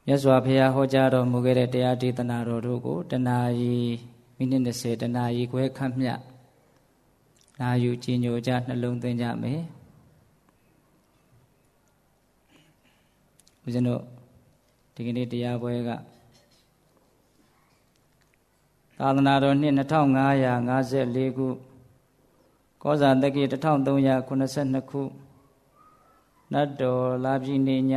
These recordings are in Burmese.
မြတ်စွာဘုရားဟောကြားတော်မူခဲ့တဲ့တရားဒေသနာတော်တို့ကိုတနာရီမိနစ်20တနာရီခွဲခန့်မျှနာယူကြည်ညိုကြနှလုံးသွင်းကြမယ်ဦးဇင်းတို့ဒီကနေ့တရားပွဲကသာသနာတော်နှစ်2554ခုကောဇာတက္ကီ1382ခုနတ်တော်လာပြီနေည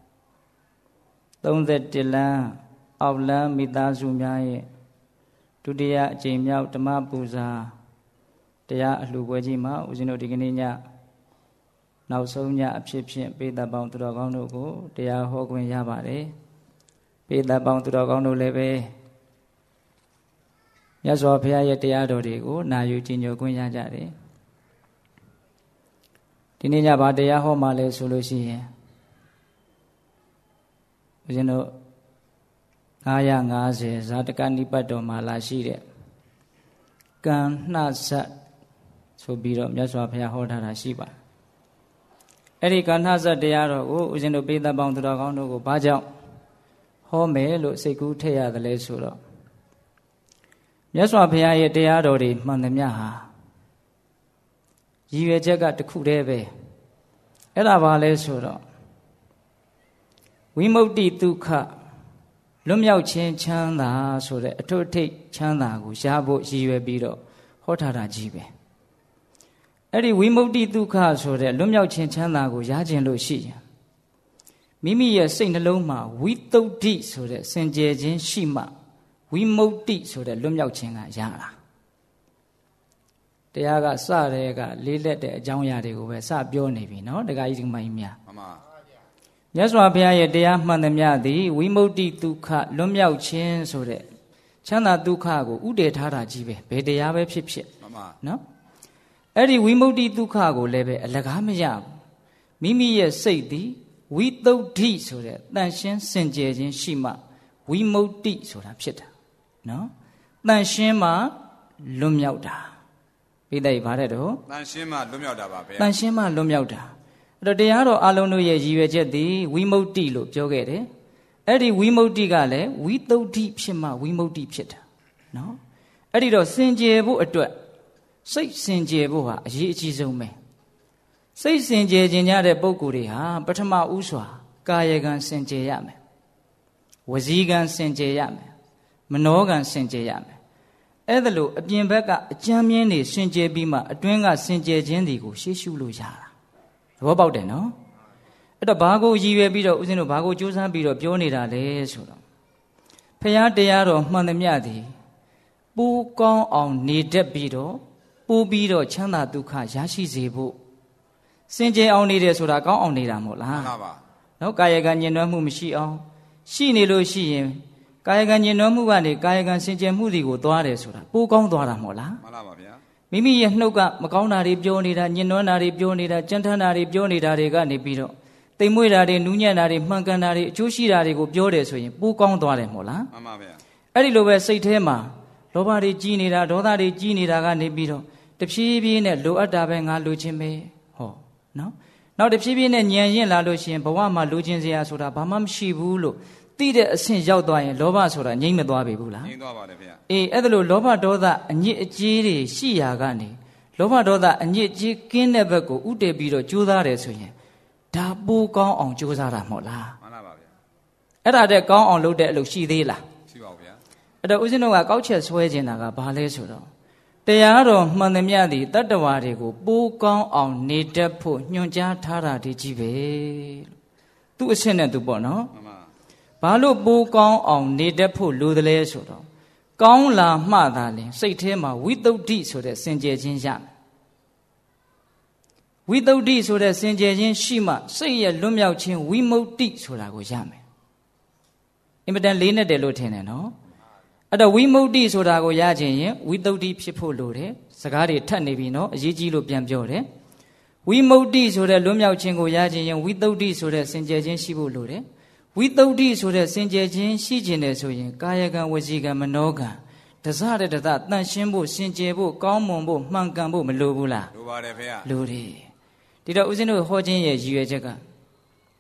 31လမ်းအောက်လမ်းမိသားစုများရဲ့ဒုတိယအကြိမ်မြောက်ဓမ္မပူဇာတရားအလှူပွဲကြီးမှာဦးဇင်းတို့ဒီကနေ့ညနောက်ဆုံးညအဖြစ်ဖြင့်ပေသက်ပေါင်းသူတော်ကောင်းတို့ကိုတရားဟောခွင့်ရပါတယ်ပေသက်ပေါင်းသူတော်ကောင်းတို့လည်းပဲမြတ်စွာဘုရားရဲ့တရားတော်တွေကိုနာယူကြည်ညိုခွင့်ရကြတယ်ဒီနေ့ညဘာတရားဟောမှလဲဆိုလို့ရှိရင်ဦးဇင်းတို့950ဇာတကနိပတ်တော်မှာလာရှိတဲ့ကံနှဇတ်ဆိုပြီးတော့မြတ်စွာဘုရားဟောထားတာရှိပါတယ်အဲ့ဒီကံနှဇတ်တရားတော်ကိုဦးဇင်းတို့ပိဿပေါင်းသူတော်ကောင်းတို့ကိုဘာကြောင့်ဟောမယ်လို့စိတ်ကူးထည့်ရတယ်လဲဆိုတော့မြတ်စွာဘုရားရဲ့တရားတော်တွေမှန်သမျှဟာရည်ရွယ်ချက်ကတစ်ခုတည်းပဲအဲ့ဒါဘာလဲဆိုတော့ဝိမု ക്തി ဒုက္ခလွတ်မြောက်ခြင်းချမ်းသာဆိုတဲ့အထွတ်အထိပ်ချမ်းသာကိုရဖို့ရည်ရွယ်ပြီးတော့ဟောထားတာကြီးပဲအဲ့ဒီဝိမု ക്തി ဒုက္ခဆိုတဲ့လွတ်မြောက်ခြင်းချမ်းသာကိုရခြင်းလို့ရှိရင်မိမိရဲ့စိတ်နှလုံးမှာဝိသုဒ္ဓိဆိုတဲ့စင်ကြယ်ခြင်းရှိမှဝိမု ക്തി ဆိုတဲ့လွတ်မြောက်ခြင်းကရတာတရားကစတဲ့ကလေးလက်တဲ့အကြောင်းအရာတွေကိုပဲစပြောနေပြီနော်တခါကြီးဒီမိုင်းများမှန်ပါမြတ်စွာဘုရားရဲ့တရားမှန်သမျှသည်ဝိမု ക്തി ဒုက္ခလွတ်မြောက်ခြင်းဆိုတဲ့ချမ်းသာဒုက္ခကိုဥတည်ထားတာကြီးပဲဘယ်တရားပဲဖြစ်ဖြစ်မှန်ပါနော်အဲ့ဒီဝိမု ക്തി ဒုက္ခကိုလည်းပဲအလကားမရဘူးမိမိရဲ့စိတ်သည်ဝိသုဒ္ဓိဆိုတဲ့တန်ရှင်းစင်ကြယ်ခြင်းရှိမှဝိမု ക്തി ဆိုတာဖြစ်တာနော်တန်ရှင်းမှလွတ်မြောက်တာပိဋကဘာတဲ့တော့တန်ရှင်းမှလွတ်မြောက်တာပါဗျာတန်ရှင်းမှလွတ်မြောက်တာအဲ့တော့တရားတော်အလုံးတို့ရဲ့ရည်ရွယ်ချက်သည်ဝိမု ക്തി လို့ပြောခဲ့တယ်အဲ့ဒီဝိမု ക്തി ကလည်းဝိသုဒ္ဓိဖြစ်မှဝိမု ക്തി ဖြစ်တာနော်အဲ့ဒီတော့စင်ကြယ်ဖို့အတွက်စိတ်စင်ကြယ်ဖို့ဟာအရေးအကြီးဆုံးပဲစိတ်စင်ကြယ်ခြင်းကြတဲ့ပုဂ္ဂိုလ်တွေဟာပထမဥစွာကာယကံစင်ကြယ်ရမယ်ဝစီကံစင်ကြယ်ရမယ်မနောကံစင်ကြယ်ရမယ်အဲ့ဒါလို့အပြင်ဘက်ကအကြမ်းမြင်းနေစင်ကြယ်ပြီးမှအတွင်းကစင်ကြယ်ခြင်းတွေကိုရှေ့ရှုလို့ရတာသဘောပေါက်တယ်နော်အဲ့တော့ဘာကိုရည်ရွယ်ပြီးတော့ဦးဇင်းတို့ဘာကိုကြိုးစားပြီးတော့ပြောနေတာလဲဆိုတော့ဖရာတရားတော်မှန်သမျှသည်ပူကောင်းအောင်နေတတ်ပြီးတော့ပူပြီးတော့ချမ်းသာဒုက္ခရရှိစေဖို့စင်ကြယ်အောင်နေတယ်ဆိုတာကောင်းအောင်နေတာမဟုတ်လားမှန်ပါပါနော်ကာယကံညင်နွမ်းမှုမရှိအောင်ရှိနေလို့ရှိရင်ကာယကံညင်နွမ်းမှုကနေကာယကံစင်ကြယ်မှုတွေကိုသွားတယ်ဆိုတာပူကောင်းသွားတာမဟုတ်လားမှန်ပါဗျာမိမိရဲ့နှုတ်ကမကောင်းတာတွေပြောနေတာညင်နွမ်းတာတွေပြောနေတာကြမ်းတမ်းတာတွေပြောနေတာတွေကနေပြီးတော့တိမ်မွေ့တာတွေနူးညံ့တာတွေမှန်ကန်တာတွေအကျိုးရှိတာတွေကိုပြောတယ်ဆိုရင်ပူကောင်းသွားတယ်မဟုတ်လားမှန်ပါဗျာအဲ့ဒီလိုပဲစိတ်ထဲမှာလောဘတွေကြီးနေတာဒေါသတွေကြီးနေတာကနေပြီးတော့တဖြည်းဖြည်းနဲ့လိုအပ်တာပဲငါလိုချင်ပဲဟောနော်နောက်တဖြည်းဖြည်းနဲ့ညံရင်လာလို့ရှိရင်ဘဝမှာလိုချင်စရာဆိုတာဘာမှမရှိဘူးလို့သိတဲ့အဆင့်ရောက်သွားရင်လောဘဆိုတာငြိမ့်မသွားပြီဘူးလားငြိမ့်သွားပါတယ်ဗျာအေးအဲ့ဒါလို့လောဘဒေါသအညစ်အကြေးတွေရှိရာကနေလောဘဒေါသအညစ်အကြေးကင်းတဲ့ဘက်ကိုဥတည်ပြီးတော့ကြိုးစားတယ်ဆိုရင်ဒါပိုကောင်းအောင်ကြိုးစားတာမဟုတ်လားမှန်ပါဗျာအဲ့ဒါတဲ့ကောင်းအောင်လုပ်တဲ့အလုပ်ရှိသေးလားရှိပါဘူးဗျာအဲ့တော့ဦးဇင်းတို့ကကောက်ချက်ဆွဲခြင်းတာကဘာလဲဆိုတော့တရားတော်မှန်သမျှသည်တတ္တဝါတွေကိုပိုကောင်းအောင်နေတတ်ဖို့ညွှန်ကြားထားတာဒီကြီးပဲလို့သူ့အဆင့်နဲ့သူပေါ့နော်ဘာလို့ပိုကောင်းအောင်နေတတ်ဖို့လိုသလဲဆိုတော့ကောင်းလာမှသာလင်စိတ်ထဲမှာဝိသုဒ္ဓိဆိုတဲ့စင်ကြယ်ခြင်းရမယ်ဝိသုဒ္ဓိဆိုတဲ့စင်ကြယ်ခြင်းရှိမှစိတ်ရဲ့လွတ်မြောက်ခြင်းဝိမု ക്തി ဆိုတာကိုရမယ်အင်မတန်လေးနဲ့တယ်လို့ထင်တယ်နော်အဲ့တော့ဝိမု ക്തി ဆိုတာကိုရခြင်းရင်ဝိသုဒ္ဓိဖြစ်ဖို့လိုတယ်စကားတွေထပ်နေပြီနော်အရေးကြီးလို့ပြန်ပြောတယ်ဝိမု ക്തി ဆိုတဲ့လွတ်မြောက်ခြင်းကိုရခြင်းရင်ဝိသုဒ္ဓိဆိုတဲ့စင်ကြယ်ခြင်းရှိဖို့လိုတယ်ဝိသုဒ္ဓိဆိုတဲ့စင်ကြယ်ခြင်းရှိခြင်းတယ်ဆိုရင်ကာယကံဝစီကံမနောကံတစတဲ့တသတန့်ရှင်းဖို့စင်ကြယ်ဖို့ကောင်းမွန်ဖို့မှန်ကန်ဖို့မလိုဘူးလားလိုပါတယ်ဖေ။လိုတယ်ဒီတော့ဦးဇင်းတို့ဟောခြင်းရဲ့ရည်ရွယ်ချက်က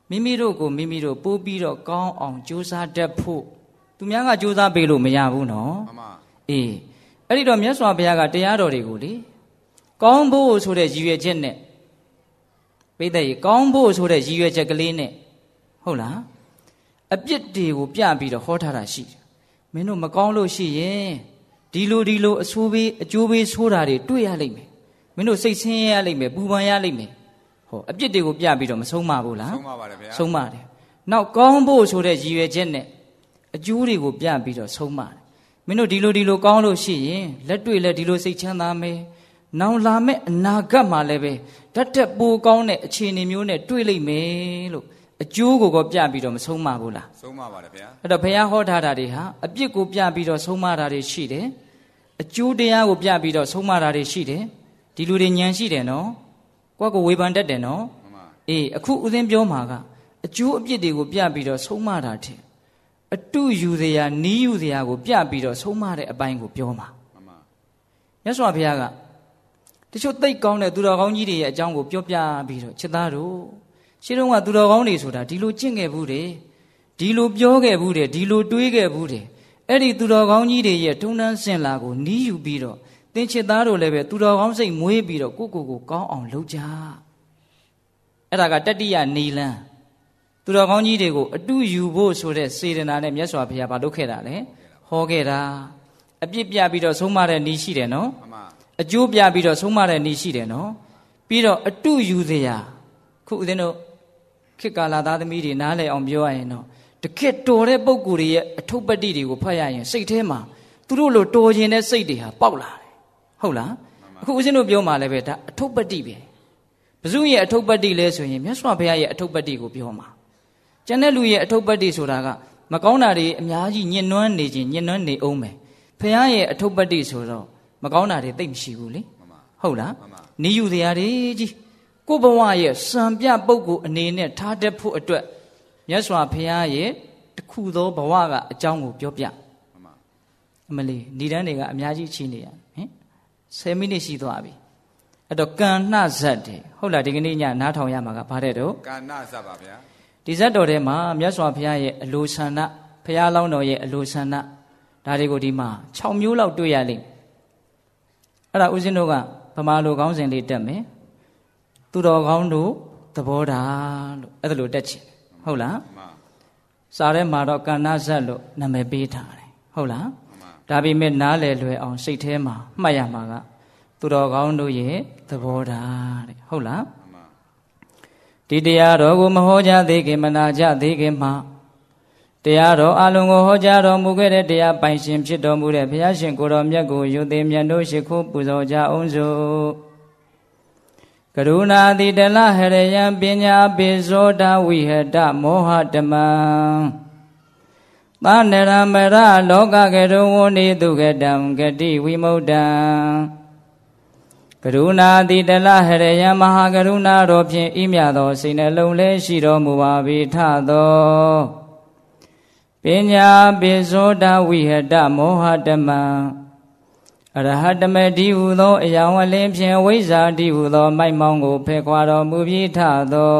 မိမိတို့ကိုမိမိတို့ပို့ပြီးတော့ကောင်းအောင်ကြိုးစားတတ်ဖို့သူများကကြိုးစားပေးလို့မရဘူးနော်အေးအဲ့ဒီတော့မြတ်စွာဘုရားကတရားတော်တွေကိုလေကောင်းဖို့ဆိုတဲ့ရည်ရွယ်ချက်နဲ့ပိဋကရေကောင်းဖို့ဆိုတဲ့ရည်ရွယ်ချက်ကလေးနဲ့ဟုတ်လားအပြစ်တွေကိုပြပြီးတော့ဟောထားတာရှိတယ်မင်းတို့မကောင်းလို့ရှိရင်ဒီလိုအဆိုးပေးအကျိုးပေးဆိုးတာတွေတွေ့ရလိမ့်မယ်မင်းတို့စိတ်ဆင်းရဲရလိမ့်မယ်ပူပန်ရလိမ့်မယ်ဟောအပြစ်တွေကိုပြပြီးတော့မဆုံးမဘူးလားဆုံးမပါတယ်ဗျာဆုံးမတယ်နောက်ကောင်းဖို့ဆိုတဲ့ရည်ရွယ်ချက်နဲ့အကျိုးတွေကိုပြပြီးတော့ဆုံးမတယ်မင်းတို့ဒီလိုကောင်းလို့ရှိရင်လက်တွေ့လက်ဒီလိုစိတ်ချမ်းသာမယ်နောင်လာမဲ့အနာဂတ်မှာလည်းပဲတတ်တဲ့ပိုကောင်းတဲ့အခြေအနေမျိုးနဲ့တွေ့လိမ့်မယ်လို့အကျိုးကိုပြပြီးတော့မဆုံးမဘူးလားဆုံးမပါတယ်ဗျာအဲ့တော့ဘုရားဟောထားတာတွေဟာအပြစ်ကိုပြပြီးတော့ဆုံးမတာတွေရှိတယ်အကျိုးတရားကိုပြပြီးတော့ဆုံးမတာတွေရှိတယ်ဒီလူတွေဉာဏ်ရှိတယ်နော်ကိုယ့်ကိုဝေဖန်တတ်တယ်နော်အေးအခုဦးသိန်းပြောမှာကအကျိုးအပြစ်တွေကိုပြပြီးတော့ဆုံးမတာတဲ့ အတူယူစရာနီးယူစရာကိုပြပြီးတော့ဆုံးမတဲ့အပိုင်းကိုပြောမှာမြတ်စွာဘုရားကတချို့သိတ်ကောင်းတဲ့သူတော်ကောင်းကြီးတွေရဲ့အကြောင်းကိုပြောပြပြီးတော့ချစ်သားတို့ရှင်းတော့ကသူတော်ကောင်းတွေဆိုတာဒီလိုကျင့်ခဲ့ဘူးတယ်ဒီလိုပြောခဲ့ဘူးတယ်ဒီလိုတွေးခဲ့ဘူးတယ်အဲ့ဒီသူတော်ကောင်းကြီးတွေရဲ့ထုံးတမ်းစင်လာကိုနီးယူပြီးတော့သင်ချစ်သားတို့လည်းပဲသူတော်ကောင်းစိတ်မွေးပြီးတော့ကိုကောင်းအောင်လုပ်ကြအဲ့ဒါကတတိယနီလန်းသူတော်ကောင်းကြီးတွေကိုအတူယူဖို့ဆိုတဲ့စေတနာနဲ့မြတ်စွာဘုရားဘာလုပ်ခဲ့တာလဲဟောခဲ့တာအပြစ်ပြပြီးတော့ဆုံးမတဲ့ဤရှိတယ်နော်အကျိုးပြပြီးတော့ဆုံးမတဲ့ဤရှိတယ်နော်ပြီးတော့အတူယူစရာခုဦးဇင်းတို့ခေတ်ကာလသားသမီးတွေနားလည်အောင်ပြောရရင်တော့တခက်တော်တဲ့ပုံကိုယ်တွေရဲ့အထုပ်ပတ္တိတွေကိုဖတ်ရရင်စိတ်ထဲမှာသူတို့လိုတော်ခြင်းတဲ့စိတ်တွေဟာပေါက်လာတယ်ဟုတ်လားအခုဦးဇင်းတို့ပြောမှလည်းပဲဒါအထုပ်ပတ္တိပဲဘုဇုရဲ့အထုပ်ပတ္တိလဲဆိုရင်မြတ်စွာဘုရားရဲ့အထုပ်ပတ္တိကိုပြောမှာကျန်တဲ့လူရဲ့အထုပ်ပတ္တိဆိုတာကမကောင်းတာတွေအများကြီးညှဉ်းနှွမ်းနေခြင်းညှဉ်းနှွမ်းနေအောင်မယ်ဘုရားရဲ့အထုပ်ပတ္တိဆိုတော့မကောင်းတာတွေသိပ်မရှိဘူးလေဟုတ်လားနိယူတရားတွေကြီးကိုဘဝရဲ့စံပြပုဂ္ဂိုလ်အနေနဲ့ထားတတ်ဖို့အတွက်မြတ်စွာဘုရားရဲ့တခုသောဘဝကအကြောင်းကိုပြောပြအမလီဏိဒန်းတွေကအများကြီးချိနေရဟင်10မိနစ်ရှိသွားပြီအဲ့တော့ကဏ္ဍဇတ်တွေဟုတ်လားဒီကနေ့ညနားထောင်ရမှာကဘာတဲ့တော့ကဏ္ဍဇတ်ပါဗျာဒီဇတ်တော်ထဲမှာမြတ်စွာဘုရားရဲ့အလိုဆန္ဒဘုရားလောင်းတော်ရဲ့အလိုဆန္ဒဒါတွေကိုဒီမှာ6မျိုးလောက်တွေ့ရလိမ့်အဲ့ဒါဦးဇင်းတို့ကဗမာလိုခေါင်းစဉ်လေးတက်မယ်သူတော်ကောင်းတို့သဘောထားလို့အဲ့ဒါလိုတက်ချင်ဟုတ်လားစာထဲမှာတော့ကဏ္ဍဇတ်လို့နာမည်ပေးထားတယ်ဟုတ်လားဒါပေမဲ့နားလည်လွယ်အောင်စိတ်ထဲမှာမှတ်ရမှာကသူတော်ကောင်းတို့ရဲ့သဘောထားတဲ့ဟုတ်လားဒီတရားတော်ကိုမဟောကြားသေးခင်မနာကြသေးခင်မှာတရားတော်အလုံးကိုဟောကြားတော်မူခဲ့တဲ့တရားပိုင်ရှင်ဖြစ်တော်မူတဲ့ဘုရားရှင်ကိုယ်တော်မြတ်ကိုယုံသိမြတ်တို့ရှိခိုးပူဇော်ကြအောင်စို့ကရုဏာတိတလဟရယံပညာပိဇောတဝိဟတမောဟတမံသနရမရလောကကရုဝဏိတုကတံဂတိဝိမု ṭံကရုဏာတိတလဟရယံမဟာကရုဏာတော်ဖြင့်ဤမြသောစိတ်နှလုံးလေးရှိတော်မူပါ၏ထသောပညာပိဇောတဝိဟတမောဟတမံအရဟတမတိဟုသောအယောင်အလင်းဖြင့်ဝိဇ္ဇာတိဟုသောမိုက်မောင်းကိုဖယ်ခွာတော်မူပြီးထသော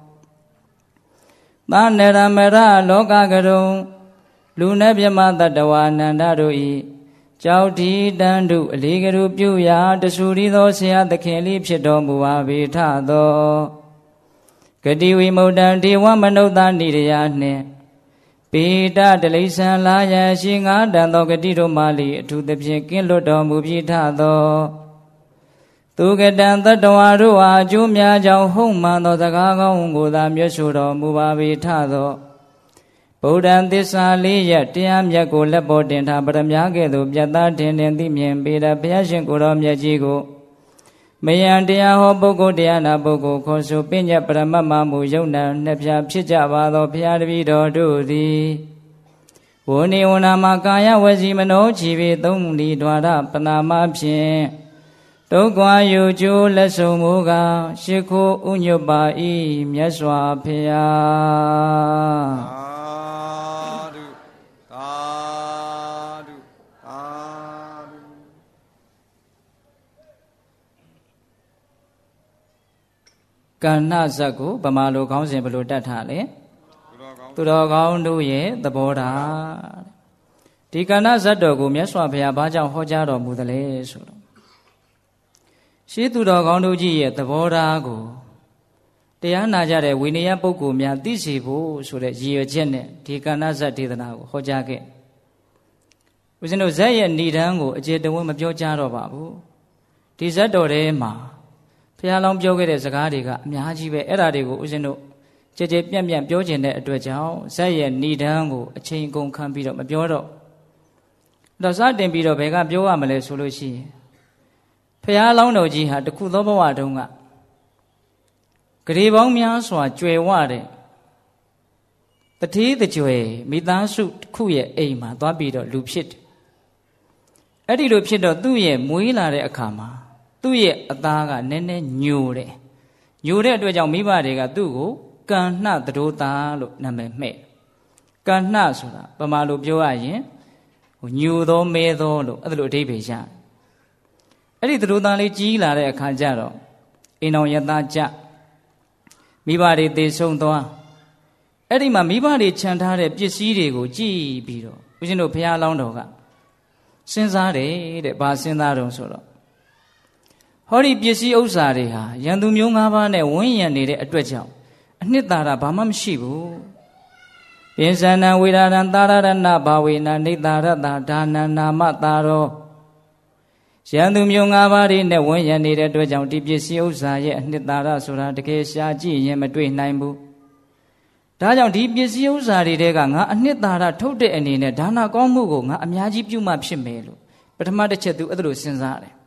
သနရမရလောကကရုံလူနှင့်မြမတတဝါနန္ဒတို့၏ကြောက်ဒီတန်တုအလေးကရုပြုရာတဆူရီသောဆရာသခင်လေးဖြစ်တော်မူပါ၏ထသောဂတိဝိမု ṭံဒေဝမနုဿနိရယနှင့်ပေတတလိษံလာယရှိငါတန်သောဂတိတို့မှလီအထူးသဖြင့်ကင်းလွတ်တော်မူပြီးထသောသူကတံတတဝါတို့အားအကျိုးများကြောင့်ဟုတ်မှန်သောစကားကောင်းကိုသာမြတ်ဆိုတော်မူပါ၏ထသောဗုဒ္ဓံသစ္စာလေးရတရားမြတ်ကိုလက်ပေါ်တင်ထားပရမ ्या ကဲ့သို့ပြတ်သားထင်ထင်သိမြင်ပေတဲ့ဘုရားရှင်ကိုယ်တော်မြတ်ကြီးကိုမယံတရားဟောပုဂ္ဂိုလ်တရားနာပုဂ္ဂိုလ်ခေါ်ဆိုပညတ်ပရမတ်မမှုယုံနာနှစ်ဖြာဖြစ်ကြပါသောဘုရားတပည့်တော်တို့သည်ဝဏိဝနာမှာကာယဝစီမနောချီပေသုံးလီဒွါရပနာမဖြင့်ဒုက္ခယုကျိုးလက်ဆုံးမူကားရှိခိုးဥညွတ်ပါ၏မြတ်စွာဘုရားကဏ္ဍဇတ်ကိုဗမာလိုခေါင်းစဉ်ဘယ်လိုတတ်ထားလဲသူတော်ကောင်းတို့ရဲ့သဘောထားဒီကဏ္ဍဇတ်တော်ကိုမြတ်စွာဘုရားဘာကြောင့်ဟောကြားတော်မူသလဲဆိုတော့ရှေးသူတော်ကောင်းတို့ကြီးရဲ့သဘောထားကိုတရားနာကြတဲ့ဝိနည်းပုဂ္ဂိုလ်များသိစေဖို့ဆိုတဲ့ရည်ရွယ်ချက်နဲ့ဒီကဏ္ဍဇတ်ဒေသနာကိုဟောကြားခဲ့ဦးဇင်းတို့ဇတ်ရဲ့ဏ္ဍန်ကိုအကျေတဝင်းမပြောကြတော့ပါဘူးဒီဇတ်တော်ထဲမှာဘုရားလောင်းပြောခဲ့တဲ့စကားတွေကအများကြီးပဲအဲ့ဒါတွေကိုဦးဇင်းတို့ကြည်ကြည်ပြန့်ပြန့်ပြောခြင်းတဲ့အတွက်ကြောင့်ဇတ်ရဲ့ဏ္ဍန်ကိုအချိန်ကုန်ခံပြီးတော့မပြောတော့စတင်ပြီးတော့ဘယ်ကပြောရမလဲဆိုလို့ရှိရင်ဘုရားလောင်းတော်ကြီးဟာတခုသောဘဝတုန်းကဂရေပေါင်းများစွာကျွယ်ဝတဲ့တတိတကြွယ်မိသားစုတစ်ခုရဲ့အိမ်မှာသွားပြီးတော့လူဖြစ်တယ်အဲ့ဒီလိုဖြစ်တော့သူ့ရဲ့မွေးလာတဲ့အခါမှာသူ့ရဲ့အသားကနည်းနည်းညိုတဲ့အတွက်ကြောင့်မိဘတွေကသူ့ကိုကံနှသတို့သားလို့နာမည်မှဲ့ကံနှဆိုတာပမာလိုပြောရရင်ညိုသောမဲသောလို့အဲ့လိုအဓိပ္ပာယ်ရတယ်အဲ့ဒီသတို့သားလေးကြီးလာတဲ့အခါကျတော့အိမ်တော်ရသားကြမိဘတွေသေဆုံးသွားအဲ့ဒီမှာမိဘတွေခြံထားတဲ့ပစ္စည်းတွေကိုကြည့်ပြီးတော့ဦးဇင်းတို့ဘုရားလောင်းတော်ကစဉ်းစားတယ်တဲ့ဘာစဉ်းစားတုံးဆိုတော့ဟောဒီပစ္စည်းဥစ္စာတွေဟာရန်သူမျိုး၅ပါးနဲ့ဝန်းရံနေတဲ့အတွက်ကြောင့်အနှစ်သာရဘာမှမရှိဘူးပိစဏံဝိရာရံသာရဏဘာဝေနနေသာရတဒါနနာမသာရောရန်သူမျိုး၅ပါးတွေနဲ့ဝန်းရံနေတဲ့အတွက်ကြောင့်ဒီပစ္စည်းဥစ္စာရဲ့အနှစ်သာရဆိုတာတကယ်ရှားကြည့်ရင်မတွေ့နိုင်ဘူးဒါကြောင့်ဒီပစ္စည်းဥစ္စာတွေတဲကငါအနှစ်သာရထုတ်တဲ့အနေနဲ့ဒါနကောင်းမှုကိုငါအများကြီးပြုမှဖြစ်မယ်လို့ပထမတစ်ချက်သူအဲ့လိုစဉ်းစားတယ်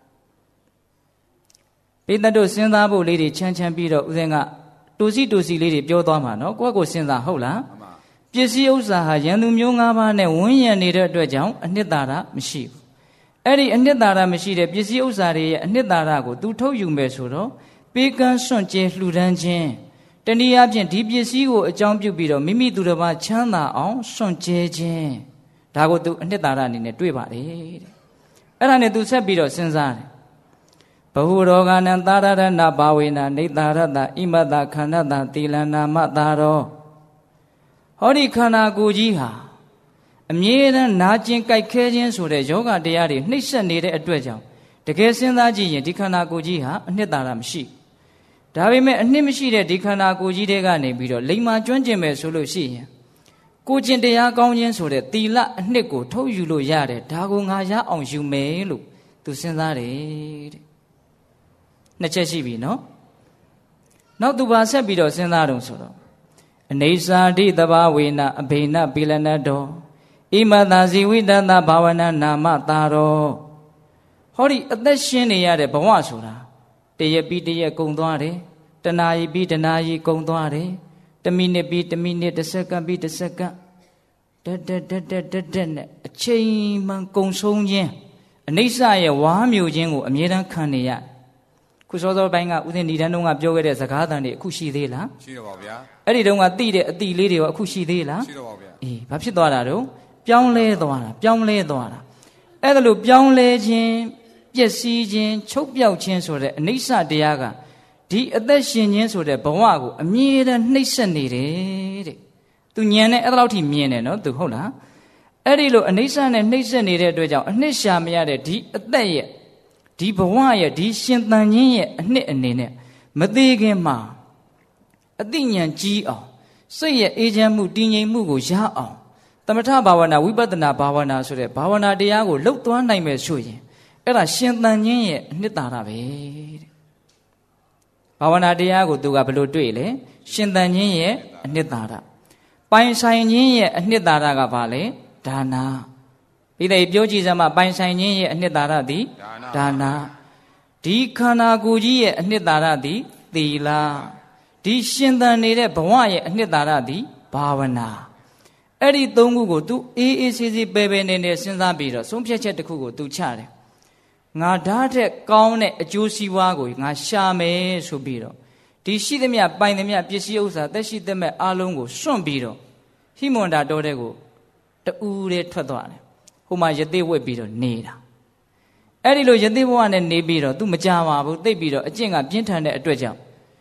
ပိဿတို့စဉ်းစားဖို့လေးတွေချမ်းပြီးတော့ဦးဇင်းကတူစီလေးတွေပြောသွားမှာနော်ကိုယ့်ကိုစဉ်းစားဟုတ်လားပစ္စည်းဥစ္စာဟာရန်သူမျိုး၅ပါးနဲ့ဝန်းရံနေတဲ့အတွက်ကြောင့်အနှစ်သာရမရှိဘူးအဲ့ဒီအနှစ်သာရမရှိတဲ့ပစ္စည်းဥစ္စာတွေရဲ့အနှစ်သာရကိုသူထုတ်ယူမယ်ဆိုတော့ပေးကမ်းစွန့်ကြဲလှူဒန်းခြင်းတနည်းအားဖြင့်ဒီပစ္စည်းကိုအကြောင်းပြုပြီးတော့မိမိသူတစ်ပါးချမ်းသာအောင်စွန့်ကြဲခြင်းဒါကိုသူအနှစ်သာရအနေနဲ့တွေ့ပါတယ်တဲ့အဲ့ဒါနဲ့သူဆက်ပြီးတော့စဉ်းစားတယ်ဘဟုရောဂာနံသာရဏဘာဝေနနေသာရတဣမတခန္ဓတသီလနာမသာရောဟောဒီခန္ဓာကိုယ်ကြီးဟာအမြဲတမ်းနာကျင်ကြိုက်ခဲခြင်းဆိုတဲ့ယောဂတရားတွေနှိမ့်ဆက်နေတဲ့အတွက်ကြောင့်တကယ်စဉ်းစားကြည့်ရင်ဒီခန္ဓာကိုယ်ကြီးဟာအနှစ်သာရမရှိဒါပေမဲ့အနှစ်မရှိတဲ့ဒီခန္ဓာကိုယ်ကြီးတွေကနေပြီးတော့လိမ္မာကျွမ်းကျင်မယ်ဆိုလို့ရှိရင်ကိုကျင့်တရားကောင်းခြင်းဆိုတဲ့သီလအနှစ်ကိုထုတ်ယူလို့ရတယ်ဒါကိုငါရအောင်ယူမယ်လို့သူစဉ်းစားတယ်တဲ့နှစ်ချက်ရှိပြီနော်နောက်သူပါဆက်ပြီးတော့စဉ်းစားတော့ဆိုတော့အနေစာတိတဘာဝေနအဘိနပိလနတောဣမသာဇီဝိတတဘာဝနာနာမသာရောဟောဒီအသက်ရှင်နေရတဲ့ဘဝဆိုတာတရက်ပြီးတရက်ကုန်သွားတယ်တနာရီပြီးတနာရီကုန်သွားတယ်တမိနစ်ပြီးတမိနစ်တစ်စက္ကန့်ပြီးတစ်စက္ကန့်တက်နဲ့အချိန်မှန်ကုန်ဆုံးခြင်းအနိစ္စရဲ့ဝါမျိုးခြင်းကိုအမြဲတမ်းခံနေရခုစောစောပိုင်းကဦးဇင်းဒီတန်းတုန်းကပြောခဲ့တဲ့စကားသံတွေအခုရှိသေးလားရှိတော့ပါဗျာအဲ့ဒီတုန်းကသိတဲ့အတိလေးတွေရောအခုရှိသေးလားရှိတော့ပါဗျာအေးဘာဖြစ်သွားတာတော့ပြောင်းလဲသွားတာအဲ့ဒါလို့ပြောင်းလဲခြင်းပျက်စီးခြင်းချုပ်ပြောက်ခြင်းဆိုတဲ့အနိစ္စတရားကဒီအသက်ရှင်ခြင်းဆိုတဲ့ဘဝကိုအမြဲတမ်းနှိမ့်ဆက်နေတယ်တဲ့သူညံနဲ့အဲ့ဒါလောက်ထိမြင်တယ်နော်သူဟုတ်လားအဲ့ဒီလိုအနိစ္စနဲ့နှိမ့်ဆက်နေတဲ့အတွက်ကြောင့်အနှစ်ရှာမရတဲ့ဒီအသက်ရဲ့ဒီဘဝရဲ့ဒီရှင်သန်ခြင်းရဲ့အနှစ်အနေနဲ့မသေးခင်မှာအသိဉာဏ်ကြီးအောင်စိတ်ရဲ့အေးချမ်းမှုတည်ငြိမ်မှုကိုရအောင်သမထဘာဝနာဝိပဿနာဘာဝနာဆိုတဲ့ဘာဝနာတရားကိုလှုပ်သွားနိုင်မယ်ဆိုရင်အဲ့ဒါရှင်သန်ခြင်းရဲ့အနှစ်သာရပဲတဲ့ဘာဝနာတရားကိုသူကဘယ်လိုတွေ့လဲရှင်သန်ခြင်းရဲ့အနှစ်သာရပိုင်ဆိုင်ခြင်းရဲ့အနှစ်သာရကဘာလဲဒါနာဒီတဲ့ပြောကြည့်စမ်းမပိုင်ဆိုင်ခြင်းရဲ့အနှစ်သာရသည်ဒါနာဒီခန္ဓာကိုယ်ကြီးရဲ့အနှစ်သာရသည်သီလဒီရှင်သန်နေတဲ့ဘဝရဲ့အနှစ်သာရသည်ဘာဝနာအဲ့ဒီသုံးခုကိုသူအေးအေးဆေးဆေးပဲပဲနေနေစဉ်းစားပြီးတော့ဆုံးဖြတ်ချက်တစ်ခုကိုသူချတယ်ငါဓာတ်ထက်ကောင်းတဲ့အကျိုးစီးပွားကိုငါရှာမယ်ဆိုပြီးတော့ဒီရှိသမျှပိုင်သမျှပစ္စည်းဥစ္စာသက်ရှိသမျှအားလုံးကိုစွန့်ပြီးတော့ဟိမွန်တာတော်တဲ့ကိုတူးတဲ့ထွက်သွားတယ်ဟိုမှာရသေးဝက်ပြီးတော့နေတာအဲ့ဒီလိုရသေးဘဝနဲ့နေပြီးတော့ तू မကြပါဘူးသိပ်ပြီးတော့အကျင့်ကပြင်းထန်တဲ့အတွက်ကြောင့်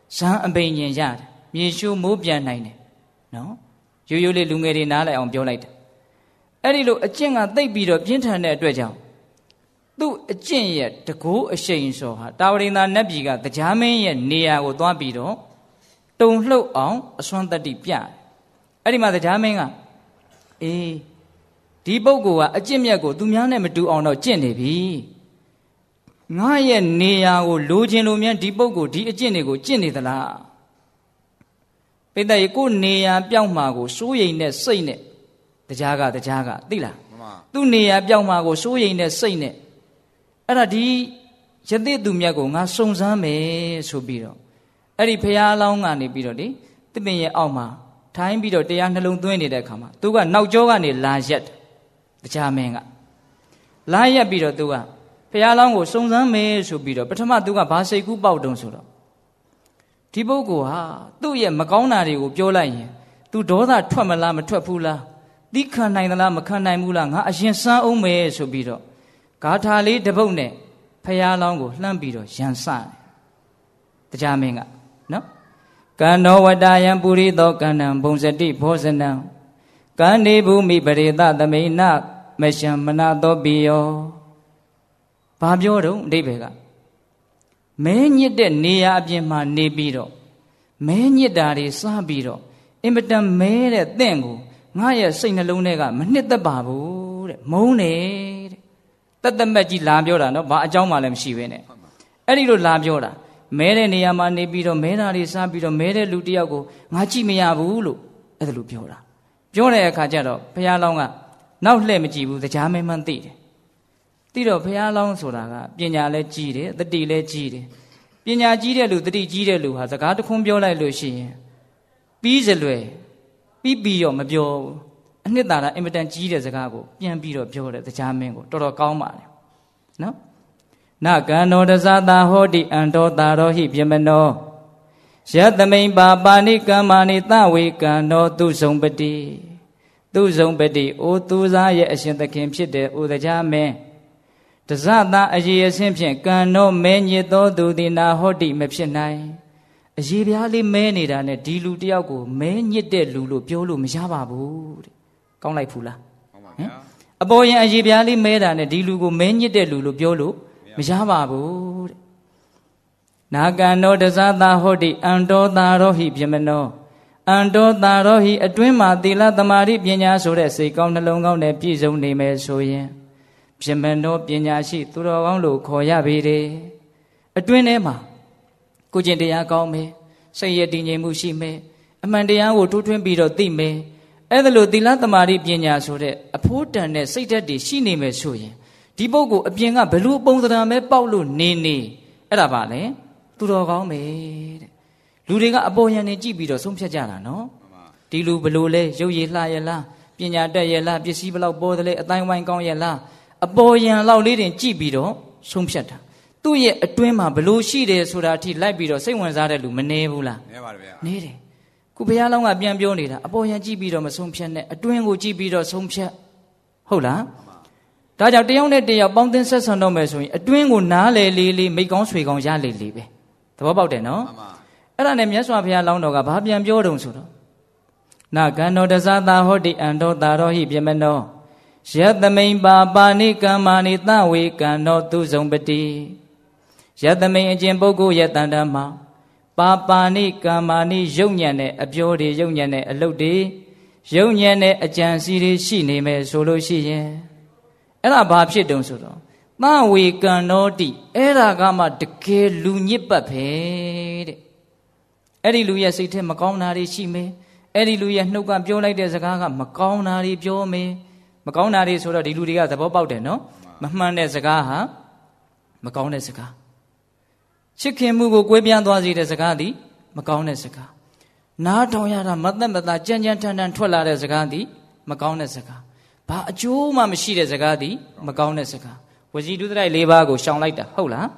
ဇံအပိန်ရင်ရတယ်မြေရှုမိုးပြန်နိုင်တယ်နော်ရိုးရိုးလေးလူငယ်တွေနားလည်အောင်ပြောလိုက်တယ်အဲ့ဒီလိုအကျင့်ကသိပ်ပြီးတော့ပြင်းထန်တဲ့အတွက်ကြောင့်သူ့အကျင့်ရဲ့တကိုးအရှိန်စောဟာတာဝရိန္ဒာနတ်ပြည်ကတရားမင်းရဲ့နေရာကိုသွားပြီးတော့တုံလှုပ်အောင်အစွမ်းတတ္တိပြတယ်အဲ့ဒီမှာတရားမင်းကအေးဒီပုဂ္ဂိုလ်ကအကျင့်မြတ်ကိုသူများနဲ့မတူအောင်တော့ကျင့်နေပြီငါရဲ့နေရာကိုလိုချင်လို့မြန်ဒီပုဂ္ဂိုလ်ဒီအကျင့်တွေကိုကျင့်နေသလားပိဋကရေကိုနေရာပြောင်းမှာကိုစိုးရိမ်တဲ့စိတ်နဲ့တရားကသိလားသူ့နေရာပြောင်းမှာကိုစိုးရိမ်တဲ့စိတ်နဲ့အဲ့ဒါဒီယသိသူမြတ်ကိုငါစုံစမ်းမယ်ဆိုပြီးတော့အဲ့ဒီဖရာအလောင်းကနေပြီးတော့လေတစ်ပင်ရဲ့အောက်မှာထိုင်းပြီးတော့တရားနှလုံးသွင်းနေတဲ့အခါမှာသူကနောက်ကျောကနေလာရက်တရားမင်းကလာရက်ပြီးတော့သူကဖရာအလောင်းကိုစုံစမ်းမယ်ဆိုပြီးတော့ပထမသူကဘာစိတ်ကူးပေါက်တုံဆိုတော့ဒီပုဂ္ဂိုလ်ဟာသူ့ရဲ့မကောင်းတာတွေကိုပြောလိုက်ရင်သူဒေါသထွက်မလားမထွက်ဘူးလားသိခံနိုင်သလားမခံနိုင်ဘူးလားငါအရင်စမ်းအောင်မယ်ဆိုပြီးတော့ဂါထာလေးတစ်ပုဒ်နဲ့ဖရာလောင်းကိုလှမ်းပြီးတော့ရန်စတယ်တရားမင်းကနော်ကန္နောဝတ္တယံပုရိသောကန္နံဘုံစတိဘောဇနံကန္နေဘူမိပရိသသမိနမရှံမနာသောပိယောဘာပြောတော့အဓိပ္ပာယ်ကမဲညစ်တဲ့နေရာအပြင်မှာနေပြီးတော့မဲညစ်တာတွေစားပြီးတော့အင်မတန်မဲတဲ့တင့်ကိုငါရဲ့စိတ်နှလုံးထဲကမနှစ်သက်ပါဘူးတဲ့မုန်းနေတဲ့တတ်တမက်ကြီးလာပြောတာနော်ဘာအကြောင်းမှလည်းမရှိဘဲနဲ့အဲ့ဒီလိုလာပြောတာမဲတဲ့နေရာမှာနေပြီးတော့မဲတာတွေစားပြီးတော့မဲတဲ့လူတယောက်ကိုငါကြည့်မရဘူးလို့အဲ့ဒါလိုပြောတာပြောတဲ့အခါကျတော့ဘုရားလောင်းကနောက်လှည့်မကြည့်ဘူးတရားမင်းမှန်းသိတယ်သိတော့ဘုရားလောင်းဆိုတာကပညာလည်းကြီးတယ်တတိလည်းကြီးတယ်ပညာကြီးတဲ့လူတတိကြီးတဲ့လူဟာစကားတစ်ခွန်းပြောလိုက်လို့ရှိရင်ပြီးစလွယ်ပြီးတော့မပြောဘူးအနှစ်သာရအင်မတန်ကြီးတဲ့စကားကိုပြန်ပြီးတော့ပြောတယ်တရားမင်းကိုတော်တော်ကောင်းပါတယ်နော်နကန္နောတဇာတာဟောတိအန္တောတာရောဟိပြမနောယသမိန်ပါပါဏိကမ္မာနိသဝေကန္နောသူဇုံပတိအိုသူစားရဲ့အရှင်သခင်ဖြစ်တဲ့အိုတရားမင်းတဇတာအရေအဆင်းဖြင့်ကံနောမဲညစ်သောသူသည်နာဟောတိမဖြစ်နိုင်အရေပြားလေးမဲနေတာနဲ့ဒီလူတယောက်ကိုမဲညစ်တဲ့လူလို့ပြောလို့မရပါဘူးတဲ့ကောင်းလိုက်ဘူးလားကောင်းပါဗျာအပေါ်ရင်အရေပြားလေးမဲတာနဲ့ဒီလူကိုမဲညစ်တဲ့လူလို့ပြောလို့မရပါဘူးတဲ့နာကံနောတဇတာဟောတိအန္တောတာရောဟိပြမနောအန္တောတာရောဟိအတွင်းမှာသီလသမာဓိပညာဆိုတဲ့စိတ်ကောင်းနှလုံးကောင်းနဲ့ပြည့်စုံနေမယ်ဆိုရင်ပြမနောပညာရှိသူတော်ကောင်းလို့ခေါ်ရပေတယ်အတွင်းထဲမှာကိုကျင့်တရားကောင်းမယ်စိတ်ရည်တည်ငြိမ်မှုရှိမယ်အမှန်တရားကိုတိုးထွင်းပြီးတော့သိမယ်အဲ့ဒါလို့သီလသမာဓိပညာဆိုတဲ့အဖို့တန်တဲ့စိတ်ဓာတ်တွေရှိနေမယ်ဆိုရင်ဒီပုဂ္ဂိုလ်အပြင်ကဘလို့ပုံသဏ္ဍာန်ပဲပေါက်လို့နေအဲ့ဒါပါလေသူတော်ကောင်းပဲတဲ့လူတွေကအပေါ်ယံနေကြည့်ပြီးတော့ဆုံးဖြတ်ကြတာနော်ဒီလူဘလို့လဲရုပ်ရည်လှရဲ့လားပညာတတ်ရဲ့လားပစ္စည်းဘလောက်ပေါ်တယ်လဲအတိုင်းဝိုင်းကောင်းရဲ့လားအပေါ်ယံလောက်လေးတင်ကြည့်ပြီးတော့ဆုံးဖြတ်တာသူ့ရဲ့အတွင်းမှာဘလို့ရှိတယ်ဆိုတာအထိလိုက်ပြီးတော့စိတ်ဝင်စားတဲ့လူမနေဘူးလားနေပါတယ်ဗျာနေတယ်ခုဘုရားလောင်းကပြန်ပြောနေတာအပေါ်ယံကြည့်ပြီးတော့မဆုံးဖြတ်နဲ့အတွင်းကိုကြည့်ပြီးတော့ဆုံးဖြတ်ဟုတ်လားဒါကြောင့်တယောက်နဲ့တယောက်ပေါင်းသင်းဆက်ဆံတော့မယ်ဆိုရင်အတွင်းကိုနားလေလေးမိတ်ကောင်းဆွေကောင်းရလေလေပဲသဘောပေါက်တယ်နော်အဲ့ဒါနဲ့မြတ်စွာဘုရားလောင်းတော်ကဘာပြန်ပြောတုံဆိုတော့နကန္နောတဇာတာဟောတိအန္တောတာရောဟိပြမနောယသမိန်ပါပါဏိကမ္မာနိသဝေကန္နောသူဇုံပတိယသမိန်အကျင့်ပုဂ္ဂိုလ်ရဲ့တန်တမှာပါပါဏိကမ္မာနိယုံညံ့တဲ့အပြောတွေယုံညံ့တဲ့အလုပ်တွေယုံညံ့တဲ့အကြံစီတွေရှိနေမယ်ဆိုလို့ရှိရင်အဲ့ဒါဘာဖြစ်တုံဆိုတော့သဝေကန္နောတိအဲ့ဒါကမှတကယ်လူညစ်ပတ်ပဲတဲ့အဲ့ဒီလူရဲ့စိတ်ထဲမကောင်းတာတွေရှိမယ်အဲ့ဒီလူရဲ့နှုတ်ကပြောလိုက်တဲ့စကားကမကောင်းတာတွေပြောမယ်မကောင်းတာတွေဆိုတော့ဒီလူတွေကသဘောပေါက်တယ်နော်မမှန်တဲ့စကားဟာမကောင်းတဲ့စကားချစ်ခင်မှုကိုကွဲပြားသွားစေတဲ့စကားသည်မကောင်းတဲ့စကားနားထောင်ရတာမသက်မသာကြမ်းကြမ်းထန်ထန်ထွက်လာတဲ့စကားသည်မကောင်းတဲ့စကားဘာအကျိုးမှမရှိတဲ့စကားသည်မကောင်းတဲ့စကားဝစီဒုစရိုက်၄ပါးကိုရှောင်လိုက်တာဟုတ်လား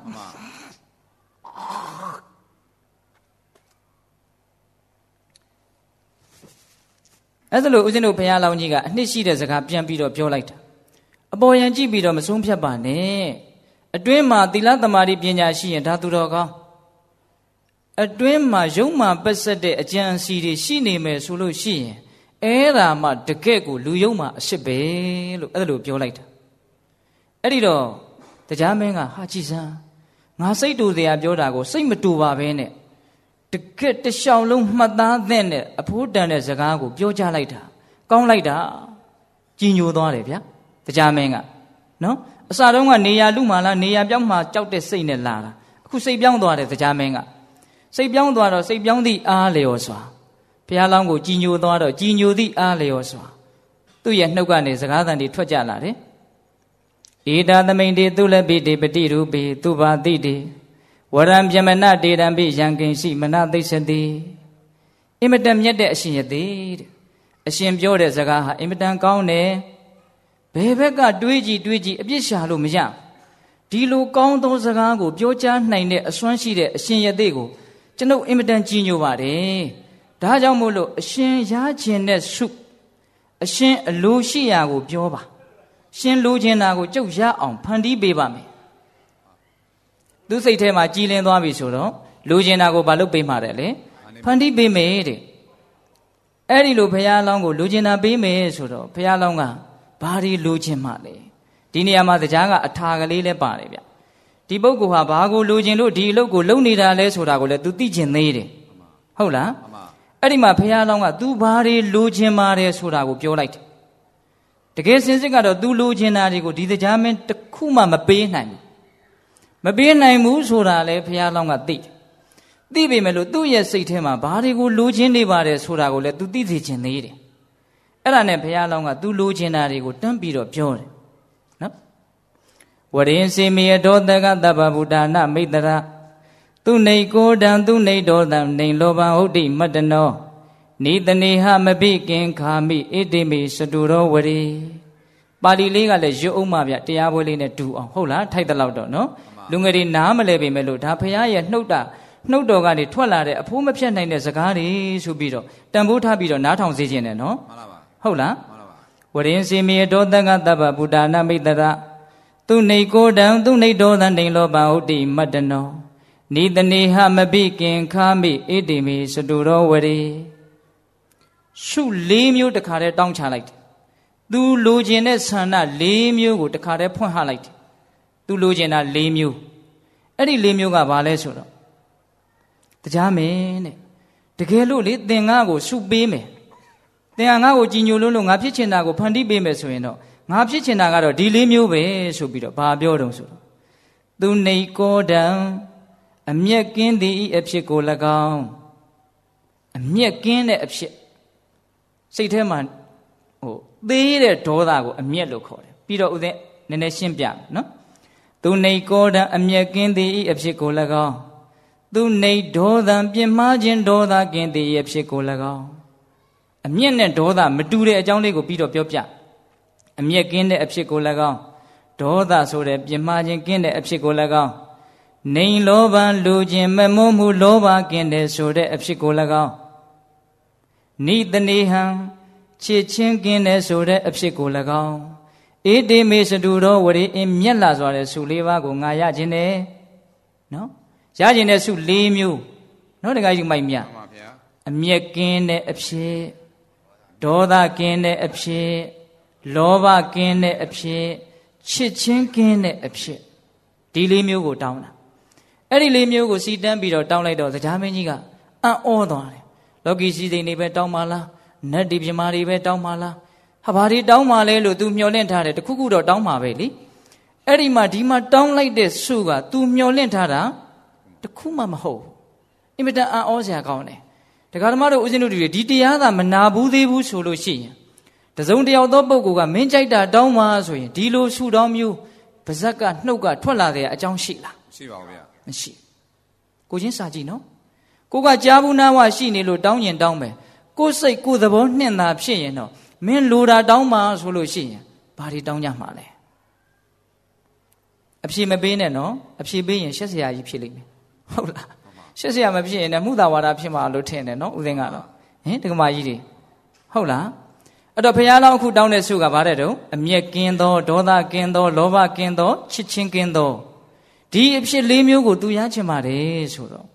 အဲ့ဒါလို့ဦးဇင်းတို့ဘုရားလောင်းကြီးကအနှစ်ရှိတဲ့စကားပြန်ပြီးတော့ပြောလိုက်တာအပေါ်ယံကြည့်ပြီးတော့မဆုံးဖြတ်ပါနဲ့အတွင်းမှာသီလသမာဓိပညာရှိရင်ဒါသူတော်ကောင်းအတွင်းမှာယုံမှပတ်ဆက်တဲ့အကြံအစီတွေရှိနေမယ်ဆိုလို့ရှိရင်အဲ့ဒါမှတကယ့်ကိုလူယုံမှအရှစ်ပဲလို့အဲ့လိုပြောလိုက်တာအဲ့ဒီတော့တရားမင်းကဟာကြည်စမ်းငါစိတ်တူတရားပြောတာကိုစိတ်မတူပါဘဲနဲ့တကယ့်တလျှောက်လုံးမှတ်သားသင့်တဲ့အဖိုးတန်တဲ့စကားကိုပြောကြလိုက်တာကောင်းလိုက်တာကြည်ညိုသွားတယ်ဗျာတရားမင်းကနော်အစတုန်းကနေရာလူမှလားနေရာပြောင်းမှကြောက်တဲ့စိတ်နဲ့လာတာအခုစိတ်ပြောင်းသွားတယ်တရားမင်းကစိတ်ပြောင်းသွားတော့စိတ်ပြောင်းသည့်အားလျော်စွာဘုရားလောင်းကိုကြည်ညိုသွားတော့ကြည်ညိုသည့်အားလျော်စွာသူ့ရဲ့နှုတ်ကနေစကားသံတွေထွက်ကြလာတယ်ဧတာသမိန်တေသူလည်းပိတေပတိရူပိသူပါတိတေဝရံပြမနတေတံပိယံကိဉ္စီမနသိစတိအင်မတန်မြတ်တဲ့အရှင်ရသေးတဲ့အရှင်ပြောတဲ့စကားဟာအင်မတန်ကောင်းတယ်ဘယ်ဘက်ကတွေးကြည့်အပြစ်ရှာလို့မရဒီလိုကောင်းသောစကားကိုပြောကြားနိုင်တဲ့အစွမ်းရှိတဲ့အရှင်ရသေးကိုကျွန်ုပ်အင်မတန်ကြီးညိုပါတယ်ဒါကြောင့်မို့လို့အရှင်ရခြင်းတဲ့ဆုအရှင်အလိုရှိရာကိုပြောပါရှင်လိုချင်တာကိုကျုပ်ရအောင်ဖန်တီးပေးပါမယ်သူစိတ်ထဲမှာကြည်လင်သွားပြီဆိုတော့လိုချင်တာကိုဘာလို့ပေးမှာတယ်လေဖန်တီးပေးမယ်တဲ့အဲ့ဒီလိုဘုရားလောင်းကိုလိုချင်တာပေးမယ်ဆိုတော့ဘုရားလောင်းကဘာတွေလိုချင်မှလဲဒီနေရာမှာတရားကအထာကလေးလည်းပါတယ်ဗျဒီပုဂ္ဂိုလ်ဟာဘာကိုလိုချင်လို့ဒီအလုပ်ကိုလုပ်နေတာလဲဆိုတာကိုလည်း तू သိချင်သေးတယ်ဟုတ်လားအဲ့ဒီမှာဘုရားလောင်းက तू ဘာတွေလိုချင်ပါတယ်ဆိုတာကိုပြောလိုက်တယ်တကယ်စင်စစ်ကတော့ तू လိုချင်တာတွေကိုဒီတရားမင်းတစ်ခုမှမပေးနိုင်ဘူးမပေးနိုင်ဘူးဆိုတာလေဘုရားလောင်းကသိပေမဲ့လို့သူ့ရဲ့စိတ်ထဲမှာဘာတွေကိုလိုချင်နေပါတယ်ဆိုတာကိုလည်း तू သိသိချင်သေးတယ်အဲ့ဒါနဲ့ဘုရားလောင်းက तू လိုချင်တာတွေကိုတန်းပြီးတော့ပြောတယ်နော်ဝရင်စေမေတောတကတပ္ပဗုဒ္ဓနာမိတ္တရာသူနေကိုတံသူနေတောတံနေလောဘဟုတ်တိမတ္တနောနိတနေဟမပိကင်ခာမိဣတိမိစတုရောဝရီပါဠိလေးကလည်းရွတ်အောင်ပါဗျတရားပွဲလေးနဲ့တူအောင်ဟုတ်လားထိုက်တဲ့လောက်တော့နော်လူငယ်တွေနားမလဲပေမဲ့လို့ဒါဘုရားရဲ့နှုတ်တော်ကနေထွက်လာတဲ့အဖိုးမဖြတ်နိုင်တဲ့စကားတွေဆိုပြီးတော့တန်ဖိုးထားပြီးတော့နားထောင်စေခြင်းနဲ့နော်ဟုတ်လားဝရင်စေမေတောတကတပ္ပဗုဒ္ဓနာမိတ္တရာသူနေကိုတံသူနေတောတံနေလောဘဟုတ်တိမတ္တနောနိတနေဟမပိကင်ခာမိဣတိမိစတုရောဝရီရှု၄မျိုးတခါတည်းတောင်းချလိုက်တယ်သူလိုချင်တဲ့ဆန္ဒ၄မျိုးကိုတခါတည်းဖွင့်ဟလိုက်တယ်သူလိုချင်တာ၄မျိုးအဲ့ဒီ၄မျိုးကဘာလဲဆိုတော့တရားမင်းတဲ့တကယ်လို့လေသင်ငါကိုရှုပေးမယ်သင်ငါကိုကြည်ညိုလို့ငါဖြစ်ချင်တာကိုဖန်တီးပေးမယ်ဆိုရင်တော့ငါဖြစ်ချင်တာကတော့ဒီ၄မျိုးပဲဆိုပြီးတော့ဘာပြောတုံးဆိုတော့သူနေကိုတံအမျက်ကင်းသည်ဤအဖြစ်ကို၎င်းအမျက်ကင်းတဲ့အဖြစ်စိတ်ထဲမှာသေးတဲ့ဒေါသကိုအမျက်လို့ခေါ်တယ်ပြီးတော့ဥစဉ်နည်းနည်းရှင်းပြမယ်နော်သူနေကိုတံအမျက်ကင်းသည်ဤအဖြစ်ကို၎င်းသူနေဒေါသံပြင်းမှားခြင်းဒေါသကင်းသည်ဤအဖြစ်ကို၎င်းအမျက်နဲ့ဒေါသမတူတဲ့အကြောင်းလေးကိုပြီးတော့ပြောပြအမျက်ကင်းတဲ့အဖြစ်ကို၎င်းဒေါသဆိုတဲ့ပြင်းမှားခြင်းကင်းတဲ့အဖြစ်ကို၎င်းနေလောဘလူခြင်းမမုန်းမှုလောဘကင်းတဲ့ဆိုတဲ့အဖြစ်ကို၎င်းနိတနေဟံချစ်ချင်းကင်းတဲ့ဆိုတဲ့အဖြစ်ကို၎င်းဣတိမေစတုရောဝရိအမျက်လာစွာတဲ့ဆု၄ပါးကိုငါရခြင်းနဲ့နော်ရခြင်းတဲ့ဆု၄မျိုးနော်တခါကြီးမိုက်မြအမျက်ကင်းတဲ့အဖြစ်ဒေါသကင်းတဲ့အဖြစ်လောဘကင်းတဲ့အဖြစ်ချစ်ချင်းကင်းတဲ့အဖြစ်ဒီ၄မျိုးကိုတောင်းတာအဲ့ဒီ၄မျိုးကိုစီတန်းပြီးတော့တောင်းလိုက်တော့တရားမင်းကြီးကအံ့ဩသွားတယ်လောကီစီစိန်တွေပဲတောင်းပါလားနတ်ဒီပြမာတွေပဲတောင်းပါလားဟာဘာတွေတောင်းပါလဲလို့ तू မျှော်လင့်ထားတယ်တခုခုတော့တောင်းပါပဲလေအဲ့ဒီမှာဒီမှာတောင်းလိုက်တဲ့ဆုက तू မျှော်လင့်ထားတာတခုမှမဟုတ်ဘူးအင်မတန်အံ့ဩစရာကောင်းတယ်ဒကာဓမ္မတို့ဦးဇင်းတို့တွေဒီတရားသာမနာဘူးသေးဘူးဆိုလို့ရှိရင်တစုံတယောက်သောပုဂ္ဂိုလ်ကမင်းကြိုက်တာတောင်းပါဆိုရင်ဒီလိုဆုတောင်းမျိုးပါဇက်ကနှုတ်ကထွက်လာတဲ့အကြောင်းရှိလားရှိပါဘူးဗျာမရှိကိုချင်းစာကြည့်နော်ကိုကကြားဘူးနာဝရှိနေလို့တောင်းရင်တောင်းမယ်ကိုစိတ်ကိုသဘောနှင့်သာဖြစ်ရင်တော့မင်းလိုတာတောင်းပါဆိုလို့ရှိရင်ဘာတွေတောင်းကြမှာလဲအဖြေမပေးနဲ့နော်အဖြေပေးရင်ရှက်စရာကြီးဖြစ်လိမ့်မယ်ဟုတ်လားရှက်စရာမဖြစ်ရင်လည်းမှုသာဝါဒဖြစ်မှာလို့ထင်တယ်နော်ဦးသိန်းကတော့ဟင်ဒကမာကြီးတွေဟုတ်လားအဲ့တော့ဘုရားလောင်းအခုတောင်းတဲ့ဆုကဘာတဲ့တုံးအမျက်ကင်းသောဒေါသကင်းသောလောဘကင်းသောချစ်ချင်းကင်းသောဒီအဖြစ်၄မျိုးကိုသူရချင်ပါတယ်ဆိုတော့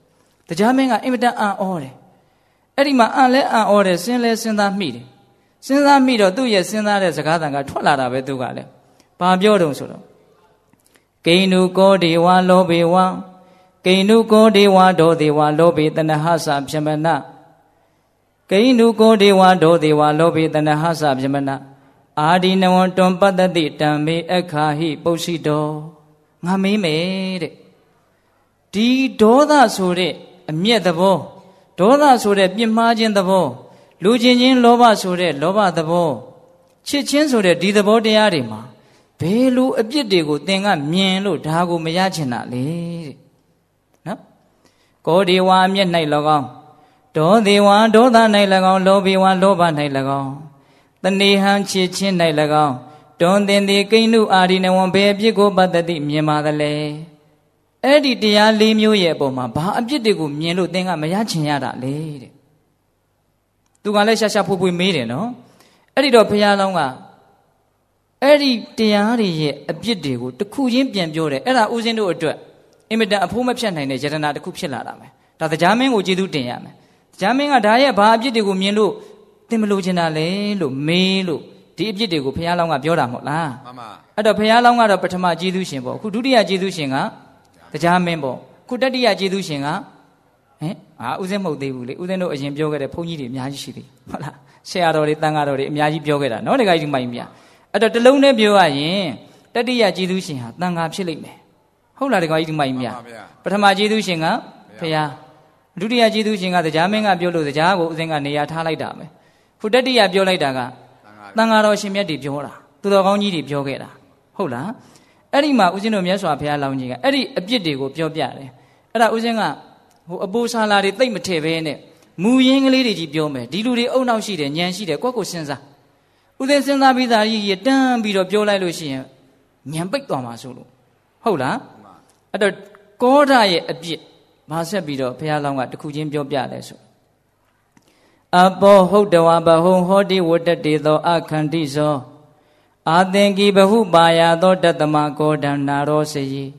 တရားမင်းကအင်မတန်အံ့ဩတယ်အဲ့ဒီမှာအံ့လဲအံ့ဩတယ်စဉ်းလဲစဉ်းစားမိတယ်စဉ်းစားမိတော့သူ့ရဲ့စဉ်းစားတဲ့စကားသံကထွက်လာတာပဲသူကလည်းဘာပြောတုံဆိုတော့ကိန္နုကောဒေဝလောဘေဝကိန္နုကောဒေဝဒောဒေဝလောဘေတဏဟသဖြမနကိန္နုကောဒေဝဒောဒေဝလောဘေတဏဟသဖြမနအာဒီနဝံတွံပတ္တိတံမေအခါဟိပုရှိတောငါမေးမယ်တဲ့ဒီဒေါသဆိုတဲ့အမျက်သဘောဒေါသဆိုတဲ့ပြစ်မှားခြင်းသဘောလူချင်းလောဘဆိုတဲ့လောဘသဘောချစ်ချင်းဆိုတဲ့ဒီသဘောတရားတွေမှာဘယ်လိုအပြစ်တွေကိုသင်ကမြင်လို့ဒါကိုမရချင်တာလေတဲ့နော်ကောဒေဝအမျက်၌၎င်းဒေါဒေဝဒေါသ၌၎င်းလောဘေဝလောဘ၌၎င်းတဏိဟံချစ်ချင်း၌၎င်းတွန်သင်သည်ကိန္နုအာရိနဝံဘယ်အပြစ်ကိုပတ္တိမြင်ပါသလဲအဲ့ဒီတရား၄မျိုးရဲ့အပေါ်မှာဘာအပြစ်တွေကိုမြင်လို့သင်ကမရချင်ရတာလေတဲ့သူကလည်းရှာဖွေမေးတယ်နော်အဲ့ဒီတော့ဘုရားလောင်းကအဲ့ဒီတရားတွေရဲ့အပြစ်တွေကိုတစ်ခုချင်းပြန်ပြောတယ်အဲ့ဒါဦးဇင်းတို့အတွက်အင်မတန်အဖိုးမဖြတ်နိုင်တဲ့ယတနာတစ်ခုဖြစ်လာတာမယ်ဒါတရားမင်းကိုကျေးဇူးတင်ရမယ်တရားမင်းကဒါရဲ့ဘာအပြစ်တွေကိုမြင်လို့သင်မလို့ချင်တာလဲလို့မေးလို့ဒီအပြစ်တွေကိုဘုရားလောင်းကပြောတာမဟုတ်လားမှန်ပါအဲ့တော့ဘုရားလောင်းကတော့ပထမကျေးဇူးရှင်ပေါ့အခုဒုတိယကျေးဇူးရှင်ကတရားမင်းပေါ့ခုတတိယကျေးဇူးရှင်ကဦးဇင်းမဟုတ်သေးဘူးလေဦးဇင်းတို့အရင်ပြောခဲ့တဲ့ဘုန်းကြီးတွေအများကြီးရှိသေးဟုတ်လားဆရာတော်တွေတန်ဃာတော်တွေအများကြီးပြောခဲ့တာနော်တခါကြီးမိုင်းပြအဲ့တော့တလုံးနဲ့ပြောရရင်တတိယကျေးဇူးရှင်ဟာတန်ဃာဖြစ်လိမ့်မယ်ဟုတ်လားတခါကြီးမိုင်းပြပထမကျေးဇူးရှင်ကဘုရားဒုတိယကျေးဇူးရှင်ကတရားမင်းကပြောလို့တရားကိုဦးဇင်းကနေရာထားလိုက်တာပဲခုတတိယပြောလိုက်တာကတန်ဃာတော်ရှင်မြတ်တွေပြောတာသူတော်ကောင်းကြီးတွေပြောခဲ့တာဟုတ်လားအဲ့ဒီမှာဦးဇင်းတို့မြတ်စွာဘုရားလောင်းကြီးကအဲ့ဒီအပြစ်တွေကိုပြောပြတယ်အဲ့ဒါဦးဇင်းကဟိုအပိုးဆာလာတွေတိတ်မထည့်ပဲနဲ့မူရင်းကလေးတွေကြီးပြောမယ်ဒီလူတွေအုံနောက်ရှိတယ်ညံရှိတယ်ကိုယ့်ကိုစဉ်းစားဦးဇင်းစဉ်းစားပြီးသားကြီးတန်းပြီးတော့ပြောလိုက်လို့ရှိရင်ညံပိတ်သွားမှာဆိုလို့ဟုတ်လားအဲ့တော့ကောဓာရဲ့အပြစ်မဆက်ပြီးတော့ဘုရားလောင်းကတခုချင်းပြောပြတယ်ဆိုအဘောဟုတ်တဝဘဟုံဟောတိဝတ္တတေသောအခန္တိဇောအာသင်္ကိဘဟုပါယသောတတမကောဒံနာရောစယိ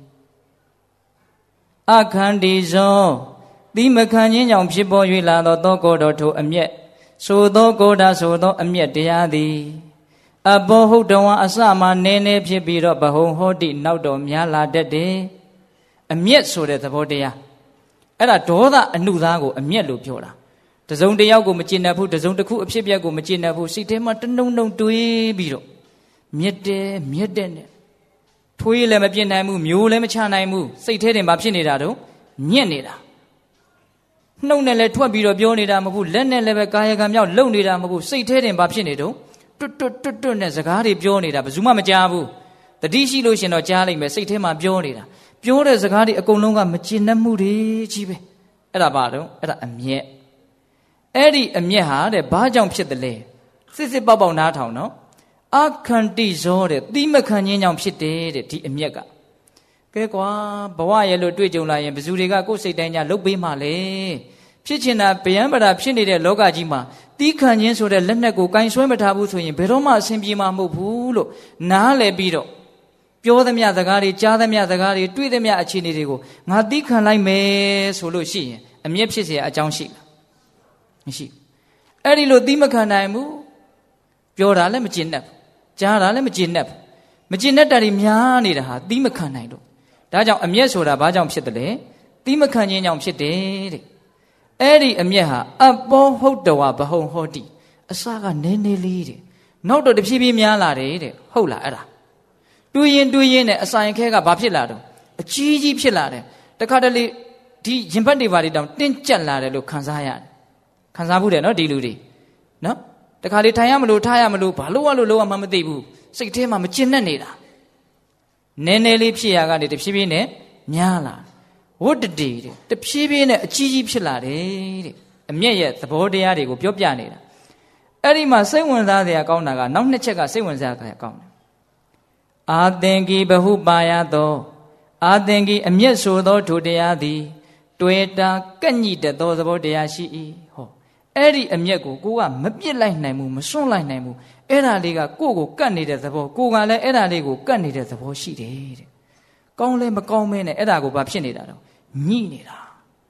အခန္တိဇောတိမခံခြင်းကြောင့်ဖြစ်ပေါ်၍လာသောကောတော်ထိုအမျက်ဆိုသောကောဓာဆိုသောအမျက်တရားသည်အဘောဟုတ်တဝအစမှနည်းနည်းဖြစ်ပြီးတော့ဘဟုံဟောတိနောက်တော်များလာတတ်တယ်အမျက်ဆိုတဲ့သဘောတရားအဲ့ဒါဒေါသအနုသားကိုအမျက်လို့ပြောတာတစုံတစ်ယောက်ကိုမကျင်တတ်ဘူးတစုံတစ်ခုအဖြစ်အပျက်ကိုမကျင်တတ်ဘူးစိတ်ထဲမှာတနှုံနှုံတွေးပြီးတော့မြက်တဲ့နဲ့ထွေးလည်းမပြစ်နိုင်ဘူးမျိုးလည်းမချနိုင်ဘူးစိတ်ထဲတင်မှာဖြစ်နေတာတော့ညက်နေတာနှုတ်နဲ့လည်းထွက်ပြီးတော့ပြောနေတာမဟုတ်ဘူးလက်နဲ့လည်းပဲကာယကံမြောက်လုံနေတာမဟုတ်ဘူးစိတ်ထဲတင်မှာဖြစ်နေတော့တွတ်နဲ့စကားတွေပြောနေတာဘယ်သူမှမကြားဘူးတတိရှိလို့ရှင်တော့ကြားလိုက်မယ်စိတ်ထဲမှာပြောနေတာပြောတဲ့စကားတွေအကုန်လုံးကမကျင်တတ်မှုတွေကြီးပဲအဲ့ဒါဘာတော့အဲ့ဒါအမျက်အဲ့ဒီအမျက်ဟာတဲ့ဘာကြောင့်ဖြစ်တယ်လဲစစ်ပေါက်နားထောင်နော်အခန္တိဇောတဲ့တိမခံခြင်းကြောင့်ဖြစ်တယ်တဲ့ဒီအမျက်ကကဲကွာဘဝရဲ့လို့တွေ့ကြုံလာရင်ဘယ်သူတွေကကိုယ်စိတ်တိုင်းကြလုတ်ပေးမှလဲဖြစ်ချင်တာဗျံပရာဖြစ်နေတဲ့လောကကြီးမှာတီးခံခြင်းဆိုတဲ့လက်နက်ကိုကင်ဆွဲမထားဘူးဆိုရင်ဘယ်တော့မှအဆင်ပြေမှာမဟုတ်ဘူးလို့နားလည်ပြီးတော့ပြောသမျှစကားတွေကြားသမျှစကားတွေတွေ့သမျှအခြေအနေတွေကိုငါတီးခံလိုက်မယ်ဆိုလို့ရှိရင်အမျက်ဖြစ်เสียအကြောင်းရှိလားမရှိအဲ့ဒီလိုတီးမခံနိုင်ဘူးပြောတာလည်းမကျင်တတ်ကြားတာလည်းမကျင်တတ်မကျင်တတ်တာတွေများနေတာဟာတီးမခံနိုင်လို့ဒါကြောင့်အမျက်ဆိုတာဘာကြောင့်ဖြစ်တယ်လဲတီးမခံခြင်းကြောင့်ဖြစ်တယ်တဲ့အဲ့ဒီအမျက်ဟာအဘောဟုတ်တဝဘဟုံဟောတိအစကနည်းနည်းလေးတဲ့နောက်တော့တဖြည်းဖြည်းများလာတယ်တဲ့ဟုတ်လားအဲ့ဒါတွေးရင်နဲ့အဆိုင်ခဲကဘာဖြစ်လာတော့အကြီးကြီးဖြစ်လာတယ်တခါတလေဒီရင်ဘတ်တွေဘာတွေတောင်တင်းကျပ်လာတယ်လို့ခံစားရတယ်ခံစားဘူးတယ်နော်ဒီလူတွေနော်တခါလေထိုင်ရမလို့ထားရမလို့ဘာလို့ရလို့လုံးဝမသိဘူးစိတ်ထဲမှာမကျင်နဲ့နေတာနည်းနည်းလေးဖြစ်ရကနေတဖြည်းဖြည်းနဲ့များလာဝတ္တတေတဲ့တဖြည်းဖြည်းနဲ့အကြီးကြီးဖြစ်လာတယ်တဲ့အမျက်ရဲ့သဘောတရားတွေကိုပြောပြနေတာအဲ့ဒီမှာစိတ်ဝင်စားစရာကောင်းတာကနောက်နှစ်ချက်ကစိတ်ဝင်စားစရာကောင်းတယ်အာသင်္ကိဘဟုပါယသောအာသင်္ကိအမျက်ဆိုသောထိုတရားသည်တွေ့တာကန့်ညိတတ်သောသဘောတရားရှိ၏ဟောအဲ့ဒီအမျက်ကိုကမပြစ်လိုက်နိုင်ဘူးမစွန့်လိုက်နိုင်ဘူးအဲ့ဒါလေးကကိုကတ်နေတဲ့သဘောကိုကလည်းအဲ့ဒါလေးကိုကတ်နေတဲ့သဘောရှိတယ်တဲ့ကောင်းလဲမကောင်းမဲနဲ့အဲ့ဒါကိုဘာဖြစ်နေတာတော့ညှိနေတာ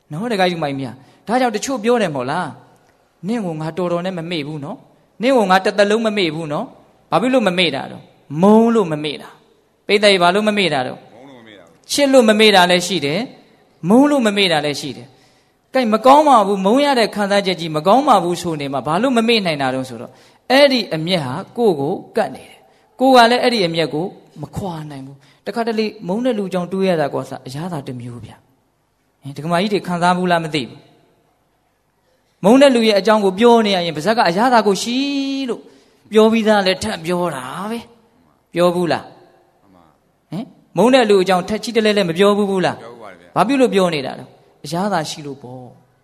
နော်တခါကြီးမိုင်းမြဒါကြောင့်တချို့ပြောတယ်မို့လားနင့်ကိုငါတော်နဲ့မမေ့ဘူးနော်နင့်ကိုငါတစ်သက်လုံးမမေ့ဘူးနော်ဘာဖြစ်လို့မမေ့တာတော့မုန်းလို့မမေ့တာပိဿာကြီးဘာလို့မမေ့တာတော့ချစ်လို့မမေ့တာလည်းရှိတယ်မုန်းလို့မမေ့တာလည်းရှိတယ်ကဲမကောင်းပါဘူးမုန်းရတဲ့ခံစားချက်ကြီးမကောင်းပါဘူးဆိုနေမှာဘာလို့မမေ့နိုင်တာတော့ဆိုတော့အဲ့ဒီအမျက်ဟာကိုယ့်ကိုကတ်နေတယ်ကိုယ်ကလည်းအဲ့ဒီအမျက်ကိုမခွာနိုင်ဘူးတခါတလေမုန်းတဲ့လူကြောင့်တွေးရတာကောအရာသာတစ်မျိုးဗျဒီကမာကြီးတွေခံစားဘူးလားမသိဘူးမုန်းတဲ့လူရဲ့အကြောင်းကိုပြောနေရရင်ပါဇက်ကအရာသာကိုရှိလို့ပြောပြီးသားလည်းထပ်ပြောတာပဲပြောဘူးလားမုန်းတဲ့လူအကြောင်းထက်ချီတလဲလဲမပြောဘူးလားဘာဖြစ်လို့ပြောနေတာလဲအရာသာရှိလို့ပေါ့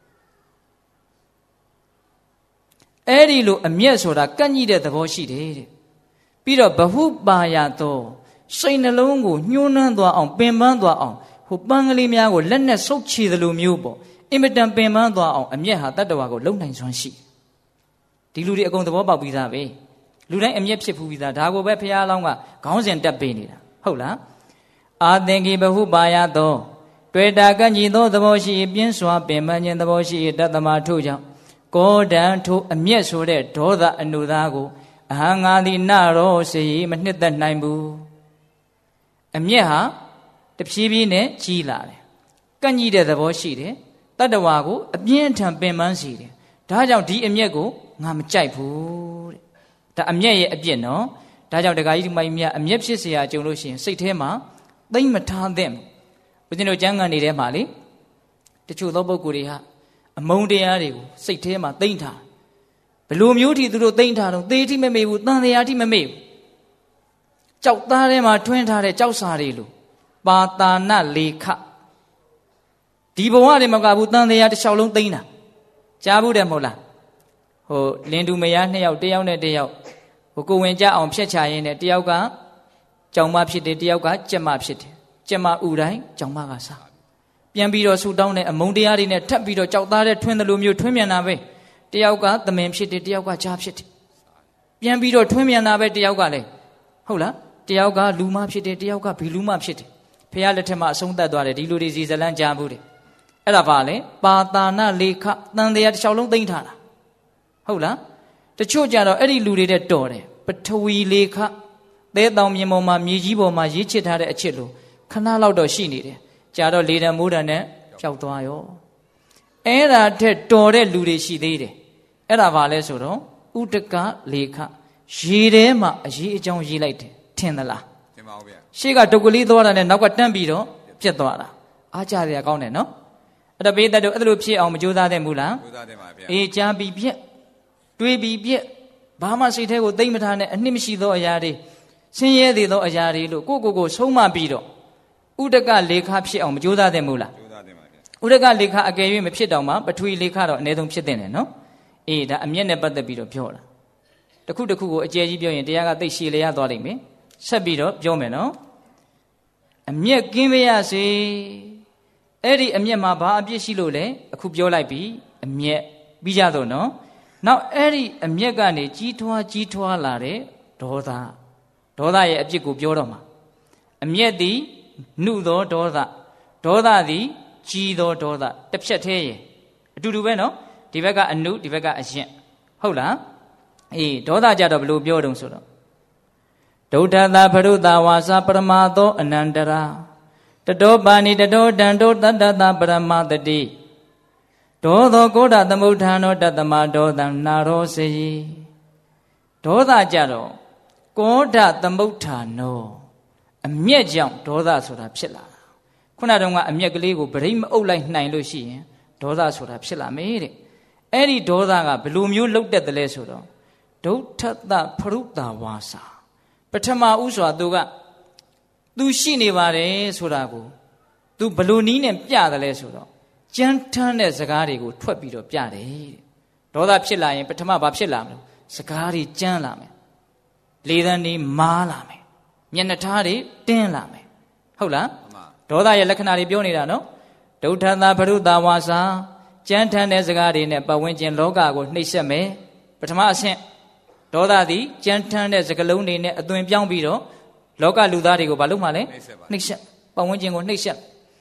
အဲ့ဒီလိုအမျက်ဆိုတာကန့်ညှိတဲ့သဘောရှိတယ်တဲ့ပြီးတော့ဘဟုပါယသောစိတ်နှလုံးကိုညှိုးနှမ်းသွားအောင်ပင်ပန်းသွားအောင်ဟိုပန်းကလေးများကိုလက်နဲ့ဆုပ်ချေသလိုမျိုးပေါ့အင်မတန်ပင်ပန်းသွားအောင်အမျက်ဟာတတ္တဝါကိုလုံနိုင်စွမ်းရှိဒီလူတွေအကုန်သဘောပေါက်ပြီးသားပဲလူတိုင်းအမျက်ဖြစ်ဖူးပြီးသားဒါကိုပဲဖះလောင်းကခေါင်းစဉ်တက်ပေးနေတာဟုတ်လားအာသင်္ကိဘဟုပါယသောတွေ့တာကန့်ညီသောသဘောရှိပြင်းစွာပင်ပန်းခြင်းသဘောရှိတတ္တမထို့ကြောင့်ကောဒံထိုအမျက်ဆိုတဲ့ဒေါသအနုသားကိုအဟံငါသည်နရောစေမနှစ်သက်နိုင်ဘူးအမျက်ဟာတဖြည်းဖြည်းနဲ့ကြီးလာတယ်ကန့်ညီတဲ့သဘောရှိတယ်တတ္တဝါကိုအပြင်းထန်ပင်ပန်းစေတယ်ဒါကြောင့်ဒီအမျက်ကိုငါမကြိုက်ဘူးတဲ့ဒါအမျက်ရဲ့အပြစ်နော်ဒါကြောင့်ဒကာကြီးဒီမိုင်းမြအမျက်ဖြစ်เสียကြုံလို့ရှိရင်စိတ်ထဲမှာသိမ့်မထားသင့်ဘူးဦးဇင်းတို့ကျမ်းဂန်တွေထဲမှာလေတချို့သောပုဂ္ဂိုလ်တွေဟာအမုန်းတရားတွေကိုစိတ်ထဲမှာသိမ့်ထားဘယ်လိုမျိုးထိသူတို့သိမ့်ထားတော့သေထိမမေ့ဘူးတန်တရားထိမမေ့ဘူးကြောက်သားထဲမှာထွင်းထားတဲ့ကြောက်စာတွေလို့ပါတာနလေခဒီဘဝတွေမကဘူးတန်တရားတစ်လျှောက်လုံးသိမ့်တာကြားဘူးတယ်မဟုတ်လားဟိုလင်းတူမယားနှစ်ယောက်တယောက်နဲ့တယောက်ဟိုကိုဝင်ကြအောင်ဖြတ်ချရင်းနဲ့တယောက်ကကြောင်မဖြစ်တယ်တယောက်ကကြက်မဖြစ်တယ်ကြက်မဥတိုင်းကြောင်မကစားပြန်ပြီးတော့ဆူတောင်းတဲ့အမုန်းတရားတွေနဲ့ထပ်ပြီးတော့ကြောက်သားတဲ့ထွင်းတယ်လို့မျိုးထွင်းမြန်တာပဲတယောက်ကသမင်ဖြစ်တယ်တယောက်ကကြားဖြစ်တယ်ပြန်ပြီးတော့ထွင်းမြန်တာပဲတယောက်ကလည်းဟုတ်လားတယောက်ကလူမဖြစ်တယ်တယောက်ကဘီလူမဖြစ်တယ်ဖះလက်ထက်မှာအဆုံးသတ်သွားတယ်ဒီလူတွေစီဇလန်းကြားဘူးတယ်အဲ့ဒါပါလေပါတာနလေခတန်တရားတစ်လျှောက်လုံးသိမ့်ထားတာဟုတ်လားတချို့ကြတော့အဲ့ဒီလူတွေတဲ့တော်တယ်ပထဝီလေခသဲတောင်မြေပေါ်မှာမြေကြီးပေါ်မှာရေးချစ်ထားတဲ့အချစ်လိုခဏလောက်တော့ရှိနေတယ်ကြာတော့လေတံမိုးတံနဲ့ပျောက်သွားရောအဲ့ဒါထက်တော်တဲ့လူတွေရှိသေးတယ်အဲ့ဒါပါလဲဆိုတော့ဥဒကလေခရေထဲမှာအရေးအကြောင်းရေးလိုက်တယ်ထင်သလားထင်ပါဘူးဗျရှေ့ကဒုက္ကလေးသွားတာနဲ့နောက်ကတန်းပြီးတော့ပြက်သွားတာအားကြရကောင်းတယ်နော်အဲ့ဒါပေးတဲ့တို့အဲ့လိုဖြစ်အောင်မကြိုးစားသင့်ဘူးလားကြိုးစားသင့်ပါဗျအေးကြားပြီးပြက်တွေးပြီးပြက်ဘာမှစိတ်ထဲကိုသိမ့်မထားနဲ့အနှစ်မရှိသောအရာတွေဆင်းရဲသေးသောအရာတွေလို့ကိုဆုံးမပြီးတော့ဥဒကလေခဖြစ်အောင်မကြိုးစားသင့်ဘူးလားကြိုးစားသင့်ပါဗျဥဒကလေခအကယ်၍မဖြစ်တော့မှပထဝီလေခတော့အနည်းဆုံးဖြစ်တဲ့နော်အေးဒါအမျက်နဲ့ပတ်သက်ပြီးတော့ပြောတာတခုကိုအကျယ်ကြီးပြောရင်တရားကသိရှည်လေရသွားလိမ့်မယ်ဆက်ပြီးတော့ပြောမယ်နော်အမျက်ကင်းပါရစေအဲ့ဒီအမျက်မှာဘာအပြစ်ရှိလို့လဲအခုပြောလိုက်ပြီအမျက်ပြီးကြတော့နော်နောက်အဲ့ဒီအမျက်ကနေကြီးထွားလာတဲ့ဒေါသရဲ့အပြစ်ကိုပြောတော့မှာအမျက်သည်နှုသောဒေါသသည်ကြီးသောဒေါသတစ်ဖြတ်သေးရဲ့အတူတူပဲနော်ဒီဘက်ကအနုဒီဘက်ကအယင့်ဟုတ်လားအေးဒေါသကြတော့ဘယ်လိုပြောတုံးဆိုတော့ဒုဋ္ဌတာဖရုတာဝါစာပရမသောအနန္တရာတတောပါဏိတတောတံတောတတ္တတာပရမတတိဒေါသောကောဒသမုဋ္ဌာနောတတမဒေါသံနာရောစေဒေါသကြတော့ကောဒသမုဋ္ဌာနောအမျက်ကြောင့်ဒေါသဆိုတာဖြစ်လာတာခုနတုန်းကအမျက်ကလေးကိုဗရိတ်မအုပ်လိုက်နိုင်လို့ရှိရင်ဒေါသဆိုတာဖြစ်လာမယ်တဲ့အဲ့ဒီဒေါသကဘယ်လိုမျိုးလှုပ်တက်တယ်လဲဆိုတော့ဒုဋ္ဌတဖရုတာဝါစာပထမဥစွာသူရှိနေပါတယ်ဆိုတာကိုသူဘယ်လိုနည်းနဲ့ပြတယ်လဲဆိုတော့ကြမ်းထမ်းတဲ့စကားတွေကိုထွက်ပြီးတော့ပြတယ်တဲ့ဒေါသဖြစ်လာရင်ပထမဘာဖြစ်လာမလဲစကားတွေကြမ်းလာမယ်လေသံတွေမားလာမယ်မျက်နှာထားတွေတင်းလာမယ်ဟုတ်လားဒေါသရဲ့လက္ခဏာတွေပြောနေတာနော်ဒုဋ္ဌတာဖရုတာဝါစာကြမ်းထမ်းတဲ့စကားတွေနဲ့ပတ်ဝန်းကျင်လောကကိုနှိပ်စက်မယ်ပထမအဆင့်ဒေါသသည်ကြမ်းထမ်းတဲ့စကားလုံးတွေနဲ့အသွင်ပြောင်းပြီးတော့လောကလူသားတွေကိုဘာလုပ်မှလဲနှိပ်စက်ပတ်ဝန်းကျင်ကိုနှိပ်စက်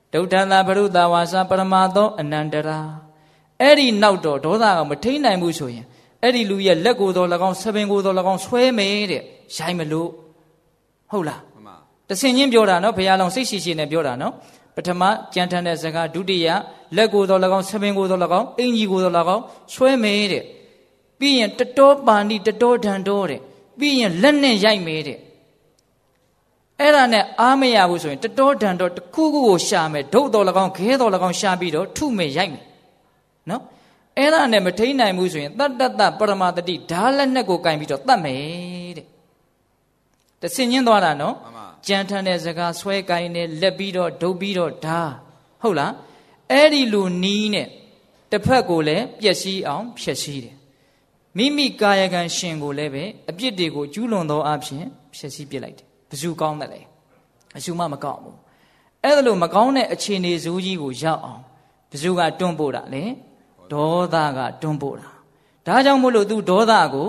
ဒုဋ္ဌံသာဘရုတဝါစာပရမသောအနန္တရာအဲ့ဒီနောက်တော့ဒေါသကမထိန်နိုင်ဘူးဆိုရင်အဲ့ဒီလူရဲ့လက်ကိုယ်တော်၎င်းဆပင်ကိုယ်တော်၎င်းဆွဲမယ်တဲ့ရိုက်မလို့ဟုတ်လားတဆင်ချင်းပြောတာနော်ဘုရားလောင်းစိတ်ရှိရှိနဲ့ပြောတာနော်ပထမကြံထမ်းတဲ့စကားဒုတိယလက်ကိုယ်တော်၎င်းဆပင်ကိုယ်တော်၎င်းအင်ကြီးကိုယ်တော်၎င်းဆွဲမယ်တဲ့ပြီးရင်တတောပါဏိတတောဒန္တောတဲ့ပြီးရင်လက်နဲ့ရိုက်မယ်တဲ့အဲ့ဒါနဲ့အားမရဘူးဆိုရင်တတောဒန္တောတစ်ခုခုကိုရှာမယ်ဒုတ်တော်၎င်းခဲတော်၎င်းရှာပြီးတော့ထုမယ်ရိုက်မယ်နော်အဲ့ဒါနဲ့မထိန်နိုင်ဘူးဆိုရင်တတ္တတပရမတတိဓာလက်နဲ့ကိုကင်ပြီးတော့တတ်မယ်တဲ့တဆင်ချင်းသွားတာနော်ကြံထမ်းတဲ့စကားဆွဲကင်နဲ့လက်ပြီးတော့ဒုတ်ပြီးတော့ဓာဟုတ်လားအဲ့ဒီလူနီးနဲ့တစ်ဖက်ကိုလည်းပျက်စီးအောင်ဖျက်ဆီးတယ်မိမိကာယကံရှင်ကိုလည်းပဲအပြစ်တွေကိုကျူးလွန်သောအဖြစ်ဖျက်ဆီးပစ်လိုက်တယ်ဘယ်သူကောင်းတယ်လဲအရှုမှမကောင်းဘူးအဲ့ဒါလို့မကောင်းတဲ့အခြေအနေဇိုးကြီးကိုရောက်အောင်ဘယ်သူကတွန်းပို့တာလဲဒေါသကတွန်းပို့တာဒါကြောင့်မို့လို့ तू ဒေါသကို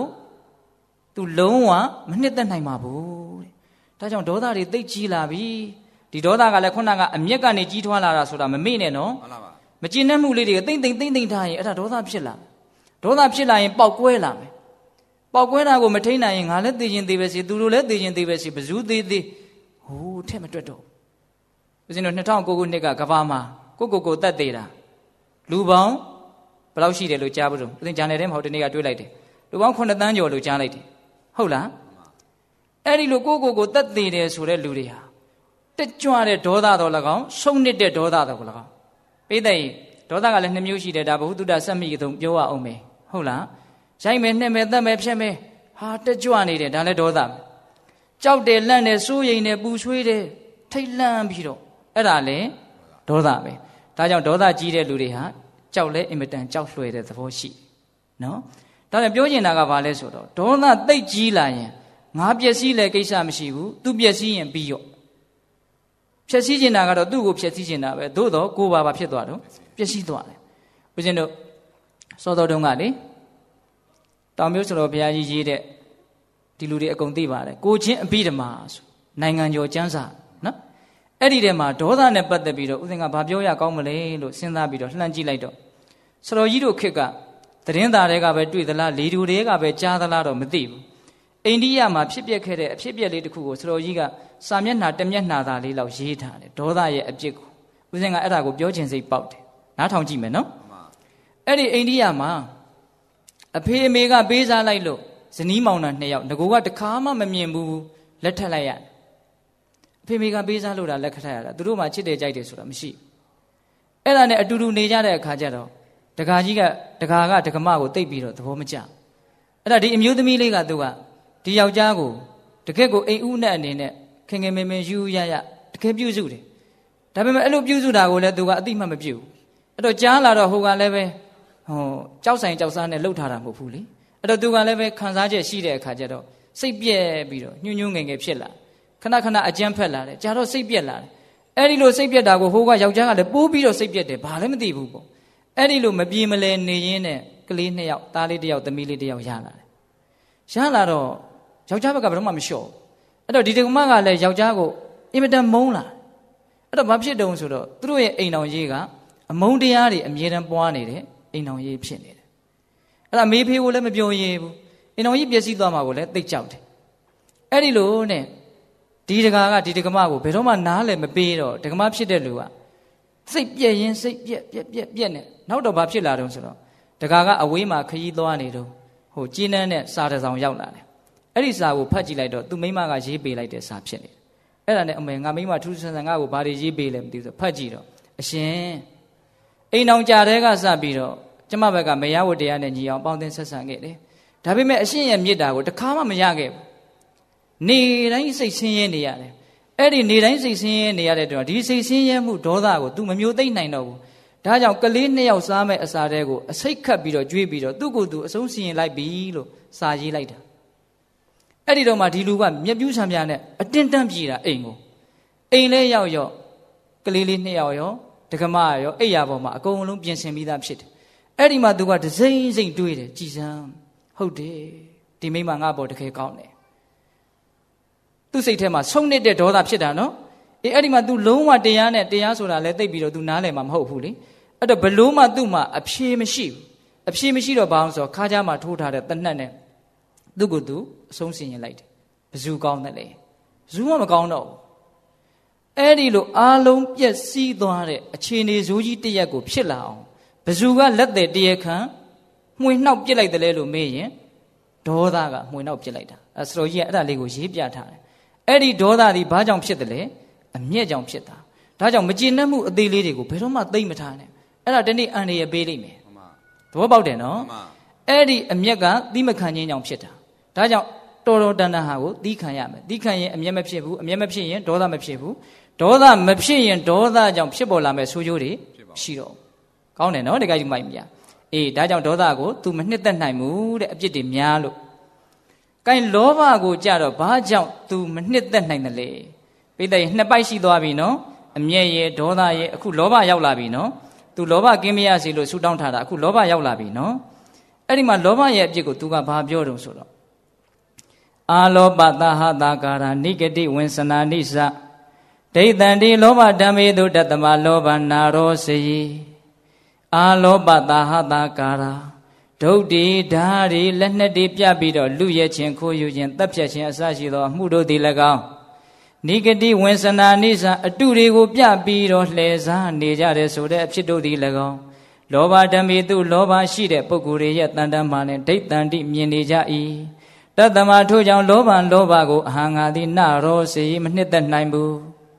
तू လုံးဝမနှစ်သက်နိုင်ပါဘူးတဲ့ဒါကြောင့်ဒေါသတွေသိပ်ကြီးလာပြီဒီဒေါသကလည်းခုနကအမျက်ကနေကြီးထွားလာတာဆိုတာမမေ့နဲ့နော်မကျေနပ်မှုလေးတွေတိမ့်တိမ့်ထားရင်အဲ့ဒါဒေါသဖြစ်လာဒေါသဖြစ်လာရင်ပေါက်ကွဲလာမယ်ပေါက်ကွဲတာကိုမထိန်နိုင်ရင်ငါလည်းသိချင်းသိပဲစီသူတို့လည်းသိချင်းသိပဲစီဘယ်သူသေးသေးဟိုထက်မတွက်တော့ဦးဇင်းတို့2009ခုနှစ်ကကဘာမှာကိုတက်သေးတာလူပေါင်းဘယ်လောက်ရှိတယ်လို့ကြားဘူးတော့ဦးဇင်းဂျာနယ်ထဲမှာဟိုတနေ့ကတွေးလိုက်တယ်လူပေါင်း9သန်းကျော်လို့ကြားလိုက်တယ်ဟုတ်လားအဲ့ဒီလိုကိုတက်သေးတယ်ဆိုတဲ့လူတွေဟာတက်ကြွတဲ့ဒေါသတော်၎င်းရှုံနစ်တဲ့ဒေါသတော်ကို၎င်းပိဿိဒေါသကလည်း2မျိုးရှိတယ်ဒါဘုသူတ္တစက်မိတုံပြောရအောင်မယ်ဟုတ်လားရိုက်မယ်နှက်မယ်တတ်မယ်ဖြတ်မယ်ဟာတက်ကြွနေတယ်ဒါလည်းဒေါသကြောက်တယ်လန့်တယ်စိုးရိမ်တယ်ပူဆွေးတယ်ထိတ်လန့်ပြီးတော့အဲ့ဒါလည်းဒေါသပဲဒါကြောင့်ဒေါသကြီးတဲ့လူတွေဟာကြောက်လဲအင်မတန်ကြောက်လွှဲတဲ့သဘောရှိနော်ဒါနဲ့ပြောချင်တာကဘာလဲဆိုတော့ဒေါသသိပ်ကြီးလာရင်ငါပျက်စီးလဲကိစ္စမရှိဘူးသူပျက်စီးရင်ပြီးရောဖြက်စီးကျင်တာကတော့သူ့ကိုဖြက်စီးကျင်တာပဲသို့တော့ကိုယ်ပါဖြစ်သွားတော့ပျက်စီးသွားတယ်ဦးဇင်းတို့စောတော်တုန်းကလေတောင်မျိုးဆိုတော်ဘုရားကြီးရေးတဲ့ဒီလူတွေအကုန်သိပါတယ်ကိုချင်းအပိဓမ္မာဆိုနိုင်ငံကျော်ကျမ်းစာနော်အဲ့ဒီထဲမှာဒေါသနဲ့ပတ်သက်ပြီးတော့ဦးဇင်းကဘာပြောရကောင်းမလဲလို့စဉ်းစားပြီးတော့လှမ်းကြည့်လိုက်တော့စတော်ကြီးတို့ခေတ်ကသတင်းသားတွေကပဲတွေ့သလားလေတူတွေကပဲကြားသလားတော့မသိဘူးအိန္ဒိယမှာဖြစ်ပျက်ခဲ့တဲ့အဖြစ်ပျက်လေးတစ်ခုကိုစတော်ကြီးကစာမျက်နှာတစ်မျက်နှာသားလေးလောက်ရေးထားတယ်ဒေါသရဲ့အပြစ်ကိုဦးဇင်းကအဲ့ဒါကိုပြောချင်စိတ်ပေါက်တယ်နားထောင်ကြည့်မယ်နော်အဲ့ဒီအိန္ဒိယမှာအဖေအမေကပေးစားလိုက်လို့ဇနီးမောင်နှံ2ယောက်ငကိုကတခါမှမမြင်ဘူးလက်ထပ်လိုက်ရတယ်အဖေအမေကပေးစားလို့တာလက်ခတ်ရတာသူတို့မှချစ်တယ်ကြိုက်တယ်ဆိုတာမရှိအဲ့ဒါနဲ့အတူတူနေကြတဲ့အခါကျတော့ဒကာကြီးကဒကာကဒကမကိုတိတ်ပြီးတော့သဘောမကျအဲ့ဒါဒီအမျိုးသမီးလေးကသူကဒီယောက်ျားကိုတကယ့်ကိုအိမ်ဦးနဲ့အနေနဲ့ခင်ခင်မင်မင်ယူရတကယ်ပြုစုတယ်ဒါပေမဲ့အဲ့လိုပြုစုတာကိုလည်းသူကအတိမတ်မပြုဘူးအဲ့တော့ကြားလာတော့ဟိုကလည်းပဲကြောက်ဆိုင်ကြောက်စားနဲ့လှုပ်ထားတာမဟုတ်ဘူးလေအဲ့တော့သူကလည်းပဲခံစားချက်ရှိတဲ့အခါကျတော့စိတ်ပြက်ပြီးတော့ညှို့ငယ်ငယ်ဖြစ်လာခဏအကြမ်းဖက်လာတယ်ကြာတော့စိတ်ပြက်လာတယ်အဲ့ဒီလိုစိတ်ပြက်တာကိုဟိုကယောက်ျားကလည်းပိုးပြီးတော့စိတ်ပြက်တယ်ဘာလည်းမသိဘူးပေါ့အဲ့ဒီလိုမပြေမလဲနေရင်းနဲ့ကလေး2ယောက်သားလေး1ယောက်သမီးလေး1ယောက်ရလာတယ်ရလာတော့ယောက်ျားဘက်ကဘယ်တော့မှမလျှော့အဲ့တော့ဒီတက္ကမကလည်းယောက်ျားကိုအင်မတန်မုန်းလာအဲ့တော့ဘာဖြစ်တုံးဆိုတော့သူတို့ရဲ့အိမ်တော်ရေးကအမုန်းတရားတွေအမြဲတမ်းပွားနေတယ်အိမ်တော်ရေးဖြစ်နေတယ်အဲ့ဒါမေးဖေးကိုလည်းမပြောရဲဘူးအိမ်တော်ကြီးပျက်စီးသွားမှာကိုလည်းသိကြောက်တယ်အဲ့ဒီလိုနဲ့ဒီတကာကဒီတက္ကမကိုဘယ်တော့မှနားလည်းမပေးတော့တက္ကမဖြစ်တဲ့လူကစိတ်ပြက်ရင်စိတ်ပြက်နဲ့နောက်တော့ဘာဖြစ်လာတုံးဆိုတော့တကာကအဝေးမှာခရီးသွားနေတော့ဟိုကျင်းနှန်းနဲ့စာတစ်စောင်ရောက်လာတယ်အဲ့ဒီစာကိုဖတ်ကြည့်လိုက်တော့သူမိမကရေးပေးလိုက်တဲ့စာဖြစ်နေတယ်အဲ့ဒါနဲ့အမေငါမိမထူးဆန်းဆန်းငါ့ကိုဘာတွေရေးပေးလဲမသိဘူးဆိုဖတ်ကြည့်တော့အရှင်အိမ်အောင်ကြတဲ့ကစပြီးတော့ကျမဘက်ကမရဝတ္တရားနဲ့ညီအောင်ပေါင်းသင်းဆက်ဆံခဲ့တယ်ဒါပေမဲ့အရှင်ရဲ့မေတ္တာကိုတစ်ခါမှမရခဲ့ဘူးနေတိုင်းစိတ်ဆင်းရဲနေရတယ်အဲ့ဒီနေတိုင်းစိတ်ဆင်းရဲနေရတဲ့တော့ဒီစိတ်ဆင်းရဲမှုဒေါသကို तू မမျိုးသိမ့်နိုင်တော့ဘူးဒါကြောင့်ကလေး2ယောက်စားမဲ့အစာတဲကိုအစိတ်ခတ်ပြီးတော့ကြွေးပြီးတော့သူ့ကိုယ်သူအဆုံးစီရင်လိုက်ပြီလို့စာရေးလိုက်တာအဲ့ဒီတော့မှဒီလူကမျက်ပြူးဆံပြနဲ့အတင်းတန့်ပြေးတာအိမ်ကိုအိမ်လဲရောက်ကလေးလေး2ယောက်ရောဒကမရောအိယာပေါ်မှာအကုန်လုံးပြင်ဆင်ပြီးသားဖြစ်တယ်အဲ့ဒီမှာသူကဒစိမ့်စိမ့်တွေးတယ်ကြည်စမ်းဟုတ်တယ်ဒီမိမငါပေါ်တကယ်ကောင်းတယ်သူ့စိတ်ထဲမှာဆုံးနေတဲ့ဒေါသဖြစ်တာနော်အဲ့ဒီမှာ तू လုံးဝတရားနဲ့တရားဆိုတာလဲသိပြီးတော့ तू နားလည်မှာမဟုတ်ဘူးလေအဲ့တော့ဘလို့မှ သူ့မှာအဖြေမရှိဘူးအဖြေမရှိတော့ဘာအောင်ဆိုခါးကြားမှာထိုးထားတဲ့တနတ်နဲ့သူ့ကို तू အဆုံးစီရင်လိုက်တယ်ဘယ်သူကောင်းတယ်လဲဘယ်သူမှမကောင်းတော့ဘူးအဲ့ဒီလိုအားလုံးပြည့်စည်သွားတဲ့အခြေအနေဇိုးကြီးတရက်ကိုဖြစ်လာအောင်ဘယ်သူကလက်သက်တရားခံမှွေနှောက်ပြစ်လိုက်တယ်လဲလို့မေးရင်ဒေါသကမှွေနှောက်ပြစ်လိုက်တာအဲ့စတော်ကြီးကအဲ့ဒါလေးကိုရေးပြထားတယ်အဲ့ဒီဒေါသဒီဘာကြောင့်ဖြစ်တယ်လဲအမျက်ကြောင့်ဖြစ်တာဒါကြောင့်မကျေနပ်မှုအသေးလေးတွေကိုဘယ်တော့မှသိမ့်မထားနဲ့အဲ့ဒါတနေ့အန်ရပေးလိမ့်မယ်သဘောပေါက်တယ်နော်အဲ့ဒီအမျက်ကသီးမခံခြင်းကြောင့်ဖြစ်တာဒါကြောင့်တော်တော်တန်တန်ဟာကိုသီးခံရမယ်သီးခံရင်အမျက်မဖြစ်ဘူးအမျက်မဖြစ်ရင်ဒေါသမဖြစ်ဘူးဒေါသမဖြစ်ရင်ဒေါသကြောင့်ဖြစ်ပေါ်လာမဲ့ဆိုးကျိုးတွေရှိတော့ကောင်းတယ်နော်တကယ်ကြီးမိုက်မြအေးဒါကြောင့်ဒေါသကို तू မနှစ်သက်နိုင်ဘူးတဲ့အပြစ်တွေများလို့ကိုင်လောဘကိုကြတော့ဘာကြောင့် तू မနှစ်သက်နိုင်တယ်လေပိဿရဲ့နှစ်ပိုက်ရှိသွားပြီနော်အမျက်ရဲ့ဒေါသရဲ့အခုလောဘရောက်လာပြီနော် तू လောဘကင်းမရစေလို့ဆူတောင်းထားတာအခုလောဘရောက်လာပြီနော်အဲ့ဒီမှာလောဘရဲ့အပြစ်ကို तू ကဘာပြောတုံဆိုတော့အာလောပသဟတာကာရနိဂတိဝင်္စနာနိစ္စဒိဋ္ဌံတိလောဘဓမ္မေတုတတမလောဘနာရောစေအာလောပသဟတာကာရဒုတ်တိဓာရီလက်နှစ်တိပြပြီးတော့လူရဲ့ခြင်းခိုးယူခြင်းတပ်ဖြတ်ခြင်းအစရှိသောအမှုတို့သည်၎င်းနိဂတိဝင်္စနာနိစ္စအတုတွေကိုပြပြီးတော့လှည့်စားနေကြတယ်ဆိုတဲ့အဖြစ်တို့သည်၎င်းလောဘဓမ္မေတုလောဘရှိတဲ့ပုဂ္ဂိုလ်တွေရဲ့တန်တမ်းမှလည်းဒိဋ္ဌံတိမြင်နေကြ၏တတမထို့ကြောင့်လောဘကိုအဟံငါသည်နရောစေမနှစ်သက်နိုင်ဘူး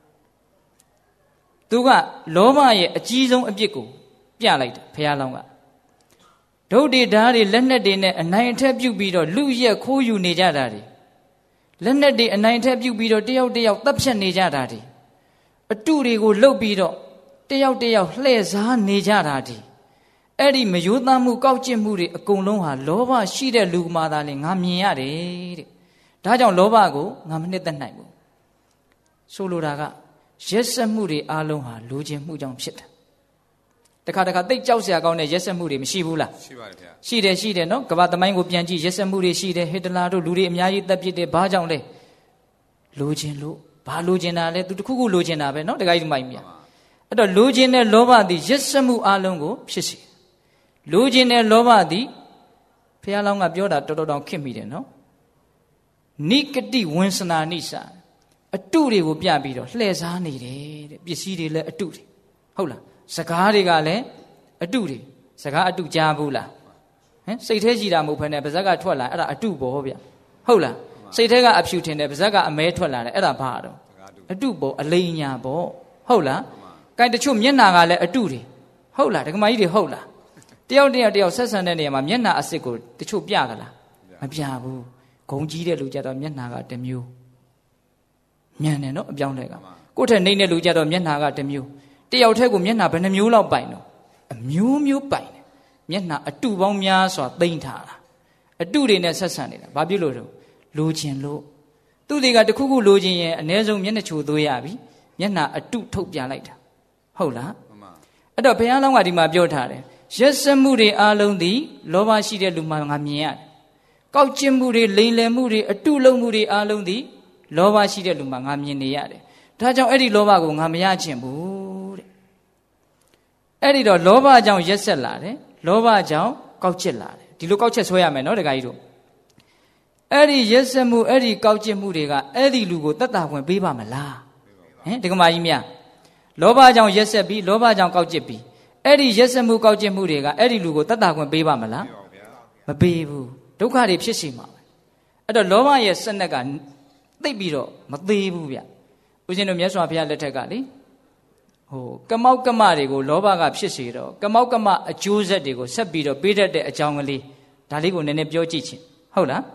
သူကလောဘရဲ့အကြီးဆုံးအပြစ်ကိုပြလိုက်တယ်ဘုရားလောင်းကဒုတ်တိဓာတ်တွေလက်နဲ့တွေနဲ့အနိုင်အထက်ပြုတ်ပြီးတော့လူရက်ခိုးယူနေကြတာတွေလက်နဲ့တွေအနိုင်အထက်ပြုတ်ပြီးတော့တယောက်တပ်ဖြတ်နေကြတာတွေအတုတွေကိုလှုပ်ပြီးတော့တယောက်လှည့်စားနေကြတာတွေအဲ့ဒီမယိုးသားမှုကောက်ကျစ်မှုတွေအကုန်လုံးဟာလောဘရှိတဲ့လူမှသာလေငါမြင်ရတယ်တဲ့ဒါကြောင့်လောဘကိုငါမနှစ်သက်နိုင်ဘူးဆိုလိုတာကရက်စက်မှုတွေအလုံးဟာလိုချင်မှုကြောင့်ဖြစ်တာတခါသိကြောက်စရာကောင်းတဲ့ရက်စက်မှုတွေမရှိဘူးလားရှိပါတယ်ဗျာရှိတယ်နော်ကမ္ဘာသမိုင်းကိုပြန်ကြည့်ရက်စက်မှုတွေရှိတယ်ဟစ်တလာတို့လူတွေအများကြီးတပ်ပစ်တယ်ဘာကြောင့်လဲလိုချင်လို့ဘာလိုချင်တာလဲသူတခုခုလိုချင်တာပဲနော်တခါကြီးမိုက်မြအဲ့တော့လိုချင်တဲ့လောဘသည်ရက်စက်မှုအလုံးကိုဖြစ်စေလိုချင်တဲ့လောဘသည်ဘုရားလောင်းကပြောတာတော်တော်ခင့်မိတယ်နော်နိကတိဝင်္စနာနိစ္စအတုတွေကိုပြပြီးတော့လှည့်စားနေတယ်တဲ့ပစ္စည်းတွေလည်းအတုတွေဟုတ်လားစကားတွေကလည်းအတုတွေစကားအတုကြားဘူးလားဟမ်စိတ်ထဲကြည်တာမဟုတ်ဘဲနဲ့ပါဇက်ကထွက်လာအဲ့ဒါအတုပေါ့ဗျဟုတ်လားစိတ်ထဲကအဖြူထင်တယ်ပါဇက်ကအမဲထွက်လာတယ်အဲ့ဒါဘာတော့အတုပေါ့အလိမ်ညာပေါ့ဟုတ်လားကိုင်တချို့မျက်နာကလည်းအတုတွေဟုတ်လားဒကမကြီးတွေဟုတ်လားတယောက်ဆက်ဆံတဲ့နေရာမှာမျက်နှာအစ်စ်ကိုတချို့ပြကြလားမပြဘူးဂုံကြီးတဲ့လူကြတော့မျက်နှာကတစ်မျိုးညံတယ်နော်အပြောင်းလဲကကိုယ့်ထက်နှိမ့်တဲ့လူကြတော့မျက်နှာကတစ်မျိုးတယောက်တည်းကိုမျက်နှာဘယ်နှမျိုးလောက်ပိုင်တော့အမျိုးပိုင်တယ်မျက်နှာအတုပေါင်းများစွာသိမ့်ထားတာအတုတွေနဲ့ဆက်ဆံနေတာဘာဖြစ်လို့လဲလိုချင်လို့သူတွေကတခုခုလိုချင်ရင်အ ਨੇ ဆုံးမျက်နှာချိုသွေးရပြီမျက်နှာအတုထုတ်ပြလိုက်တာဟုတ်လားအဲ့တော့ဘုရားလောင်းကဒီမှာပြောထားတယ်ရက်စက်မှုတွေအလုံးသည်လောဘရှိတဲ့လူမှငါမြင်ရတယ်။ကောက်ကျစ်မှုတွေလိမ်လည်မှုတွေအတုလုံးမှုတွေအလုံးသည်လောဘရှိတဲ့လူမှငါမြင်နေရတယ်။ဒါကြောင့်အဲ့ဒီလောဘကိုငါမရချင်ဘူးတဲ့။အဲ့ဒီတော့လောဘကြောင့်ရက်စက်လာတယ်။လောဘကြောင့်ကောက်ကျစ်လာတယ်။ဒီလိုကောက်ချက်ဆွဲရမယ်နော်တခါကြီးတို့။အဲ့ဒီရက်စက်မှုအဲ့ဒီကောက်ကျစ်မှုတွေကအဲ့ဒီလူကိုတတ်တာခွင့်ပေးပါမလား။ဟင်ဒကမာကြီးများလောဘကြောင့်ရက်စက်ပြီးလောဘကြောင့်ကောက်ကျစ်ပြီးအဲ့ဒီရက်စက်မှုကောက်ကျစ်မှုတွေကအဲ့ဒီလူကိုတတ်တာခွင့်ပေးပါမလားမပေးဘူးဒုက္ခတွေဖြစ်စီမှာပဲအဲ့တော့လောဘရဲ့စနက်ကသိပ်ပြီးတော့မသေးဘူးဗျဦးဇင်းတို့မြတ်စွာဘုရားလက်ထက်ကလေကမောက်ကမတွေကိုလောဘကဖြစ်စေတော့ကမောက်ကမအကျိုးဆက်တွေကိုဆက်ပြီးတော့ပေးတတ်တဲ့အကြောင်းကလေးဒါလေးကိုနည်းနည်းပြောကြည့်ချင်းဟုတ်လား